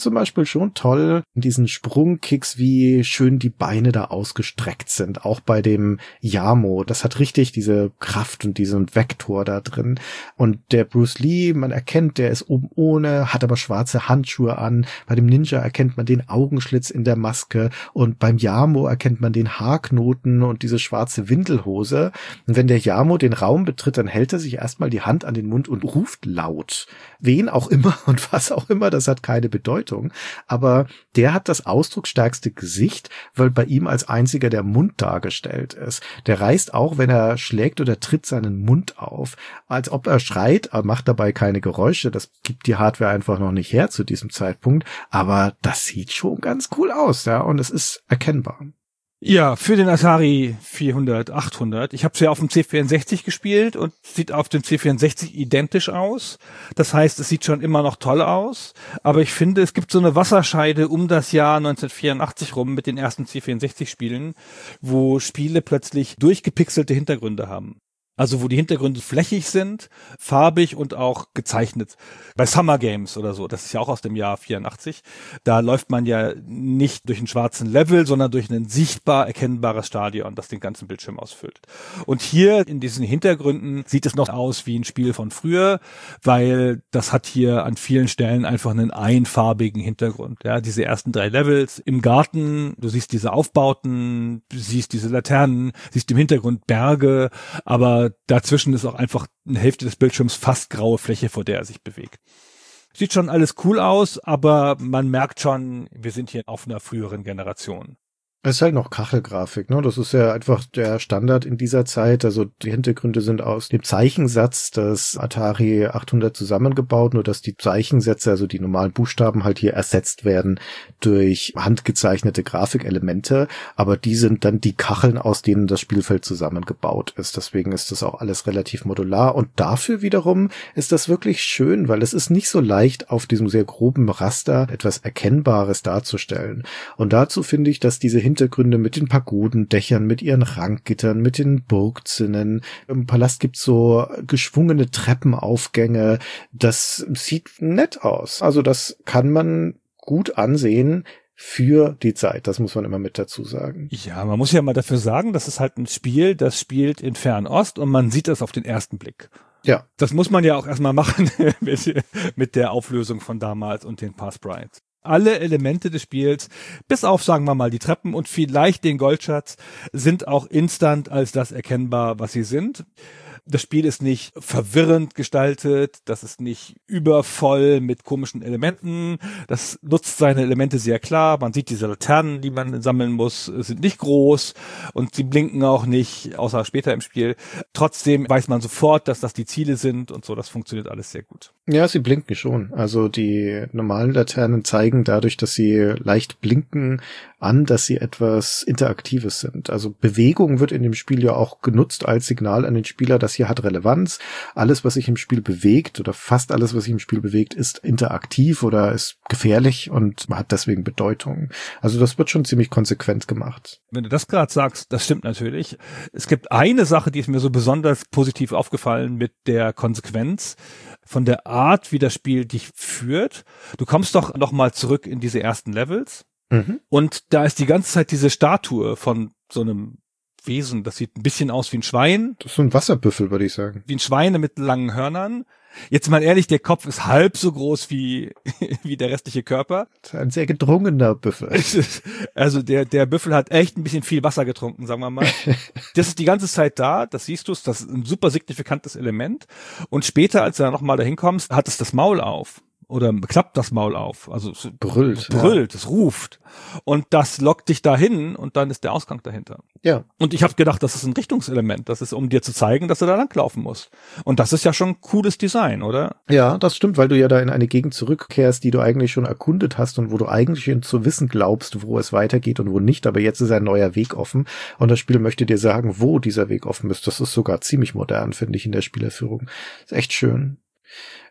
zum Beispiel schon toll in diesen Sprungkicks, wie schön die Beine da ausgestreckt sind. Auch bei dem Yamo. Das hat richtig diese Kraft und diesen Vektor da drin. Und der Bruce Lee, man erkennt, der ist oben ohne, hat aber schwarze Handschuhe an. Bei dem Ninja erkennt man den Augenschlitz in der Maske. Und beim Yamo erkennt man den Haarknoten und diese schwarze Windelhose. Und wenn der Yamo den Raum betritt, dann hält er sich erstmal die Hand an den Mund und ruft laut. Wen auch immer und was auch immer, das hat keine Bedeutung. Aber der hat das ausdrucksstärkste Gesicht, weil bei ihm als einziger der Mund dargestellt ist. Der reißt auch, wenn er schlägt oder tritt, seinen Mund auf. Als ob er schreit, aber macht dabei keine Geräusche. Das gibt die Hardware einfach noch nicht her zu diesem Zeitpunkt. Aber das sieht schon ganz cool aus, ja, und es ist erkennbar. Ja, für den Atari vierhundert, achthundert. Ich habe es ja auf dem C vierundsechzig gespielt und sieht auf dem C vierundsechzig identisch aus. Das heißt, es sieht schon immer noch toll aus. Aber ich finde, es gibt so eine Wasserscheide um das Jahr neunzehnhundertvierundachtzig rum mit den ersten C vierundsechzig-Spielen, wo Spiele plötzlich durchgepixelte Hintergründe haben. Also wo die Hintergründe flächig sind, farbig und auch gezeichnet. Bei Summer Games oder so, das ist ja auch aus dem Jahr vierundachtzig, da läuft man ja nicht durch einen schwarzen Level, sondern durch ein sichtbar erkennbares Stadion, das den ganzen Bildschirm ausfüllt. Und hier in diesen Hintergründen sieht es noch aus wie ein Spiel von früher, weil das hat hier an vielen Stellen einfach einen einfarbigen Hintergrund. Ja, diese ersten drei Levels im Garten, du siehst diese Aufbauten, du siehst diese Laternen, siehst im Hintergrund Berge, aber dazwischen ist auch einfach eine Hälfte des Bildschirms fast graue Fläche, vor der er sich bewegt. Sieht schon alles cool aus, aber man merkt schon, wir sind hier auf einer früheren Generation. Es ist halt noch Kachelgrafik, ne? Das ist ja einfach der Standard in dieser Zeit. Also die Hintergründe sind aus dem Zeichensatz des Atari achthundert zusammengebaut, nur dass die Zeichensätze, also die normalen Buchstaben halt hier ersetzt werden durch handgezeichnete Grafikelemente. Aber die sind dann die Kacheln, aus denen das Spielfeld zusammengebaut ist. Deswegen ist das auch alles relativ modular. Und dafür wiederum ist das wirklich schön, weil es ist nicht so leicht, auf diesem sehr groben Raster etwas Erkennbares darzustellen. Und dazu finde ich, dass diese Hintergründe mit den Pagodendächern, mit ihren Ranggittern, mit den Burgzinnen. Im Palast gibt's so geschwungene Treppenaufgänge. Das sieht nett aus. Also das kann man gut ansehen für die Zeit. Das muss man immer mit dazu sagen. Ja, man muss ja mal dafür sagen, das ist halt ein Spiel, das spielt in Fernost und man sieht das auf den ersten Blick. Ja. Das muss man ja auch erstmal machen mit, mit der Auflösung von damals und den Pass Sprites. Alle Elemente des Spiels, bis auf, sagen wir mal, die Treppen und vielleicht den Goldschatz, sind auch instant als das erkennbar, was sie sind. Das Spiel ist nicht verwirrend gestaltet, das ist nicht übervoll mit komischen Elementen, das nutzt seine Elemente sehr klar, man sieht diese Laternen, die man sammeln muss, sind nicht groß und sie blinken auch nicht, außer später im Spiel. Trotzdem weiß man sofort, dass das die Ziele sind und so, das funktioniert alles sehr gut. Ja, sie blinken schon. Also die normalen Laternen zeigen dadurch, dass sie leicht blinken, an, dass sie etwas Interaktives sind. Also Bewegung wird in dem Spiel ja auch genutzt als Signal an den Spieler, das hier hat Relevanz. Alles, was sich im Spiel bewegt oder fast alles, was sich im Spiel bewegt, ist interaktiv oder ist gefährlich und hat deswegen Bedeutung. Also das wird schon ziemlich konsequent gemacht. Wenn du das gerade sagst, das stimmt natürlich. Es gibt eine Sache, die ist mir so besonders positiv aufgefallen mit der Konsequenz von der Art, wie das Spiel dich führt. Du kommst doch noch mal zurück in diese ersten Levels. Mhm. Und da ist die ganze Zeit diese Statue von so einem Wesen, das sieht ein bisschen aus wie ein Schwein. Das ist so ein Wasserbüffel, würde ich sagen. Wie ein Schwein mit langen Hörnern. Jetzt mal ehrlich, der Kopf ist halb so groß wie wie der restliche Körper. Das ist ein sehr gedrungener Büffel. Also der der Büffel hat echt ein bisschen viel Wasser getrunken, sagen wir mal. Das ist die ganze Zeit da, das siehst du, das ist ein super signifikantes Element. Und später, als du da nochmal dahin kommst, hat es das Maul auf. Oder klappt das Maul auf. Also es brüllt. Es brüllt, ja. Es ruft. Und das lockt dich dahin und dann ist der Ausgang dahinter. Ja. Und ich habe gedacht, das ist ein Richtungselement. Das ist, um dir zu zeigen, dass du da langlaufen musst. Und das ist ja schon cooles Design, oder? Ja, das stimmt, weil du ja da in eine Gegend zurückkehrst, die du eigentlich schon erkundet hast und wo du eigentlich schon zu wissen glaubst, wo es weitergeht und wo nicht. Aber jetzt ist ein neuer Weg offen und das Spiel möchte dir sagen, wo dieser Weg offen ist. Das ist sogar ziemlich modern, finde ich, in der Spielerführung. Ist echt schön.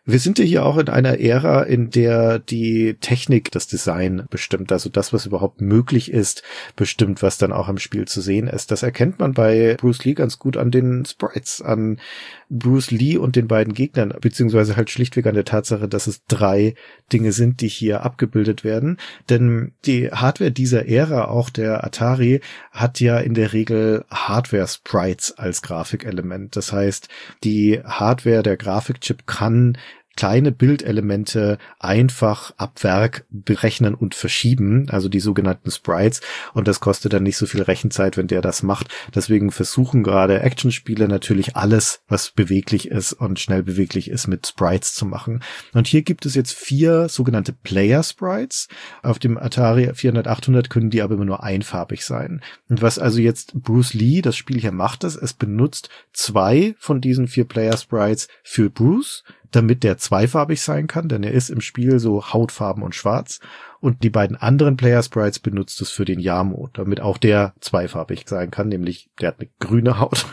Wir sind ja hier auch in einer Ära, in der die Technik das Design bestimmt, also das, was überhaupt möglich ist, bestimmt, was dann auch im Spiel zu sehen ist. Das erkennt man bei Bruce Lee ganz gut an den Sprites, an Bruce Lee und den beiden Gegnern, beziehungsweise halt schlichtweg an der Tatsache, dass es drei Dinge sind, die hier abgebildet werden. Denn die Hardware dieser Ära, auch der Atari, hat ja in der Regel Hardware-Sprites als Grafikelement. Das heißt, die Hardware, der Grafikchip kann kleine Bildelemente einfach ab Werk berechnen und verschieben, also die sogenannten Sprites, und das kostet dann nicht so viel Rechenzeit, wenn der das macht. Deswegen versuchen gerade Actionspiele natürlich alles, was beweglich ist und schnell beweglich ist, mit Sprites zu machen. Und hier gibt es jetzt vier sogenannte Player-Sprites. Auf dem Atari vierhundert achthundert können die aber immer nur einfarbig sein. Und was also jetzt Bruce Lee, das Spiel hier macht, ist, es benutzt zwei von diesen vier Player-Sprites für Bruce, damit der zweifarbig sein kann, denn er ist im Spiel so Hautfarben und schwarz. Und die beiden anderen Player-Sprites benutzt es für den Yamo, damit auch der zweifarbig sein kann, nämlich der hat eine grüne Haut,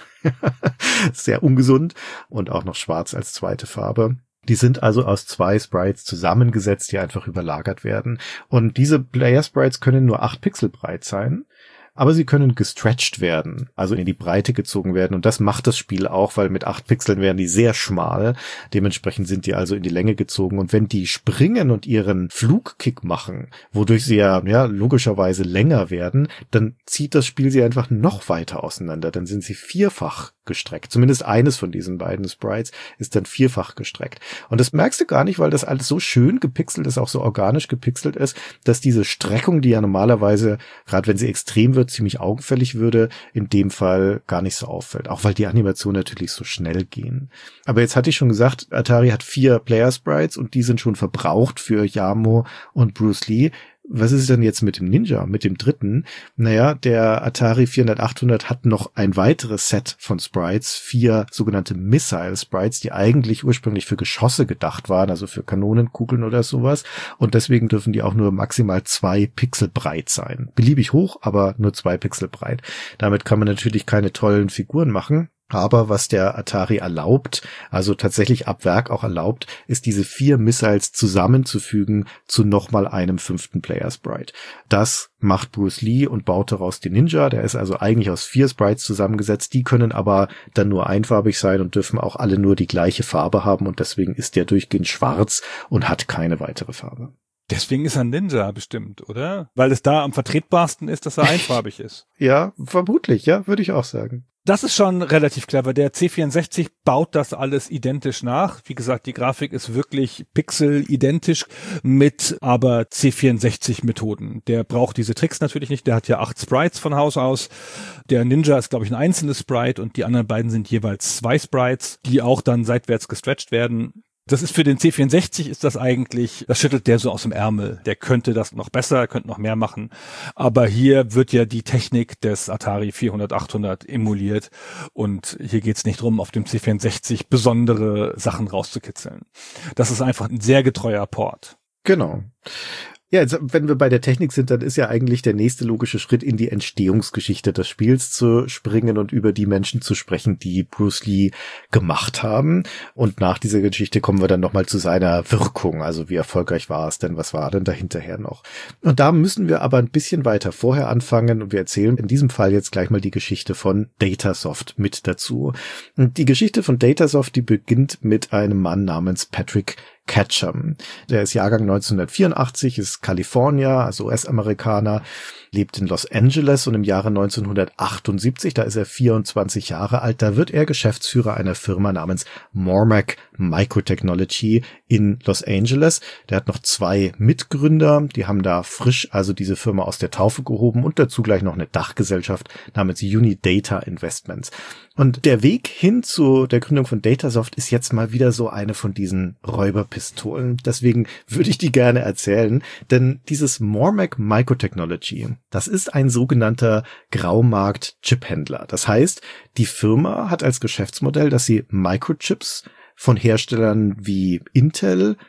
sehr ungesund, und auch noch schwarz als zweite Farbe. Die sind also aus zwei Sprites zusammengesetzt, die einfach überlagert werden. Und diese Player-Sprites können nur acht Pixel breit sein. Aber sie können gestretched werden, also in die Breite gezogen werden. Und das macht das Spiel auch, weil mit acht Pixeln werden die sehr schmal. Dementsprechend sind die also in die Länge gezogen. Und wenn die springen und ihren Flugkick machen, wodurch sie ja, ja logischerweise länger werden, dann zieht das Spiel sie einfach noch weiter auseinander. Dann sind sie vierfach gestreckt. Zumindest eines von diesen beiden Sprites ist dann vierfach gestreckt. Und das merkst du gar nicht, weil das alles so schön gepixelt ist, auch so organisch gepixelt ist, dass diese Streckung, die ja normalerweise, gerade wenn sie extrem wird, ziemlich augenfällig würde, in dem Fall gar nicht so auffällt. Auch weil die Animationen natürlich so schnell gehen. Aber jetzt hatte ich schon gesagt, Atari hat vier Player-Sprites und die sind schon verbraucht für Yamo und Bruce Lee. Was ist denn jetzt mit dem Ninja, mit dem dritten? Naja, der Atari vierhundert achthundert hat noch ein weiteres Set von Sprites, vier sogenannte Missile-Sprites, die eigentlich ursprünglich für Geschosse gedacht waren, also für Kanonenkugeln oder sowas. Und deswegen dürfen die auch nur maximal zwei Pixel breit sein. Beliebig hoch, aber nur zwei Pixel breit. Damit kann man natürlich keine tollen Figuren machen. Aber was der Atari erlaubt, also tatsächlich ab Werk auch erlaubt, ist diese vier Missiles zusammenzufügen zu nochmal einem fünften Player-Sprite. Das macht Bruce Lee und baut daraus den Ninja. Der ist also eigentlich aus vier Sprites zusammengesetzt. Die können aber dann nur einfarbig sein und dürfen auch alle nur die gleiche Farbe haben. Und deswegen ist der durchgehend schwarz und hat keine weitere Farbe. Deswegen ist er ein Ninja bestimmt, oder? Weil es da am vertretbarsten ist, dass er einfarbig ist. Ja, vermutlich, ja, würde ich auch sagen. Das ist schon relativ clever. Der C vierundsechzig baut das alles identisch nach. Wie gesagt, die Grafik ist wirklich pixelidentisch mit aber C vierundsechzig Methoden. Der braucht diese Tricks natürlich nicht. Der hat ja acht Sprites von Haus aus. Der Ninja ist, glaube ich, ein einzelnes Sprite und die anderen beiden sind jeweils zwei Sprites, die auch dann seitwärts gestretched werden. Das ist für den C vierundsechzig ist das eigentlich, das schüttelt der so aus dem Ärmel. Der könnte das noch besser, könnte noch mehr machen. Aber hier wird ja die Technik des Atari vierhundert achthundert emuliert. Und hier geht's nicht drum, auf dem C vierundsechzig besondere Sachen rauszukitzeln. Das ist einfach ein sehr getreuer Port. Genau. Ja, jetzt, wenn wir bei der Technik sind, dann ist ja eigentlich der nächste logische Schritt, in die Entstehungsgeschichte des Spiels zu springen und über die Menschen zu sprechen, die Bruce Lee gemacht haben. Und nach dieser Geschichte kommen wir dann nochmal zu seiner Wirkung. Also wie erfolgreich war es denn? Was war denn dahinterher noch? Und da müssen wir aber ein bisschen weiter vorher anfangen und wir erzählen in diesem Fall jetzt gleich mal die Geschichte von Datasoft mit dazu. Und die Geschichte von Datasoft, die beginnt mit einem Mann namens Patrick Ketchum. Der ist Jahrgang neunzehnhundertvierundachtzig, ist Kalifornier, also U S-Amerikaner, lebt in Los Angeles und im Jahre neunzehnhundertachtundsiebzig, da ist er vierundzwanzig Jahre alt, da wird er Geschäftsführer einer Firma namens Mormac Microtechnology in Los Angeles. Der hat noch zwei Mitgründer, die haben da frisch also diese Firma aus der Taufe gehoben und dazu gleich noch eine Dachgesellschaft namens Unidata Investments. Und der Weg hin zu der Gründung von Datasoft ist jetzt mal wieder so eine von diesen Räuberpistolen. Deswegen würde ich die gerne erzählen, denn dieses Mormac Microtechnology, das ist ein sogenannter Graumarkt-Chip-Händler. Das heißt, die Firma hat als Geschäftsmodell, dass sie Microchips von Herstellern wie Intel,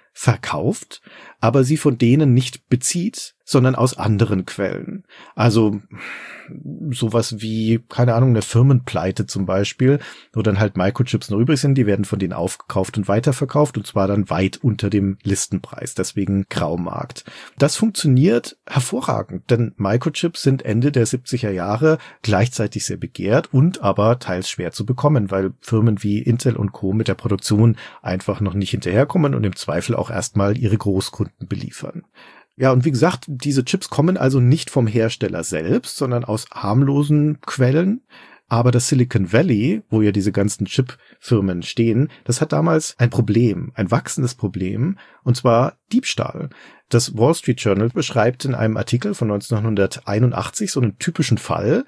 verkauft, aber sie von denen nicht bezieht, sondern aus anderen Quellen. Also sowas wie, keine Ahnung, eine Firmenpleite zum Beispiel, wo dann halt Microchips noch übrig sind, die werden von denen aufgekauft und weiterverkauft und zwar dann weit unter dem Listenpreis, deswegen Graumarkt. Das funktioniert hervorragend, denn Microchips sind Ende der siebziger Jahre gleichzeitig sehr begehrt und aber teils schwer zu bekommen, weil Firmen wie Intel und Co. mit der Produktion einfach noch nicht hinterherkommen und im Zweifel auch erstmal ihre Großkunden beliefern. Ja, und wie gesagt, diese Chips kommen also nicht vom Hersteller selbst, sondern aus harmlosen Quellen. Aber das Silicon Valley, wo ja diese ganzen Chipfirmen stehen, das hat damals ein Problem, ein wachsendes Problem, und zwar Diebstahl. Das Wall Street Journal beschreibt in einem Artikel von neunzehnhunderteinundachtzig so einen typischen Fall,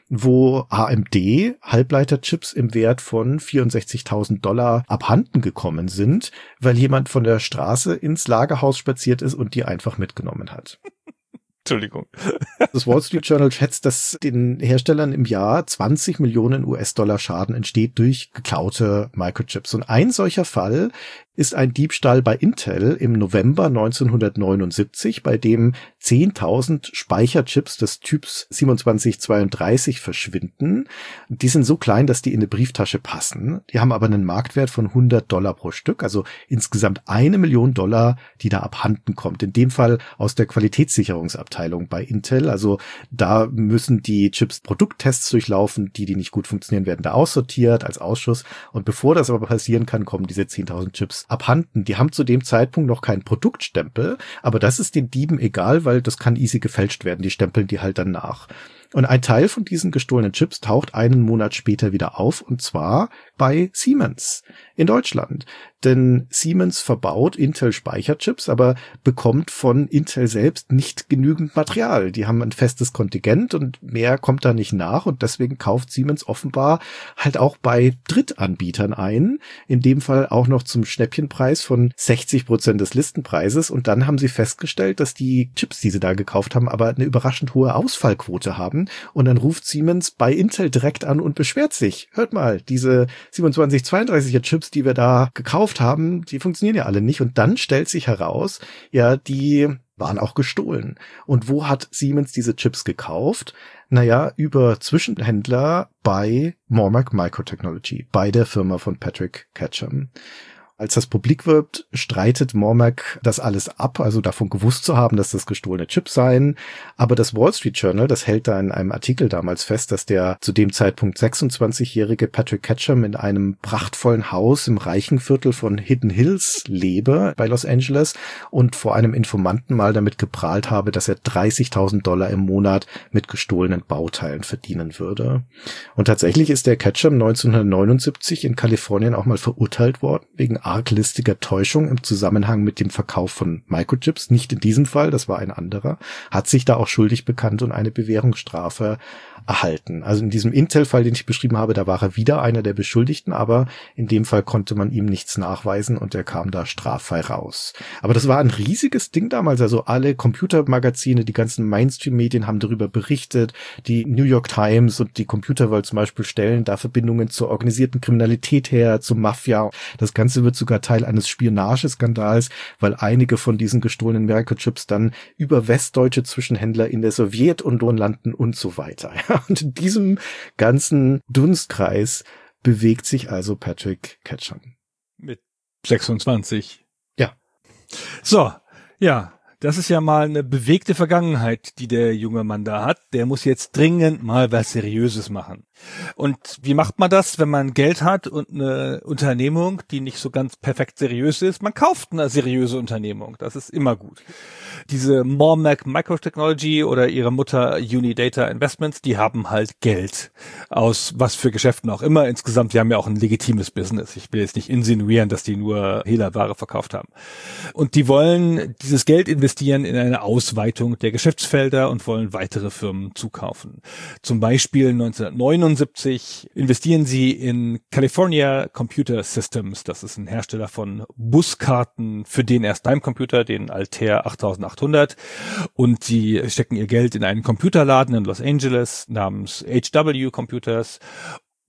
wo A M D Halbleiterchips im Wert von vierundsechzigtausend Dollar abhanden gekommen sind, weil jemand von der Straße ins Lagerhaus spaziert ist und die einfach mitgenommen hat. Entschuldigung. Das Wall Street Journal schätzt, dass den Herstellern im Jahr zwanzig Millionen U S-Dollar Schaden entsteht durch geklaute Microchips. Und ein solcher Fall ist ein Diebstahl bei Intel im November neunzehnhundertneunundsiebzig, bei dem zehntausend Speicherchips des Typs siebenundzwanzig zweiunddreißig verschwinden. Die sind so klein, dass die in eine Brieftasche passen. Die haben aber einen Marktwert von hundert Dollar pro Stück, also insgesamt eine Million Dollar, die da abhanden kommt. In dem Fall aus der Qualitätssicherungsabteilung bei Intel. Also da müssen die Chips Produkttests durchlaufen, die, die nicht gut funktionieren, werden da aussortiert als Ausschuss. Und bevor das aber passieren kann, kommen diese zehntausend Chips abhanden. Die haben zu dem Zeitpunkt noch keinen Produktstempel, aber das ist den Dieben egal, weil das kann easy gefälscht werden. Die stempeln die halt dann nach. Und ein Teil von diesen gestohlenen Chips taucht einen Monat später wieder auf, und zwar bei Siemens in Deutschland. Denn Siemens verbaut Intel Speicherchips, aber bekommt von Intel selbst nicht genügend Material. Die haben ein festes Kontingent und mehr kommt da nicht nach, und deswegen kauft Siemens offenbar halt auch bei Drittanbietern ein, in dem Fall auch noch zum Schnäppchenpreis von sechzig Prozent des Listenpreises, und dann haben sie festgestellt, dass die Chips, die sie da gekauft haben, aber eine überraschend hohe Ausfallquote haben, und dann ruft Siemens bei Intel direkt an und beschwert sich. Hört mal, diese siebenundzwanzig zweiunddreißiger Chips, die wir da gekauft haben, die funktionieren ja alle nicht. Und dann stellt sich heraus, ja, die waren auch gestohlen. Und wo hat Siemens diese Chips gekauft? Naja, über Zwischenhändler bei Mormac Microtechnology, bei der Firma von Patrick Ketchum. Als das publik wird, streitet Mormac das alles ab, also davon gewusst zu haben, dass das gestohlene Chips seien. Aber das Wall Street Journal, das hält da in einem Artikel damals fest, dass der zu dem Zeitpunkt sechsundzwanzigjährige Patrick Ketchum in einem prachtvollen Haus im reichen Viertel von Hidden Hills lebe bei Los Angeles und vor einem Informanten mal damit geprahlt habe, dass er dreißigtausend Dollar im Monat mit gestohlenen Bauteilen verdienen würde. Und tatsächlich ist der Ketchum neunzehnhundertneunundsiebzig in Kalifornien auch mal verurteilt worden wegen arglistiger Täuschung im Zusammenhang mit dem Verkauf von Microchips. Nicht in diesem Fall, das war ein anderer. Hat sich da auch schuldig bekannt und eine Bewährungsstrafe erhalten. Also in diesem Intel-Fall, den ich beschrieben habe, da war er wieder einer der Beschuldigten, aber in dem Fall konnte man ihm nichts nachweisen und er kam da straffrei raus. Aber das war ein riesiges Ding damals, also alle Computermagazine, die ganzen Mainstream-Medien haben darüber berichtet, die New York Times und die Computer World zum Beispiel stellen da Verbindungen zur organisierten Kriminalität her, zur Mafia. Das Ganze wird sogar Teil eines Spionageskandals, weil einige von diesen gestohlenen Microchips dann über westdeutsche Zwischenhändler in der Sowjetunion landen und so weiter. Und in diesem ganzen Dunstkreis bewegt sich also Patrick Ketchum. Mit sechsundzwanzig. Ja. So, ja, das ist ja mal eine bewegte Vergangenheit, die der junge Mann da hat. Der muss jetzt dringend mal was Seriöses machen. Und wie macht man das, wenn man Geld hat und eine Unternehmung, die nicht so ganz perfekt seriös ist? Man kauft eine seriöse Unternehmung. Das ist immer gut. Diese Mormac Microtechnology oder ihre Mutter Unidata Investments, die haben halt Geld. Aus was für Geschäften auch immer. Insgesamt, die haben ja auch ein legitimes Business. Ich will jetzt nicht insinuieren, dass die nur Hehlerware verkauft haben. Und die wollen dieses Geld investieren in eine Ausweitung der Geschäftsfelder und wollen weitere Firmen zukaufen. Zum Beispiel neunzehnhundertneunundsiebzig investieren sie in California Computer Systems. Das ist ein Hersteller von Buskarten für den Erst-Time-Computer, den Altair achttausendachthundert. Und sie stecken ihr Geld in einen Computerladen in Los Angeles namens H W Computers.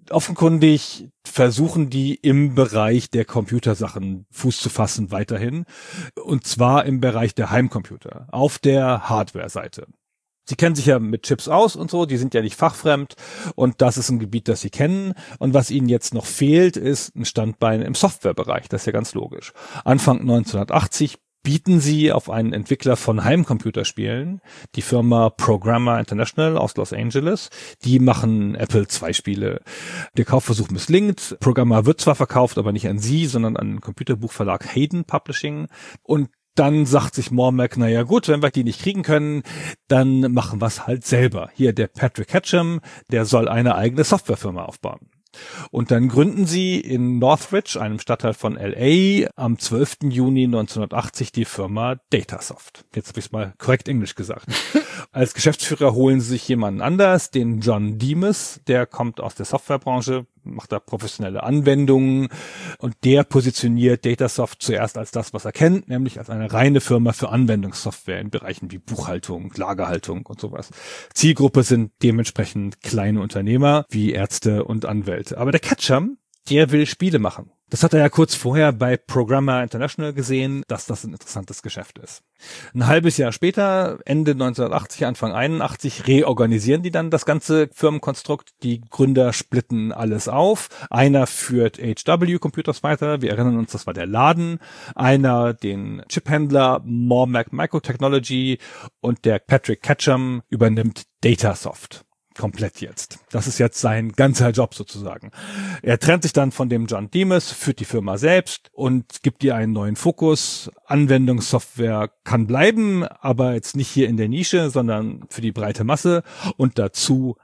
offenkundig versuchen die im Bereich der Computersachen Fuß zu fassen weiterhin. Und zwar im Bereich der Heimcomputer, auf der Hardware-Seite. Sie kennen sich ja mit Chips aus und so, die sind ja nicht fachfremd und das ist ein Gebiet, das sie kennen. Und was ihnen jetzt noch fehlt, ist ein Standbein im Softwarebereich, das ist ja ganz logisch. Anfang neunzehnhundertachtzig bieten sie auf einen Entwickler von Heimcomputerspielen, die Firma Programmer International aus Los Angeles. Die machen Apple zwei Spiele. Der Kaufversuch misslingt. Programmer wird zwar verkauft, aber nicht an sie, sondern an den Computerbuchverlag Hayden Publishing. Und dann sagt sich Mormack, naja gut, wenn wir die nicht kriegen können, dann machen wir es halt selber. Hier der Patrick Ketchum, der soll eine eigene Softwarefirma aufbauen. Und dann gründen sie in Northridge, einem Stadtteil von L A, am zwölften Juni neunzehnhundertachtzig die Firma Datasoft. Jetzt habe ich es mal korrekt Englisch gesagt. Als Geschäftsführer holen sie sich jemanden anders, den John Demas, der kommt aus der Softwarebranche, macht da professionelle Anwendungen und der positioniert Datasoft zuerst als das, was er kennt, nämlich als eine reine Firma für Anwendungssoftware in Bereichen wie Buchhaltung, Lagerhaltung und sowas. Zielgruppe sind dementsprechend kleine Unternehmer wie Ärzte und Anwälte. Aber der Ketchum, der will Spiele machen. Das hat er ja kurz vorher bei Programmer International gesehen, dass das ein interessantes Geschäft ist. Ein halbes Jahr später, Ende neunzehnhundertachtzig, Anfang einundachtzig, reorganisieren die dann das ganze Firmenkonstrukt. Die Gründer splitten alles auf. Einer führt H W Computers weiter. Wir erinnern uns, das war der Laden. Einer den Chiphändler Mormack Microtechnology und der Patrick Ketchum übernimmt Datasoft. Komplett jetzt. Das ist jetzt sein ganzer Job sozusagen. Er trennt sich dann von dem John Demas, führt die Firma selbst und gibt ihr einen neuen Fokus. Anwendungssoftware kann bleiben, aber jetzt nicht hier in der Nische, sondern für die breite Masse und dazu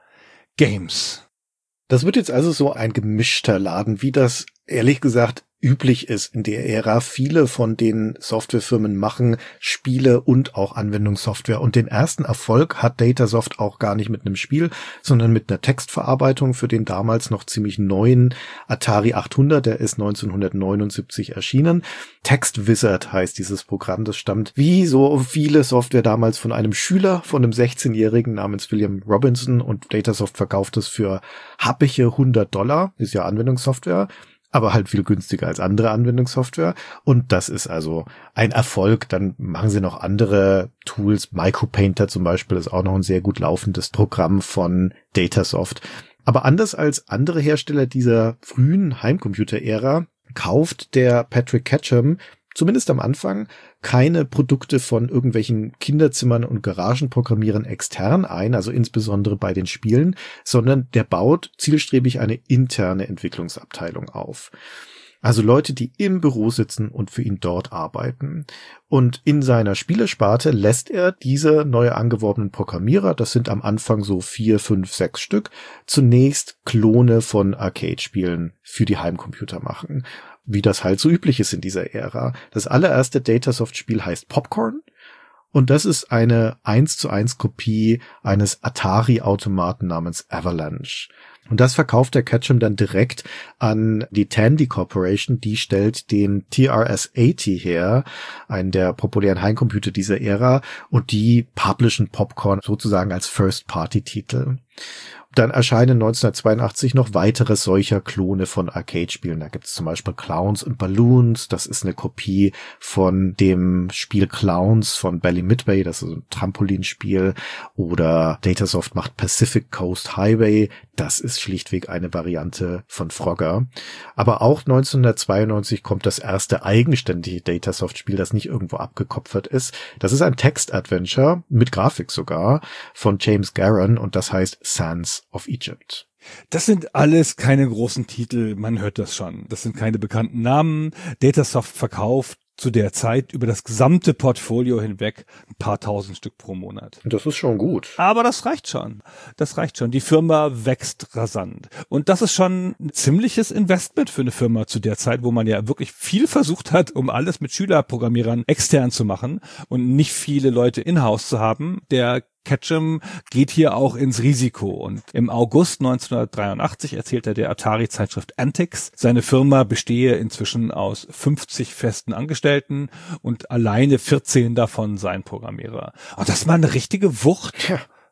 Games. Das wird jetzt also so ein gemischter Laden, wie das ehrlich gesagt üblich ist in der Ära. Viele von den Softwarefirmen machen Spiele und auch Anwendungssoftware. Und den ersten Erfolg hat Datasoft auch gar nicht mit einem Spiel, sondern mit einer Textverarbeitung für den damals noch ziemlich neuen Atari achthundert. Der ist neunzehnhundertneunundsiebzig erschienen. Text Wizard heißt dieses Programm. Das stammt wie so viele Software damals von einem Schüler, von einem sechzehnjährigen namens William Robinson. Und Datasoft verkauft es für happige hundert Dollar. Ist ja Anwendungssoftware, aber halt viel günstiger als andere Anwendungssoftware. Und das ist also ein Erfolg. Dann machen sie noch andere Tools. Micropainter zum Beispiel ist auch noch ein sehr gut laufendes Programm von Datasoft. Aber anders als andere Hersteller dieser frühen Heimcomputer-Ära kauft der Patrick Ketchum zumindest am Anfang keine Produkte von irgendwelchen Kinderzimmern und Garagenprogrammierern extern ein, also insbesondere bei den Spielen, sondern der baut zielstrebig eine interne Entwicklungsabteilung auf. Also Leute, die im Büro sitzen und für ihn dort arbeiten. Und in seiner Spielesparte lässt er diese neu angeworbenen Programmierer, das sind am Anfang so vier, fünf, sechs Stück, zunächst Klone von Arcade-Spielen für die Heimcomputer machen. Wie das halt so üblich ist in dieser Ära. Das allererste Datasoft-Spiel heißt Popcorn. Und das ist eine eins zu eins Kopie eines Atari-Automaten namens Avalanche. Und das verkauft der Ketchum dann direkt an die Tandy Corporation. Die stellt den T R S achtzig her, einen der populären Heimcomputer dieser Ära. Und die publishen Popcorn sozusagen als First-Party-Titel. Dann erscheinen neunzehnhundertzweiundachtzig noch weitere solcher Klone von Arcade-Spielen. Da gibt es zum Beispiel Clowns and Balloons. Das ist eine Kopie von dem Spiel Clowns von Bally Midway. Das ist ein Trampolinspiel. Oder Datasoft macht Pacific Coast Highway. Das ist schlichtweg eine Variante von Frogger. Aber auch neunzehnhundertzweiundneunzig kommt das erste eigenständige Datasoft-Spiel, das nicht irgendwo abgekopfert ist. Das ist ein Text-Adventure, mit Grafik sogar, von James Garron und das heißt Sands of Egypt. Das sind alles keine großen Titel, man hört das schon. Das sind keine bekannten Namen. Datasoft verkauft zu der Zeit über das gesamte Portfolio hinweg ein paar tausend Stück pro Monat. Das ist schon gut. Aber das reicht schon. Das reicht schon. Die Firma wächst rasant. Und das ist schon ein ziemliches Investment für eine Firma zu der Zeit, wo man ja wirklich viel versucht hat, um alles mit Schülerprogrammierern extern zu machen und nicht viele Leute in-house zu haben. Der Ketchum geht hier auch ins Risiko und im August neunzehnhundertdreiundachtzig erzählte der Atari-Zeitschrift Antics, seine Firma bestehe inzwischen aus fünfzig festen Angestellten und alleine vierzehn davon seien Programmierer. Und das war eine richtige Wucht. Ja.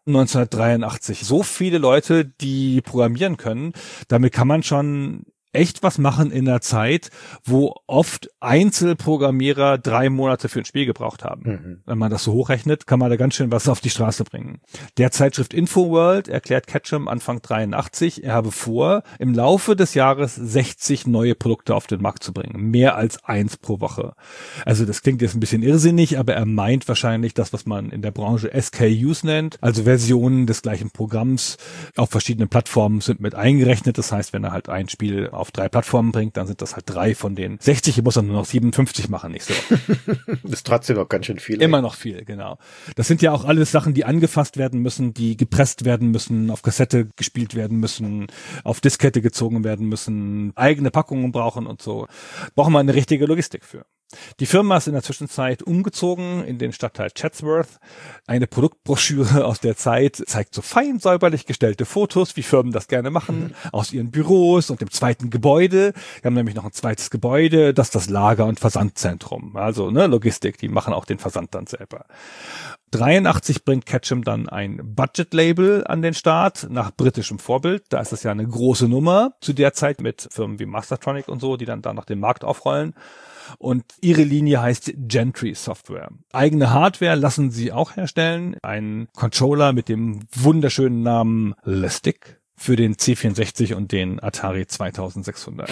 neunzehnhundertdreiundachtzig. So viele Leute, die programmieren können, damit kann man schon echt was machen in der Zeit, wo oft Einzelprogrammierer drei Monate für ein Spiel gebraucht haben. Mhm. Wenn man das so hochrechnet, kann man da ganz schön was auf die Straße bringen. Der Zeitschrift Infoworld erklärt Ketchum Anfang dreiundachtzig, er habe vor, im Laufe des Jahres sechzig neue Produkte auf den Markt zu bringen. Mehr als eins pro Woche. Also das klingt jetzt ein bisschen irrsinnig, aber er meint wahrscheinlich das, was man in der Branche S K Us nennt, also Versionen des gleichen Programms auf verschiedenen Plattformen sind mit eingerechnet. Das heißt, wenn er halt ein Spiel auf drei Plattformen bringt, dann sind das halt drei von den sechzig, hier muss er nur noch siebenundfünfzig machen, nicht so. Das ist trotzdem noch ganz schön viel. Immer ey. noch viel, genau. Das sind ja auch alles Sachen, die angefasst werden müssen, die gepresst werden müssen, auf Kassette gespielt werden müssen, auf Diskette gezogen werden müssen, eigene Packungen brauchen und so. Brauchen wir eine richtige Logistik für. Die Firma ist in der Zwischenzeit umgezogen in den Stadtteil Chatsworth. Eine Produktbroschüre aus der Zeit zeigt so fein säuberlich gestellte Fotos, wie Firmen das gerne machen, aus ihren Büros und dem zweiten Gebäude. Wir haben nämlich noch ein zweites Gebäude, das ist das Lager- und Versandzentrum. Also ne, Logistik, die machen auch den Versand dann selber. dreiundachtzig bringt Ketchum dann ein Budget-Label an den Start, nach britischem Vorbild. Da ist das ja eine große Nummer zu der Zeit mit Firmen wie Mastertronic und so, die dann da nach dem Markt aufrollen. Und ihre Linie heißt Gentry Software. Eigene Hardware lassen sie auch herstellen. Ein Controller mit dem wunderschönen Namen Listic für den C vierundsechzig und den Atari zweitausendsechshundert.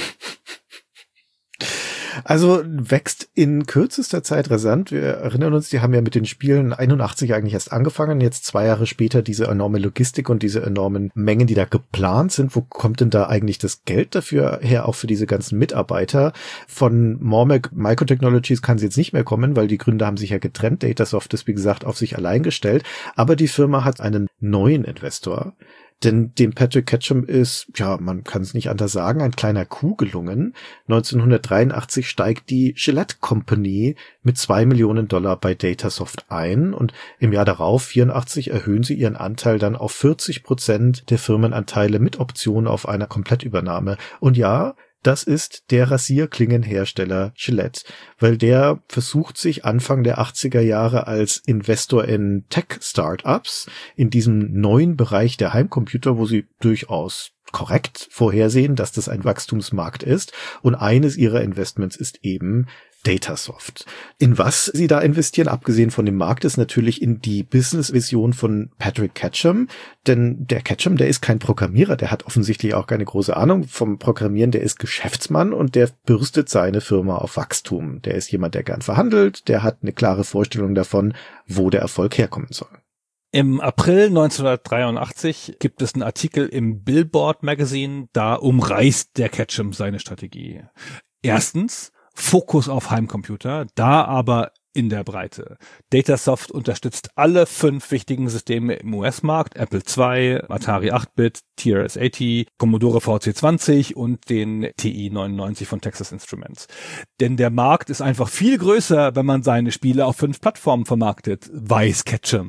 Also wächst in kürzester Zeit rasant. Wir erinnern uns, die haben ja mit den Spielen einundachtzig eigentlich erst angefangen. Jetzt zwei Jahre später diese enorme Logistik und diese enormen Mengen, die da geplant sind. Wo kommt denn da eigentlich das Geld dafür her, auch für diese ganzen Mitarbeiter? Von Mormac Microtechnologies kann es jetzt nicht mehr kommen, weil die Gründer haben sich ja getrennt. Datasoft ist, wie gesagt, auf sich allein gestellt. Aber die Firma hat einen neuen Investor. Denn dem Patrick Ketchum ist, ja, man kann es nicht anders sagen, ein kleiner Coup gelungen. neunzehnhundertdreiundachtzig steigt die Gillette Company mit zwei Millionen Dollar bei Datasoft ein und im Jahr darauf, vierundachtzig, erhöhen sie ihren Anteil dann auf vierzig Prozent der Firmenanteile mit Option auf einer Komplettübernahme. Und ja, das ist der Rasierklingenhersteller Gillette, weil der versucht sich Anfang der achtziger Jahre als Investor in Tech-Startups in diesem neuen Bereich der Heimcomputer, wo sie durchaus korrekt vorhersehen, dass das ein Wachstumsmarkt ist. Und eines ihrer Investments ist eben Datasoft. In was sie da investieren, abgesehen von dem Markt, ist natürlich in die Business-Vision von Patrick Ketchum. Denn der Ketchum, der ist kein Programmierer, der hat offensichtlich auch keine große Ahnung vom Programmieren, der ist Geschäftsmann und der bürstet seine Firma auf Wachstum. Der ist jemand, der gern verhandelt, der hat eine klare Vorstellung davon, wo der Erfolg herkommen soll. Im April neunzehnhundertdreiundachtzig gibt es einen Artikel im Billboard Magazine, da umreißt der Ketchum seine Strategie. Erstens, Fokus auf Heimcomputer, da aber in der Breite. Datasoft unterstützt alle fünf wichtigen Systeme im U S-Markt, Apple zwei, Atari acht Bit, T R S achtzig, Commodore V C zwanzig und den T I neunundneunzig von Texas Instruments. Denn der Markt ist einfach viel größer, wenn man seine Spiele auf fünf Plattformen vermarktet, weiß Ketchum.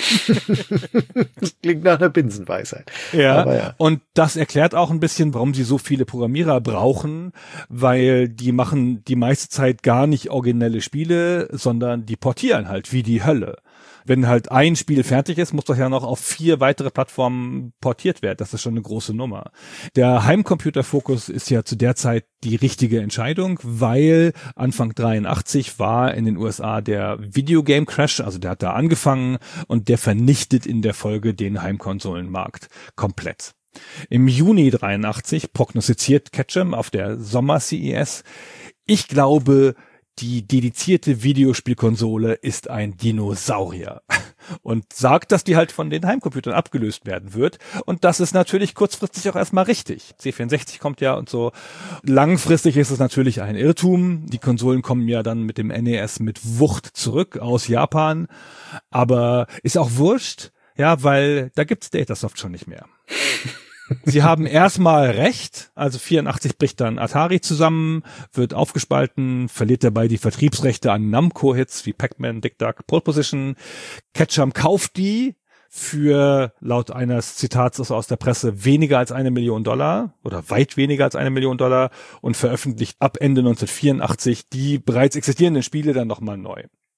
Das klingt nach einer Binsenweisheit. Ja, aber ja, und das erklärt auch ein bisschen, warum sie so viele Programmierer brauchen, weil die machen die meiste Zeit gar nicht originelle Spiele, sondern sondern die portieren halt wie die Hölle. Wenn halt ein Spiel fertig ist, muss das ja noch auf vier weitere Plattformen portiert werden. Das ist schon eine große Nummer. Der Heimcomputer-Fokus ist ja zu der Zeit die richtige Entscheidung, weil Anfang dreiundachtzig war in den U S A der Videogame-Crash, also der hat da angefangen und der vernichtet in der Folge den Heimkonsolenmarkt komplett. Im Juni dreiundachtzig prognostiziert Ketchum auf der Sommer-C E S, ich glaube, die dedizierte Videospielkonsole ist ein Dinosaurier und sagt, dass die halt von den Heimcomputern abgelöst werden wird. Und das ist natürlich kurzfristig auch erstmal richtig. C vierundsechzig kommt ja und so. Langfristig ist es natürlich ein Irrtum. Die Konsolen kommen ja dann mit dem N E S mit Wucht zurück aus Japan. Aber ist auch wurscht, ja, weil da gibt's Datasoft schon nicht mehr. Sie haben erstmal recht, also vierundachtzig bricht dann Atari zusammen, wird aufgespalten, verliert dabei die Vertriebsrechte an Namco-Hits wie Pac-Man, Dick Duck, Pole Position. Ketchum kauft die für, laut eines Zitats aus der Presse, weniger als eine Million Dollar oder weit weniger als eine Million Dollar und veröffentlicht ab Ende neunzehnhundertvierundachtzig die bereits existierenden Spiele dann nochmal neu.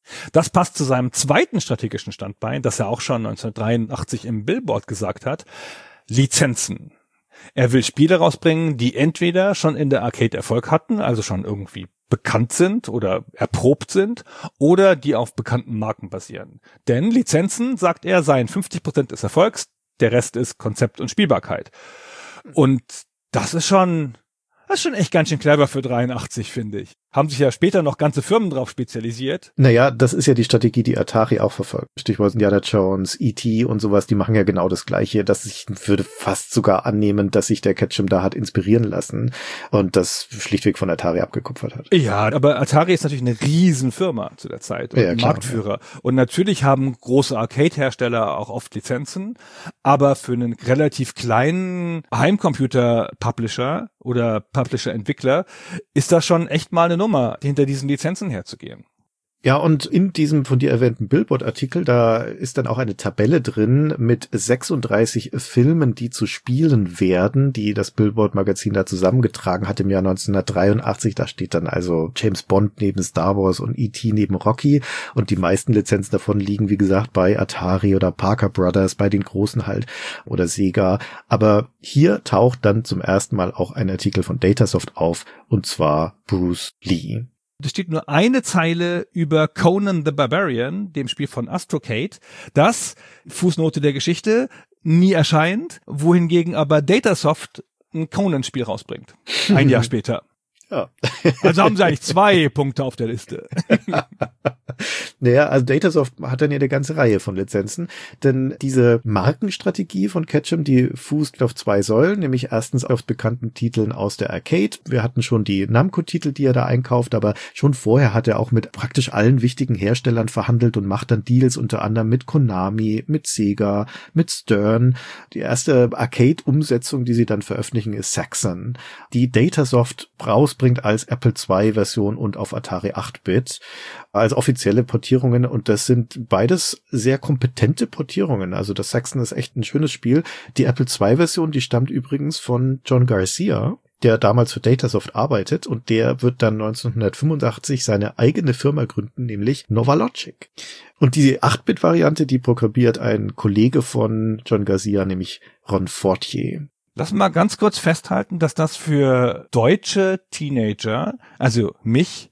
Das passt zu seinem zweiten strategischen Standbein, das er auch schon neunzehnhundertdreiundachtzig im Billboard gesagt hat: Lizenzen. Er will Spiele rausbringen, die entweder schon in der Arcade Erfolg hatten, also schon irgendwie bekannt sind oder erprobt sind, oder die auf bekannten Marken basieren. Denn Lizenzen, sagt er, seien fünfzig Prozent des Erfolgs, der Rest ist Konzept und Spielbarkeit. Und das ist schon, das ist schon echt ganz schön clever für dreiundachtzig, finde ich. Haben sich ja später noch ganze Firmen drauf spezialisiert. Naja, das ist ja die Strategie, die Atari auch verfolgt. Stichwort Indiana Jones, E T und sowas, die machen ja genau das Gleiche. Dass ich würde fast sogar annehmen, dass sich der Ketchum da hat inspirieren lassen und das schlichtweg von Atari abgekupfert hat. Ja, aber Atari ist natürlich eine Riesenfirma zu der Zeit und ja, klar, Marktführer. Ja. Und natürlich haben große Arcade-Hersteller auch oft Lizenzen, aber für einen relativ kleinen Heimcomputer-Publisher oder Publisher-Entwickler ist das schon echt mal eine Nummer, hinter diesen Lizenzen herzugehen. Ja, und in diesem von dir erwähnten Billboard-Artikel, da ist dann auch eine Tabelle drin mit sechsunddreißig Filmen, die zu spielen werden, die das Billboard-Magazin da zusammengetragen hat im Jahr neunzehnhundertdreiundachtzig. Da steht dann also James Bond neben Star Wars und E T neben Rocky. Und die meisten Lizenzen davon liegen, wie gesagt, bei Atari oder Parker Brothers, bei den Großen halt, oder Sega. Aber hier taucht dann zum ersten Mal auch ein Artikel von Datasoft auf, und zwar Bruce Lee. Es steht nur eine Zeile über Conan the Barbarian, dem Spiel von Astrocade, das, Fußnote der Geschichte, nie erscheint, wohingegen aber Datasoft ein Conan-Spiel rausbringt. Ein Jahr später. Ja. Also haben sie eigentlich zwei Punkte auf der Liste. Naja, also Datasoft hat dann ja eine ganze Reihe von Lizenzen, denn diese Markenstrategie von Ketchum, die fußt auf zwei Säulen, nämlich erstens auf bekannten Titeln aus der Arcade. Wir hatten schon die Namco-Titel, die er da einkauft, aber schon vorher hat er auch mit praktisch allen wichtigen Herstellern verhandelt und macht dann Deals unter anderem mit Konami, mit Sega, mit Stern. Die erste Arcade-Umsetzung, die sie dann veröffentlichen, ist Saxon, die Datasoft rausbringt als Apple zwei Version und auf Atari acht Bit als offizielle Portierungen, und das sind beides sehr kompetente Portierungen. Also das Saxon ist echt ein schönes Spiel. Die Apple zwei Version, die stammt übrigens von John Garcia, der damals für Datasoft arbeitet, und der wird dann neunzehnhundertfünfundachtzig seine eigene Firma gründen, nämlich Novalogic. Und die acht Bit Variante, die programmiert ein Kollege von John Garcia, nämlich Ron Fortier. Lass mal ganz kurz festhalten, dass das für deutsche Teenager, also mich,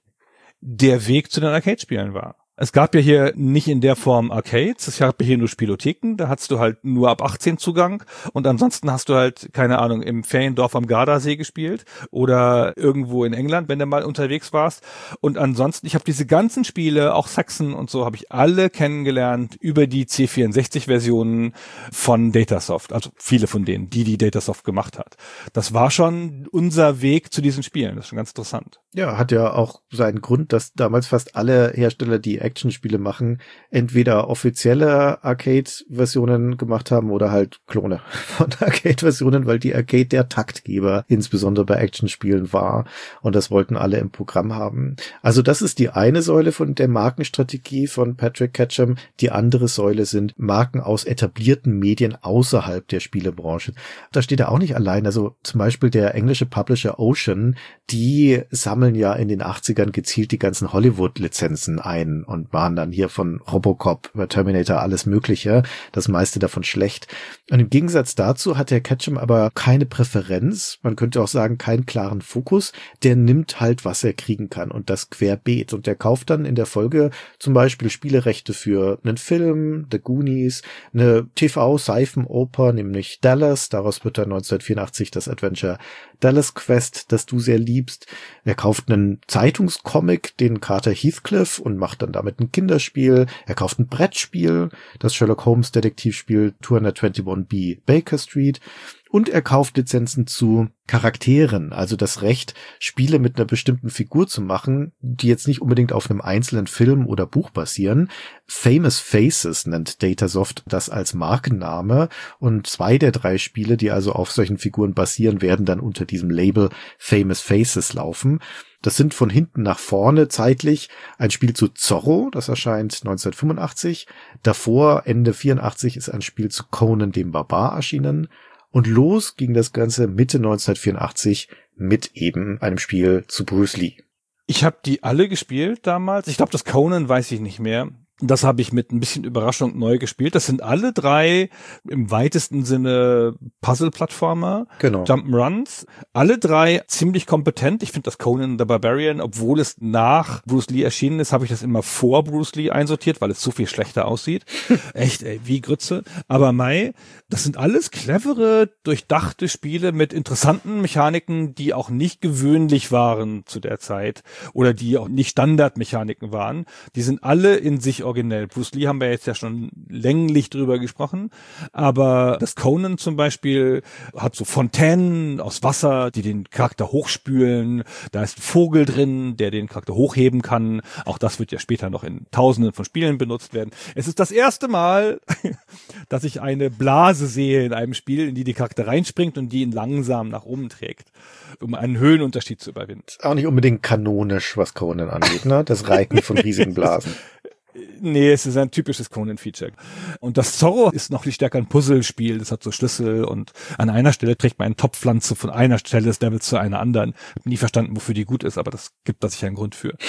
der Weg zu den Arcade-Spielen war. Es gab ja hier nicht in der Form Arcades, es gab ja hier nur Spielotheken, da hattest du halt nur ab achtzehn Zugang, und ansonsten hast du halt, keine Ahnung, im Feriendorf am Gardasee gespielt oder irgendwo in England, wenn du mal unterwegs warst. Und ansonsten, ich habe diese ganzen Spiele, auch Saxon und so, habe ich alle kennengelernt über die C vierundsechzig Versionen von Datasoft, also viele von denen, die die Datasoft gemacht hat. Das war schon unser Weg zu diesen Spielen, das ist schon ganz interessant. Ja, hat ja auch seinen Grund, dass damals fast alle Hersteller, die Actionspiele machen, entweder offizielle Arcade-Versionen gemacht haben oder halt Klone von Arcade-Versionen, weil die Arcade der Taktgeber insbesondere bei Actionspielen war, und das wollten alle im Programm haben. Also das ist die eine Säule von der Markenstrategie von Patrick Ketchum. Die andere Säule sind Marken aus etablierten Medien außerhalb der Spielebranche. Da steht er auch nicht allein. Also zum Beispiel der englische Publisher Ocean, die sammeln ja in den achtzigern gezielt die ganzen Hollywood-Lizenzen ein und waren dann hier von Robocop über Terminator alles Mögliche, das meiste davon schlecht. Und im Gegensatz dazu hat der Ketchum aber keine Präferenz, man könnte auch sagen, keinen klaren Fokus. Der nimmt halt, was er kriegen kann, und das querbeet. Und der kauft dann in der Folge zum Beispiel Spielerechte für einen Film, The Goonies, eine T V-Seifenoper, nämlich Dallas. Daraus wird dann neunzehnhundertvierundachtzig das Adventure Dallas Quest, das du sehr liebst. Er kauft einen Zeitungscomic, den Carter Heathcliff, und macht dann damit ein Kinderspiel. Er kauft ein Brettspiel, das Sherlock Holmes Detektivspiel zweihunderteinundzwanzig B Baker Street. Und er kauft Lizenzen zu Charakteren, also das Recht, Spiele mit einer bestimmten Figur zu machen, die jetzt nicht unbedingt auf einem einzelnen Film oder Buch basieren. Famous Faces nennt Datasoft das als Markenname, und zwei der drei Spiele, die also auf solchen Figuren basieren, werden dann unter diesem Label Famous Faces laufen. Das sind von hinten nach vorne zeitlich ein Spiel zu Zorro, das erscheint neunzehnhundertfünfundachtzig. Davor, Ende vierundachtzig, ist ein Spiel zu Conan dem Barbar erschienen. Und los ging das Ganze Mitte neunzehnhundertvierundachtzig mit eben einem Spiel zu Bruce Lee. Ich habe die alle gespielt damals. Ich glaube, das Conan weiß ich nicht mehr. Das habe ich mit ein bisschen Überraschung neu gespielt. Das sind alle drei im weitesten Sinne Puzzle-Plattformer, genau. Jump'n'Runs. Alle drei ziemlich kompetent. Ich finde das Conan the Barbarian, obwohl es nach Bruce Lee erschienen ist, habe ich das immer vor Bruce Lee einsortiert, weil es so viel schlechter aussieht. Echt, ey, wie Grütze. Aber Mai, das sind alles clevere, durchdachte Spiele mit interessanten Mechaniken, die auch nicht gewöhnlich waren zu der Zeit oder die auch nicht Standardmechaniken waren. Die sind alle in sich originell. Bruce Lee haben wir jetzt ja schon länglich drüber gesprochen, aber das Conan zum Beispiel hat so Fontänen aus Wasser, die den Charakter hochspülen. Da ist ein Vogel drin, der den Charakter hochheben kann. Auch das wird ja später noch in Tausenden von Spielen benutzt werden. Es ist das erste Mal, dass ich eine Blase sehe in einem Spiel, in die die Charakter reinspringt und die ihn langsam nach oben trägt, um einen Höhenunterschied zu überwinden. Auch nicht unbedingt kanonisch, was Conan angeht, ne? Das Reiten von riesigen Blasen. Nee, es ist ein typisches Conan-Feature. Und das Zorro ist noch viel stärker ein Puzzlespiel. Das hat so Schlüssel und an einer Stelle trägt man eine Topfpflanze von einer Stelle des Levels zu einer anderen. Hab nie verstanden, wofür die gut ist, aber das gibt da sicher einen Grund für.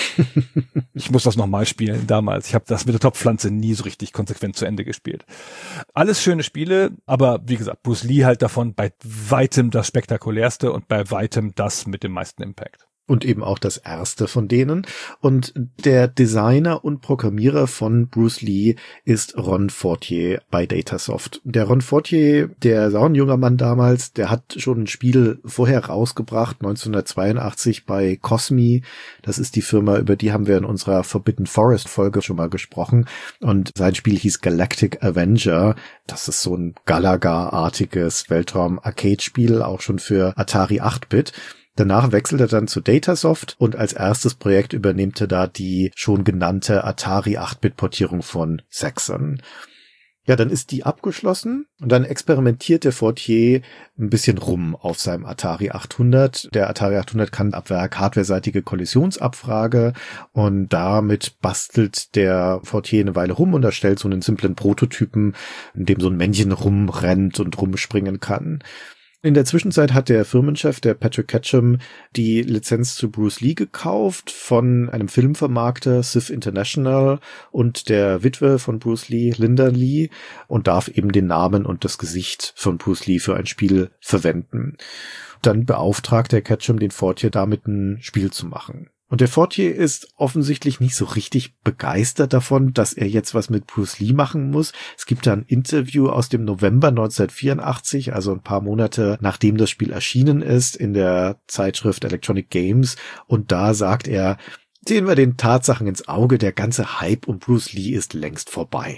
Ich muss das nochmal spielen damals. Ich habe das mit der Topfpflanze nie so richtig konsequent zu Ende gespielt. Alles schöne Spiele, aber wie gesagt, Bruce Lee halt davon bei weitem das spektakulärste und bei weitem das mit dem meisten Impact. Und eben auch das erste von denen. Und der Designer und Programmierer von Bruce Lee ist Ron Fortier bei Datasoft. Der Ron Fortier, der ist auch ein junger Mann damals, der hat schon ein Spiel vorher rausgebracht, neunzehnhundertzweiundachtzig bei Cosmi. Das ist die Firma, über die haben wir in unserer Forbidden Forest Folge schon mal gesprochen. Und sein Spiel hieß Galactic Avenger. Das ist so ein Galaga-artiges Weltraum-Arcade-Spiel, auch schon für Atari acht Bit. Danach wechselt er dann zu Datasoft und als erstes Projekt übernimmt er da die schon genannte Atari acht Bit Portierung von Saxon. Ja, dann ist die abgeschlossen und dann experimentiert der Fortier ein bisschen rum auf seinem Atari achthundert. Der Atari achthundert kann ab Werk hardwareseitige Kollisionsabfrage und damit bastelt der Fortier eine Weile rum und erstellt so einen simplen Prototypen, in dem so ein Männchen rumrennt und rumspringen kann. In der Zwischenzeit hat der Firmenchef, der Patrick Ketchum, die Lizenz zu Bruce Lee gekauft von einem Filmvermarkter, S I F International, und der Witwe von Bruce Lee, Linda Lee, und darf eben den Namen und das Gesicht von Bruce Lee für ein Spiel verwenden. Dann beauftragt der Ketchum den Fortier damit, ein Spiel zu machen. Und der Fortier ist offensichtlich nicht so richtig begeistert davon, dass er jetzt was mit Bruce Lee machen muss. Es gibt da ein Interview aus dem November neunzehnhundertvierundachtzig, also ein paar Monate nachdem das Spiel erschienen ist, in der Zeitschrift Electronic Games. Und da sagt er, sehen wir den Tatsachen ins Auge, der ganze Hype um Bruce Lee ist längst vorbei.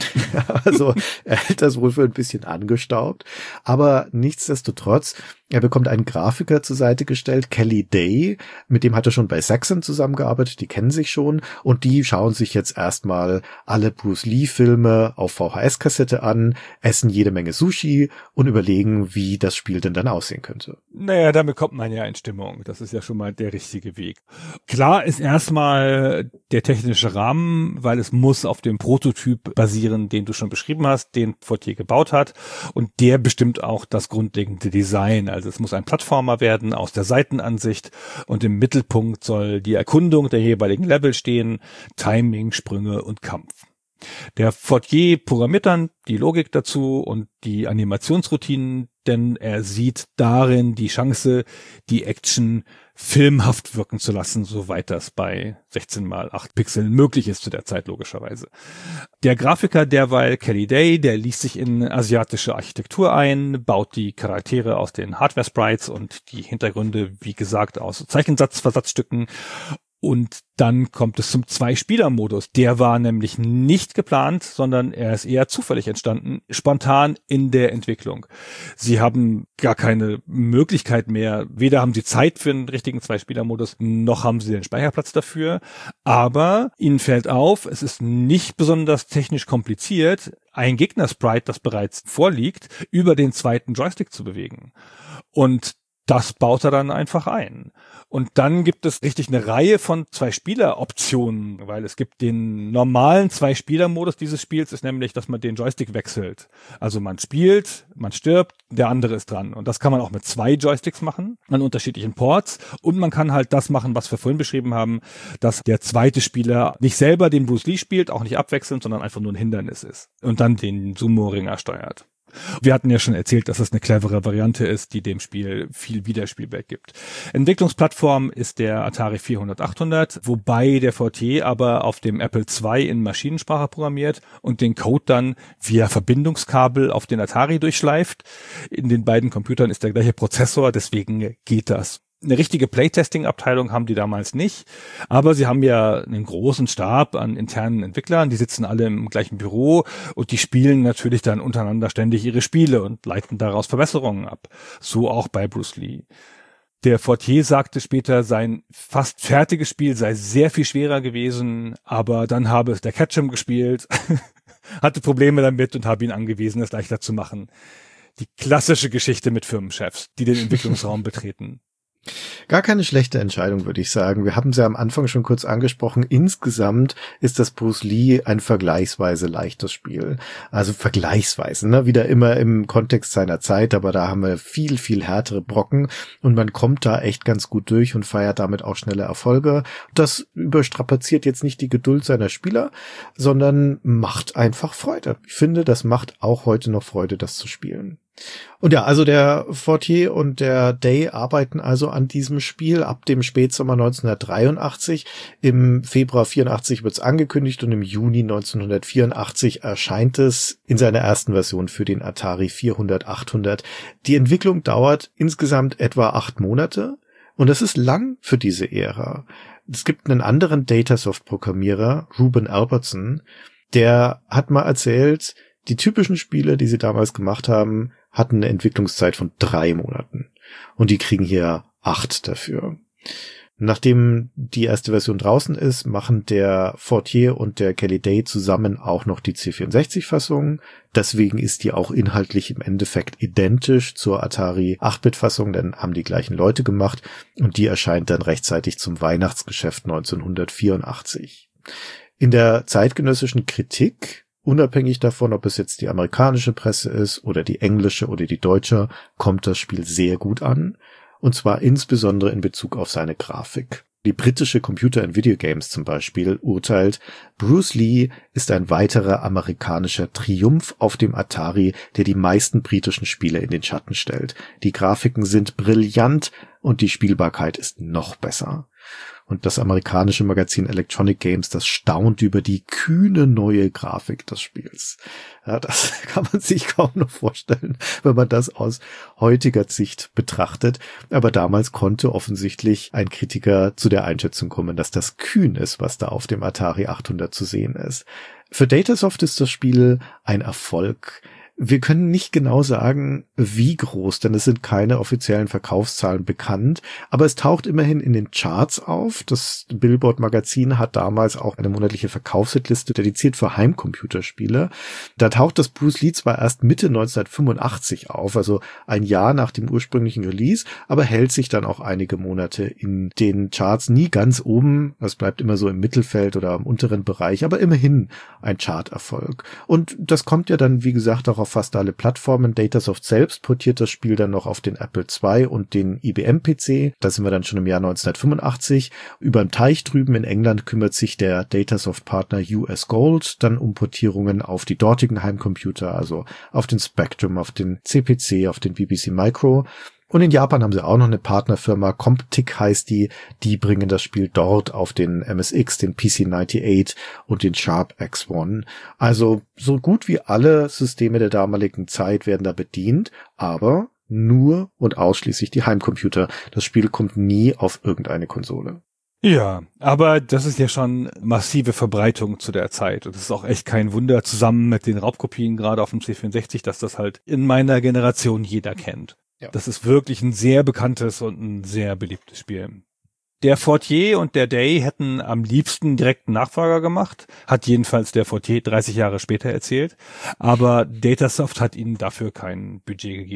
Also er hält das wohl für ein bisschen angestaubt, aber nichtsdestotrotz, er bekommt einen Grafiker zur Seite gestellt, Kelly Day, mit dem hat er schon bei Saxon zusammengearbeitet, die kennen sich schon und die schauen sich jetzt erstmal alle Bruce Lee Filme auf V H S-Kassette an, essen jede Menge Sushi und überlegen, wie das Spiel denn dann aussehen könnte. Naja, damit kommt man ja in Stimmung. Das ist ja schon mal der richtige Weg. Klar ist erstmal der technische Rahmen, weil es muss auf dem Prototyp basieren, den du schon beschrieben hast, den Fortier gebaut hat. Und der bestimmt auch das grundlegende Design. Also es muss ein Plattformer werden aus der Seitenansicht und im Mittelpunkt soll die Erkundung der jeweiligen Level stehen, Timing, Sprünge und Kampf. Der Fortier programmiert dann die Logik dazu und die Animationsroutinen, denn er sieht darin die Chance, die Action filmhaft wirken zu lassen, soweit das bei sechzehn mal acht Pixeln möglich ist zu der Zeit logischerweise. Der Grafiker derweil, Kelly Day, der liest sich in asiatische Architektur ein, baut die Charaktere aus den Hardware-Sprites und die Hintergründe, wie gesagt, aus Zeichensatzversatzstücken. Und dann kommt es zum Zwei-Spieler-Modus. Der war nämlich nicht geplant, sondern er ist eher zufällig entstanden, spontan in der Entwicklung. Sie haben gar keine Möglichkeit mehr, weder haben sie Zeit für einen richtigen Zwei-Spieler-Modus, noch haben sie den Speicherplatz dafür. Aber ihnen fällt auf, es ist nicht besonders technisch kompliziert, ein Gegner-Sprite, das bereits vorliegt, über den zweiten Joystick zu bewegen. Und das baut er dann einfach ein. Und dann gibt es richtig eine Reihe von Zwei-Spieler-Optionen, weil es gibt den normalen Zwei-Spieler-Modus dieses Spiels, ist nämlich, dass man den Joystick wechselt. Also man spielt, man stirbt, der andere ist dran. Und das kann man auch mit zwei Joysticks machen, an unterschiedlichen Ports. Und man kann halt das machen, was wir vorhin beschrieben haben, dass der zweite Spieler nicht selber den Bruce Lee spielt, auch nicht abwechselnd, sondern einfach nur ein Hindernis ist. Und dann den Sumo-Ringer steuert. Wir hatten ja schon erzählt, dass es eine clevere Variante ist, die dem Spiel viel Wiederspielwert gibt. Entwicklungsplattform ist der Atari vierhundert achthundert, wobei der Fortier aber auf dem Apple zwei in Maschinensprache programmiert und den Code dann via Verbindungskabel auf den Atari durchschleift. In den beiden Computern ist der gleiche Prozessor, deswegen geht das. Eine richtige Playtesting-Abteilung haben die damals nicht, aber sie haben ja einen großen Stab an internen Entwicklern, die sitzen alle im gleichen Büro und die spielen natürlich dann untereinander ständig ihre Spiele und leiten daraus Verbesserungen ab. So auch bei Bruce Lee. Der Fortier sagte später, sein fast fertiges Spiel sei sehr viel schwerer gewesen, aber dann habe es der Ketchum gespielt, hatte Probleme damit und habe ihn angewiesen, es leichter zu machen. Die klassische Geschichte mit Firmenchefs, die den Entwicklungsraum betreten. Gar keine schlechte Entscheidung, würde ich sagen. Wir haben es ja am Anfang schon kurz angesprochen. Insgesamt ist das Bruce Lee ein vergleichsweise leichtes Spiel. Also vergleichsweise, ne? Wieder immer im Kontext seiner Zeit, aber da haben wir viel, viel härtere Brocken und man kommt da echt ganz gut durch und feiert damit auch schnelle Erfolge. Das überstrapaziert jetzt nicht die Geduld seiner Spieler, sondern macht einfach Freude. Ich finde, das macht auch heute noch Freude, das zu spielen. Und ja, also der Fortier und der Day arbeiten also an diesem Spiel ab dem Spätsommer neunzehnhundertdreiundachtzig. Im Februar vierundachtzig wird's angekündigt und im Juni neunzehnhundertvierundachtzig erscheint es in seiner ersten Version für den Atari vierhundert achthundert. Die Entwicklung dauert insgesamt etwa acht Monate und das ist lang für diese Ära. Es gibt einen anderen Datasoft-Programmierer, Ruben Albertson, der hat mal erzählt, die typischen Spiele, die sie damals gemacht haben, hatten eine Entwicklungszeit von drei Monaten. Und die kriegen hier acht dafür. Nachdem die erste Version draußen ist, machen der Fortier und der Kelly Day zusammen auch noch die C vierundsechzig-Fassung. Deswegen ist die auch inhaltlich im Endeffekt identisch zur Atari acht-Bit-Fassung, denn haben die gleichen Leute gemacht. Und die erscheint dann rechtzeitig zum Weihnachtsgeschäft neunzehnhundertvierundachtzig. In der zeitgenössischen Kritik, unabhängig davon, ob es jetzt die amerikanische Presse ist oder die englische oder die deutsche, kommt das Spiel sehr gut an. Und zwar insbesondere in Bezug auf seine Grafik. Die britische Computer and Video Games zum Beispiel urteilt, Bruce Lee ist ein weiterer amerikanischer Triumph auf dem Atari, der die meisten britischen Spiele in den Schatten stellt. Die Grafiken sind brillant und die Spielbarkeit ist noch besser. Und das amerikanische Magazin Electronic Games, das staunt über die kühne neue Grafik des Spiels. Ja, das kann man sich kaum noch vorstellen, wenn man das aus heutiger Sicht betrachtet. Aber damals konnte offensichtlich ein Kritiker zu der Einschätzung kommen, dass das kühn ist, was da auf dem Atari achthundert zu sehen ist. Für Datasoft ist das Spiel ein Erfolg. Wir können nicht genau sagen, wie groß, denn es sind keine offiziellen Verkaufszahlen bekannt, aber es taucht immerhin in den Charts auf. Das Billboard-Magazin hat damals auch eine monatliche Verkaufshitliste dediziert für Heimcomputerspiele. Da taucht das Bruce Lee zwar erst Mitte neunzehnhundertfünfundachtzig auf, also ein Jahr nach dem ursprünglichen Release, aber hält sich dann auch einige Monate in den Charts, nie ganz oben, es bleibt immer so im Mittelfeld oder im unteren Bereich, aber immerhin ein Charterfolg. Und das kommt ja dann, wie gesagt, auch auf fast alle Plattformen. Datasoft selbst portiert das Spiel dann noch auf den Apple zwei und den I B M-P C. Da sind wir dann schon im Jahr neunzehnhundertfünfundachtzig. Über dem Teich drüben in England kümmert sich der Datasoft-Partner U S Gold dann um Portierungen auf die dortigen Heimcomputer, also auf den Spectrum, auf den C P C, auf den B B C Micro. Und in Japan haben sie auch noch eine Partnerfirma, Comptic heißt die, die bringen das Spiel dort auf den M S X, den P C achtundneunzig und den Sharp X eins. Also so gut wie alle Systeme der damaligen Zeit werden da bedient, aber nur und ausschließlich die Heimcomputer. Das Spiel kommt nie auf irgendeine Konsole. Ja, aber das ist ja schon massive Verbreitung zu der Zeit. Und das ist auch echt kein Wunder, zusammen mit den Raubkopien gerade auf dem C vierundsechzig, dass das halt in meiner Generation jeder kennt. Ja. Das ist wirklich ein sehr bekanntes und ein sehr beliebtes Spiel. Der Fortier und der Day hätten am liebsten direkt einen Nachfolger gemacht, hat jedenfalls der Fortier dreißig Jahre später erzählt, aber Datasoft hat ihnen dafür kein Budget gegeben.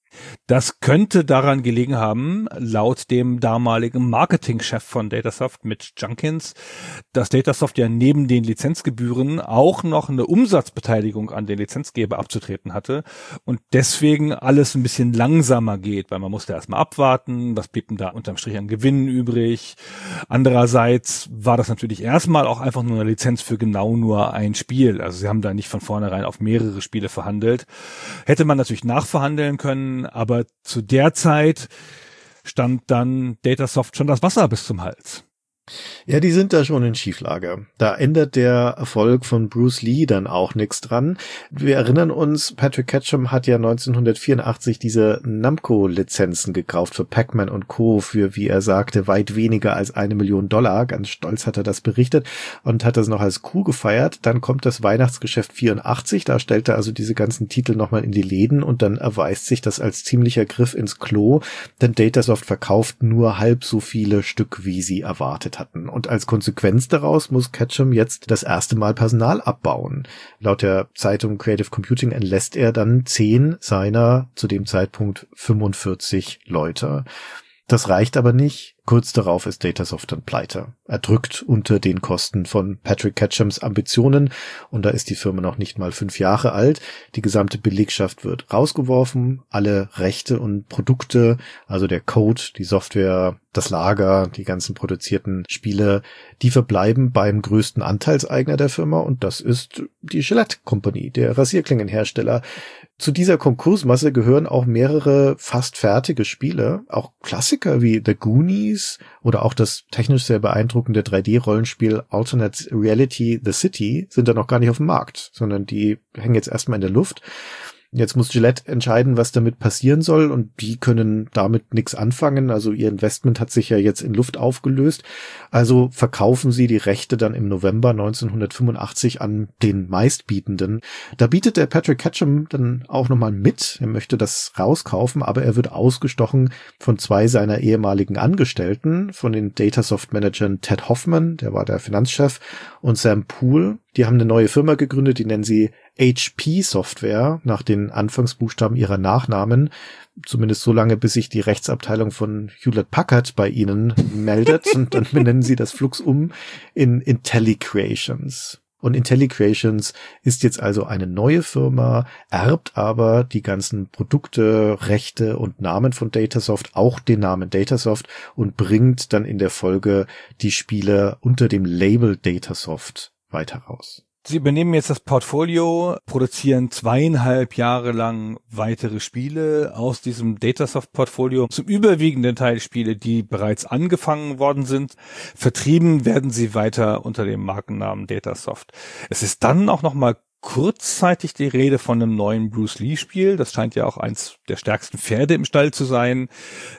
Das könnte daran gelegen haben, laut dem damaligen Marketingchef von Datasoft, Mitch Junkins, dass Datasoft ja neben den Lizenzgebühren auch noch eine Umsatzbeteiligung an den Lizenzgeber abzutreten hatte und deswegen alles ein bisschen langsamer geht, weil man musste erstmal abwarten, was blieb denn da unterm Strich an Gewinnen übrig. Andererseits war das natürlich erstmal auch einfach nur eine Lizenz für genau nur ein Spiel. Also sie haben da nicht von vornherein auf mehrere Spiele verhandelt. Hätte man natürlich nachverhandeln können, aber zu der Zeit stand dann Datasoft schon das Wasser bis zum Hals. Ja, die sind da schon in Schieflage. Da ändert der Erfolg von Bruce Lee dann auch nichts dran. Wir erinnern uns, Patrick Ketchum hat ja neunzehnhundertvierundachtzig diese Namco-Lizenzen gekauft für Pac-Man und Co. für, wie er sagte, weit weniger als eine Million Dollar. Ganz stolz hat er das berichtet und hat das noch als Coup gefeiert. Dann kommt das Weihnachtsgeschäft vierundachtzig, da stellt er also diese ganzen Titel nochmal in die Läden und dann erweist sich das als ziemlicher Griff ins Klo, denn Datasoft verkauft nur halb so viele Stück, wie sie erwartet hatten. Und als Konsequenz daraus muss Ketchum jetzt das erste Mal Personal abbauen. Laut der Zeitung Creative Computing entlässt er dann zehn seiner zu dem Zeitpunkt fünfundvierzig Leute. Das reicht aber nicht. Kurz darauf ist Datasoft dann pleite. Er drückt unter den Kosten von Patrick Ketchums Ambitionen und da ist die Firma noch nicht mal fünf Jahre alt. Die gesamte Belegschaft wird rausgeworfen, alle Rechte und Produkte, also der Code, die Software, das Lager, die ganzen produzierten Spiele, die verbleiben beim größten Anteilseigner der Firma und das ist die Gillette Company, der Rasierklingenhersteller. Zu dieser Konkursmasse gehören auch mehrere fast fertige Spiele, auch Klassiker wie The Goonies oder auch das technisch sehr beeindruckende drei D-Rollenspiel Alternate Reality The City sind da noch gar nicht auf dem Markt, sondern die hängen jetzt erstmal in der Luft. Jetzt muss Gillette entscheiden, was damit passieren soll und die können damit nichts anfangen. Also ihr Investment hat sich ja jetzt in Luft aufgelöst. Also verkaufen sie die Rechte dann im November neunzehnhundertfünfundachtzig an den Meistbietenden. Da bietet der Patrick Ketchum dann auch nochmal mit. Er möchte das rauskaufen, aber er wird ausgestochen von zwei seiner ehemaligen Angestellten, von den Datasoft-Managern Ted Hoffman, der war der Finanzchef, und Sam Poole. Die haben eine neue Firma gegründet, die nennen sie H P Software, nach den Anfangsbuchstaben ihrer Nachnamen. Zumindest so lange, bis sich die Rechtsabteilung von Hewlett Packard bei ihnen meldet. Und dann benennen sie das flugs um in IntelliCreations. Und IntelliCreations ist jetzt also eine neue Firma, erbt aber die ganzen Produkte, Rechte und Namen von Datasoft, auch den Namen Datasoft und bringt dann in der Folge die Spiele unter dem Label Datasoft weiter raus. Sie übernehmen jetzt das Portfolio, produzieren zweieinhalb Jahre lang weitere Spiele aus diesem Datasoft-Portfolio. Zum überwiegenden Teil Spiele, die bereits angefangen worden sind. Vertrieben werden sie weiter unter dem Markennamen Datasoft. Es ist dann auch nochmal kurzzeitig die Rede von einem neuen Bruce Lee-Spiel. Das scheint ja auch eins der stärksten Pferde im Stall zu sein.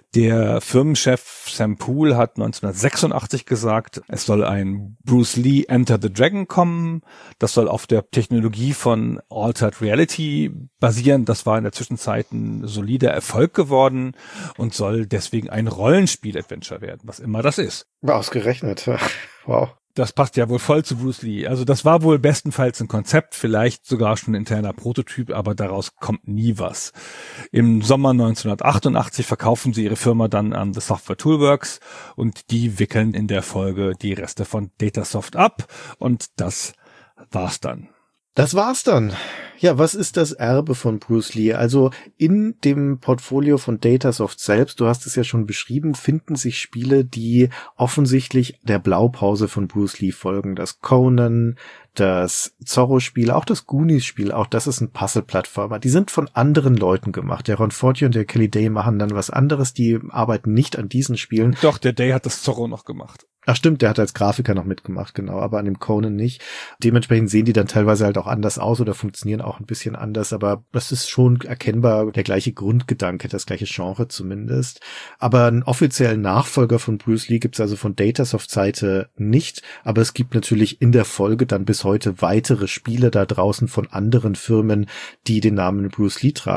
Der Firmenchef Sam Poole hat neunzehnhundertsechsundachtzig gesagt, es soll ein Bruce Lee Enter the Dragon kommen. Das soll auf der Technologie von Altered Reality basieren. Das war in der Zwischenzeit ein solider Erfolg geworden und soll deswegen ein Rollenspiel-Adventure werden, was immer das ist. Ausgerechnet. Wow. Das passt ja wohl voll zu Bruce Lee. Also das war wohl bestenfalls ein Konzept, vielleicht sogar schon ein interner Prototyp, aber daraus kommt nie was. Im Sommer neunzehnhundertachtundachtzig verkaufen sie ihre Firma dann an The Software Toolworks und die wickeln in der Folge die Reste von Datasoft ab und das war's dann. Das war's dann. Ja, was ist das Erbe von Bruce Lee? Also in dem Portfolio von Datasoft selbst, du hast es ja schon beschrieben, finden sich Spiele, die offensichtlich der Blaupause von Bruce Lee folgen. Das Conan, das Zorro-Spiel, auch das Goonies-Spiel, auch das ist ein Puzzle-Plattformer. Die sind von anderen Leuten gemacht. Der Ron Forti und der Kelly Day machen dann was anderes. Die arbeiten nicht an diesen Spielen. Doch, der Day hat das Zorro noch gemacht. Ach stimmt, der hat als Grafiker noch mitgemacht, genau, aber an dem Conan nicht. Dementsprechend sehen die dann teilweise halt auch anders aus oder funktionieren auch ein bisschen anders, aber das ist schon erkennbar der gleiche Grundgedanke, das gleiche Genre zumindest. Aber einen offiziellen Nachfolger von Bruce Lee gibt's also von Datasoft-Seite nicht, aber es gibt natürlich in der Folge dann bis heute weitere Spiele da draußen von anderen Firmen, die den Namen Bruce Lee tragen.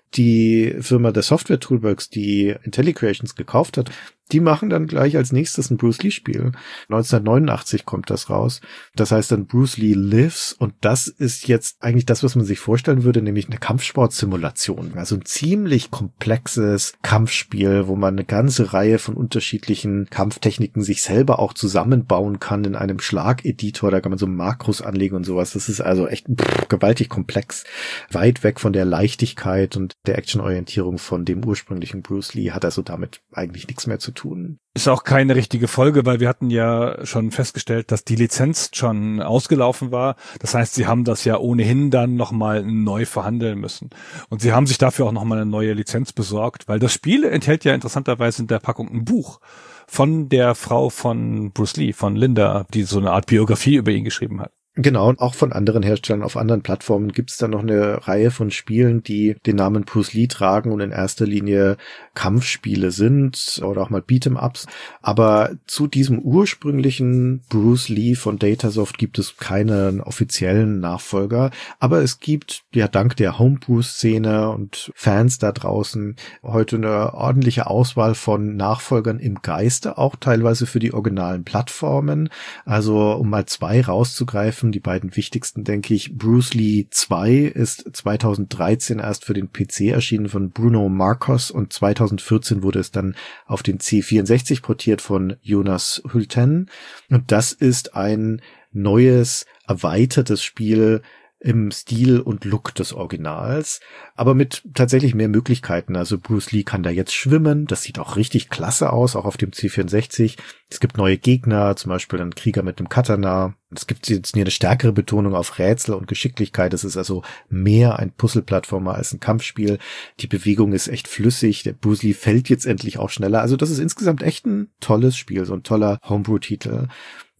Die Firma der Software Toolworks, die IntelliCreations gekauft hat, die machen dann gleich als nächstes ein Bruce Lee-Spiel. neunzehnhundertneunundachtzig kommt das raus. Das heißt dann Bruce Lee Lives und das ist jetzt eigentlich das, was man sich vorstellen würde, nämlich eine Kampfsportsimulation. Also ein ziemlich komplexes Kampfspiel, wo man eine ganze Reihe von unterschiedlichen Kampftechniken sich selber auch zusammenbauen kann in einem Schlageditor. Da kann man so Makros anlegen und sowas. Das ist also echt pff, gewaltig komplex. Weit weg von der Leichtigkeit und der Actionorientierung von dem ursprünglichen Bruce Lee hat also damit eigentlich nichts mehr zu tun. Ist auch keine richtige Folge, weil wir hatten ja schon festgestellt, dass die Lizenz schon ausgelaufen war. Das heißt, sie haben das ja ohnehin dann nochmal neu verhandeln müssen. Und sie haben sich dafür auch nochmal eine neue Lizenz besorgt, weil das Spiel enthält ja interessanterweise in der Packung ein Buch von der Frau von Bruce Lee, von Linda, die so eine Art Biografie über ihn geschrieben hat. Genau, und auch von anderen Herstellern auf anderen Plattformen gibt es dann noch eine Reihe von Spielen, die den Namen Bruce Lee tragen und in erster Linie Kampfspiele sind oder auch mal Beat'em-Ups. Aber zu diesem ursprünglichen Bruce Lee von Datasoft gibt es keinen offiziellen Nachfolger. Aber es gibt, ja dank der Homebrew-Szene und Fans da draußen, heute eine ordentliche Auswahl von Nachfolgern im Geiste, auch teilweise für die originalen Plattformen. Also um mal zwei rauszugreifen, die beiden wichtigsten, denke ich. Bruce Lee zwei ist zweitausenddreizehn erst für den P C erschienen von Bruno Marcos und zweitausendvierzehn wurde es dann auf den C vierundsechzig portiert von Jonas Hülten. Und das ist ein neues, erweitertes Spiel im Stil und Look des Originals, aber mit tatsächlich mehr Möglichkeiten. Also Bruce Lee kann da jetzt schwimmen, das sieht auch richtig klasse aus, auch auf dem C vierundsechzig. Es gibt neue Gegner, zum Beispiel ein Krieger mit einem Katana. Es gibt jetzt eine stärkere Betonung auf Rätsel und Geschicklichkeit. Es ist also mehr ein Puzzle-Plattformer als ein Kampfspiel. Die Bewegung ist echt flüssig. Der Bruce Lee fällt jetzt endlich auch schneller. Also das ist insgesamt echt ein tolles Spiel, so ein toller Homebrew-Titel.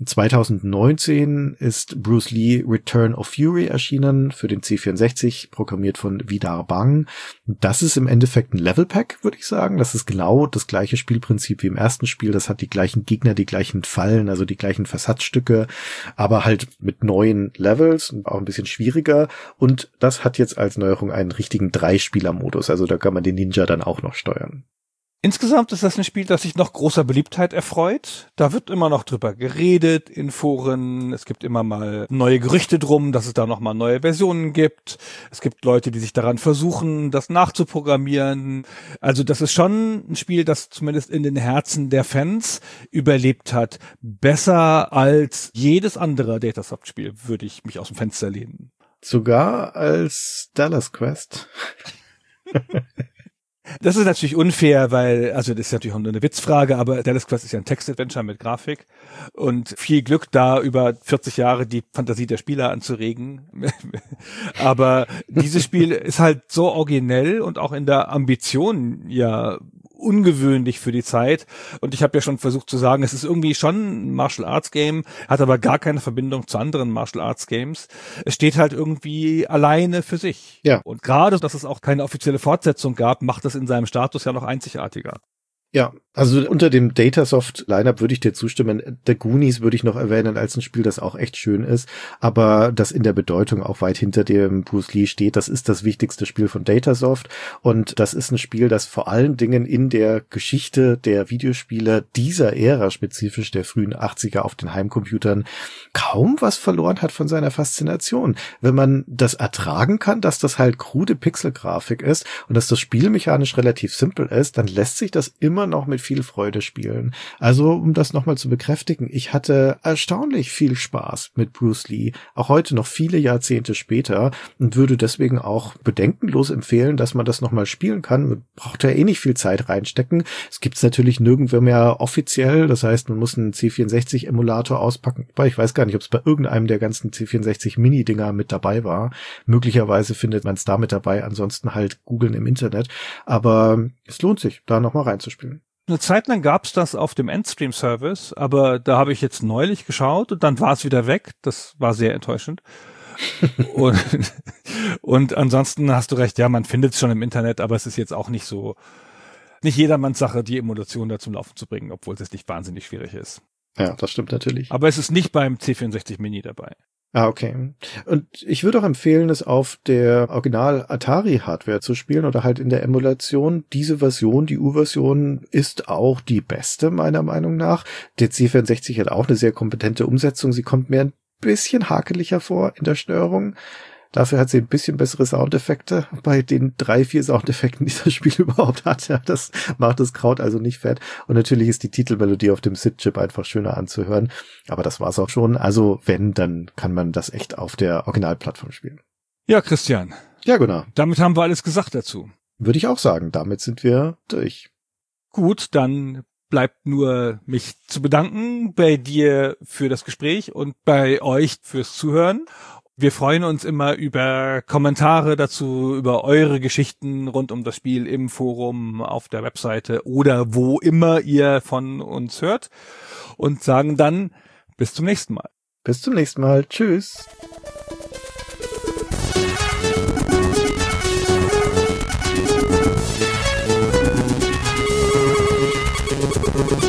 zweitausendneunzehn ist Bruce Lee Return of Fury erschienen für den C vierundsechzig, programmiert von Vidar Bang. Das ist im Endeffekt ein Level-Pack, würde ich sagen. Das ist genau das gleiche Spielprinzip wie im ersten Spiel. Das hat die gleichen Gegner, die gleichen Fallen, also die gleichen Versatzstücke, aber halt mit neuen Levels und auch ein bisschen schwieriger. Und das hat jetzt als Neuerung einen richtigen Drei-Spieler-Modus. Also da kann man den Ninja dann auch noch steuern. Insgesamt ist das ein Spiel, das sich noch großer Beliebtheit erfreut. Da wird immer noch drüber geredet in Foren. Es gibt immer mal neue Gerüchte drum, dass es da noch mal neue Versionen gibt. Es gibt Leute, die sich daran versuchen, das nachzuprogrammieren. Also das ist schon ein Spiel, das zumindest in den Herzen der Fans überlebt hat. Besser als jedes andere Datasoft-Spiel, würde ich mich aus dem Fenster lehnen. Sogar als Dallas Quest. Das ist natürlich unfair, weil, also das ist natürlich auch nur eine Witzfrage, aber Dallas Quest ist ja ein Text-Adventure mit Grafik und viel Glück da über vierzig Jahre die Fantasie der Spieler anzuregen. Aber dieses Spiel ist halt so originell und auch in der Ambition ja ungewöhnlich für die Zeit. Und ich habe ja schon versucht zu sagen, es ist irgendwie schon ein Martial Arts Game, hat aber gar keine Verbindung zu anderen Martial Arts Games. Es steht halt irgendwie alleine für sich. Ja. Und gerade, dass es auch keine offizielle Fortsetzung gab, macht das in seinem Status ja noch einzigartiger. Ja, also unter dem Datasoft-Lineup würde ich dir zustimmen. The Goonies würde ich noch erwähnen als ein Spiel, das auch echt schön ist, aber das in der Bedeutung auch weit hinter dem Bruce Lee steht. Das ist das wichtigste Spiel von Datasoft und das ist ein Spiel, das vor allen Dingen in der Geschichte der Videospiele dieser Ära, spezifisch der frühen achtziger auf den Heimcomputern, kaum was verloren hat von seiner Faszination. Wenn man das ertragen kann, dass das halt krude Pixelgrafik ist und dass das Spiel mechanisch relativ simpel ist, dann lässt sich das immer noch mit viel Freude spielen. Also, um das nochmal zu bekräftigen, ich hatte erstaunlich viel Spaß mit Bruce Lee, auch heute noch viele Jahrzehnte später und würde deswegen auch bedenkenlos empfehlen, dass man das nochmal spielen kann. Man braucht ja eh nicht viel Zeit reinstecken. Es gibt's natürlich nirgendwo mehr offiziell, das heißt, man muss einen C vierundsechzig Emulator auspacken. Ich weiß gar nicht, ob es bei irgendeinem der ganzen C vierundsechzig Mini-Dinger mit dabei war. Möglicherweise findet man es da mit dabei, ansonsten halt googeln im Internet. Aber es lohnt sich, da nochmal reinzuspielen. Eine Zeit lang gab's das auf dem Endstream-Service, aber da habe ich jetzt neulich geschaut und dann war es wieder weg. Das war sehr enttäuschend. und, und ansonsten hast du recht, ja, man findet es schon im Internet, aber es ist jetzt auch nicht so, nicht jedermanns Sache, die Emulation da zum Laufen zu bringen, obwohl es nicht wahnsinnig schwierig ist. Ja, das stimmt natürlich. Aber es ist nicht beim C vierundsechzig Mini dabei. Ah, okay. Und ich würde auch empfehlen, es auf der Original-Atari-Hardware zu spielen oder halt in der Emulation. Diese Version, die U-Version, ist auch die beste, meiner Meinung nach. Der C vierundsechzig hat auch eine sehr kompetente Umsetzung. Sie kommt mir ein bisschen hakeliger vor in der Steuerung. Dafür hat sie ein bisschen bessere Soundeffekte bei den drei, vier Soundeffekten, die das Spiel überhaupt hat. Ja, das macht das Kraut also nicht fett. Und natürlich ist die Titelmelodie auf dem S I D-Chip einfach schöner anzuhören. Aber das war's auch schon. Also wenn, dann kann man das echt auf der Originalplattform spielen. Ja, Christian. Ja, genau. Damit haben wir alles gesagt dazu. Würde ich auch sagen. Damit sind wir durch. Gut, dann bleibt nur mich zu bedanken bei dir für das Gespräch und bei euch fürs Zuhören. Wir freuen uns immer über Kommentare dazu, über eure Geschichten rund um das Spiel im Forum, auf der Webseite oder wo immer ihr von uns hört und sagen dann bis zum nächsten Mal. Bis zum nächsten Mal. Tschüss. Thank you.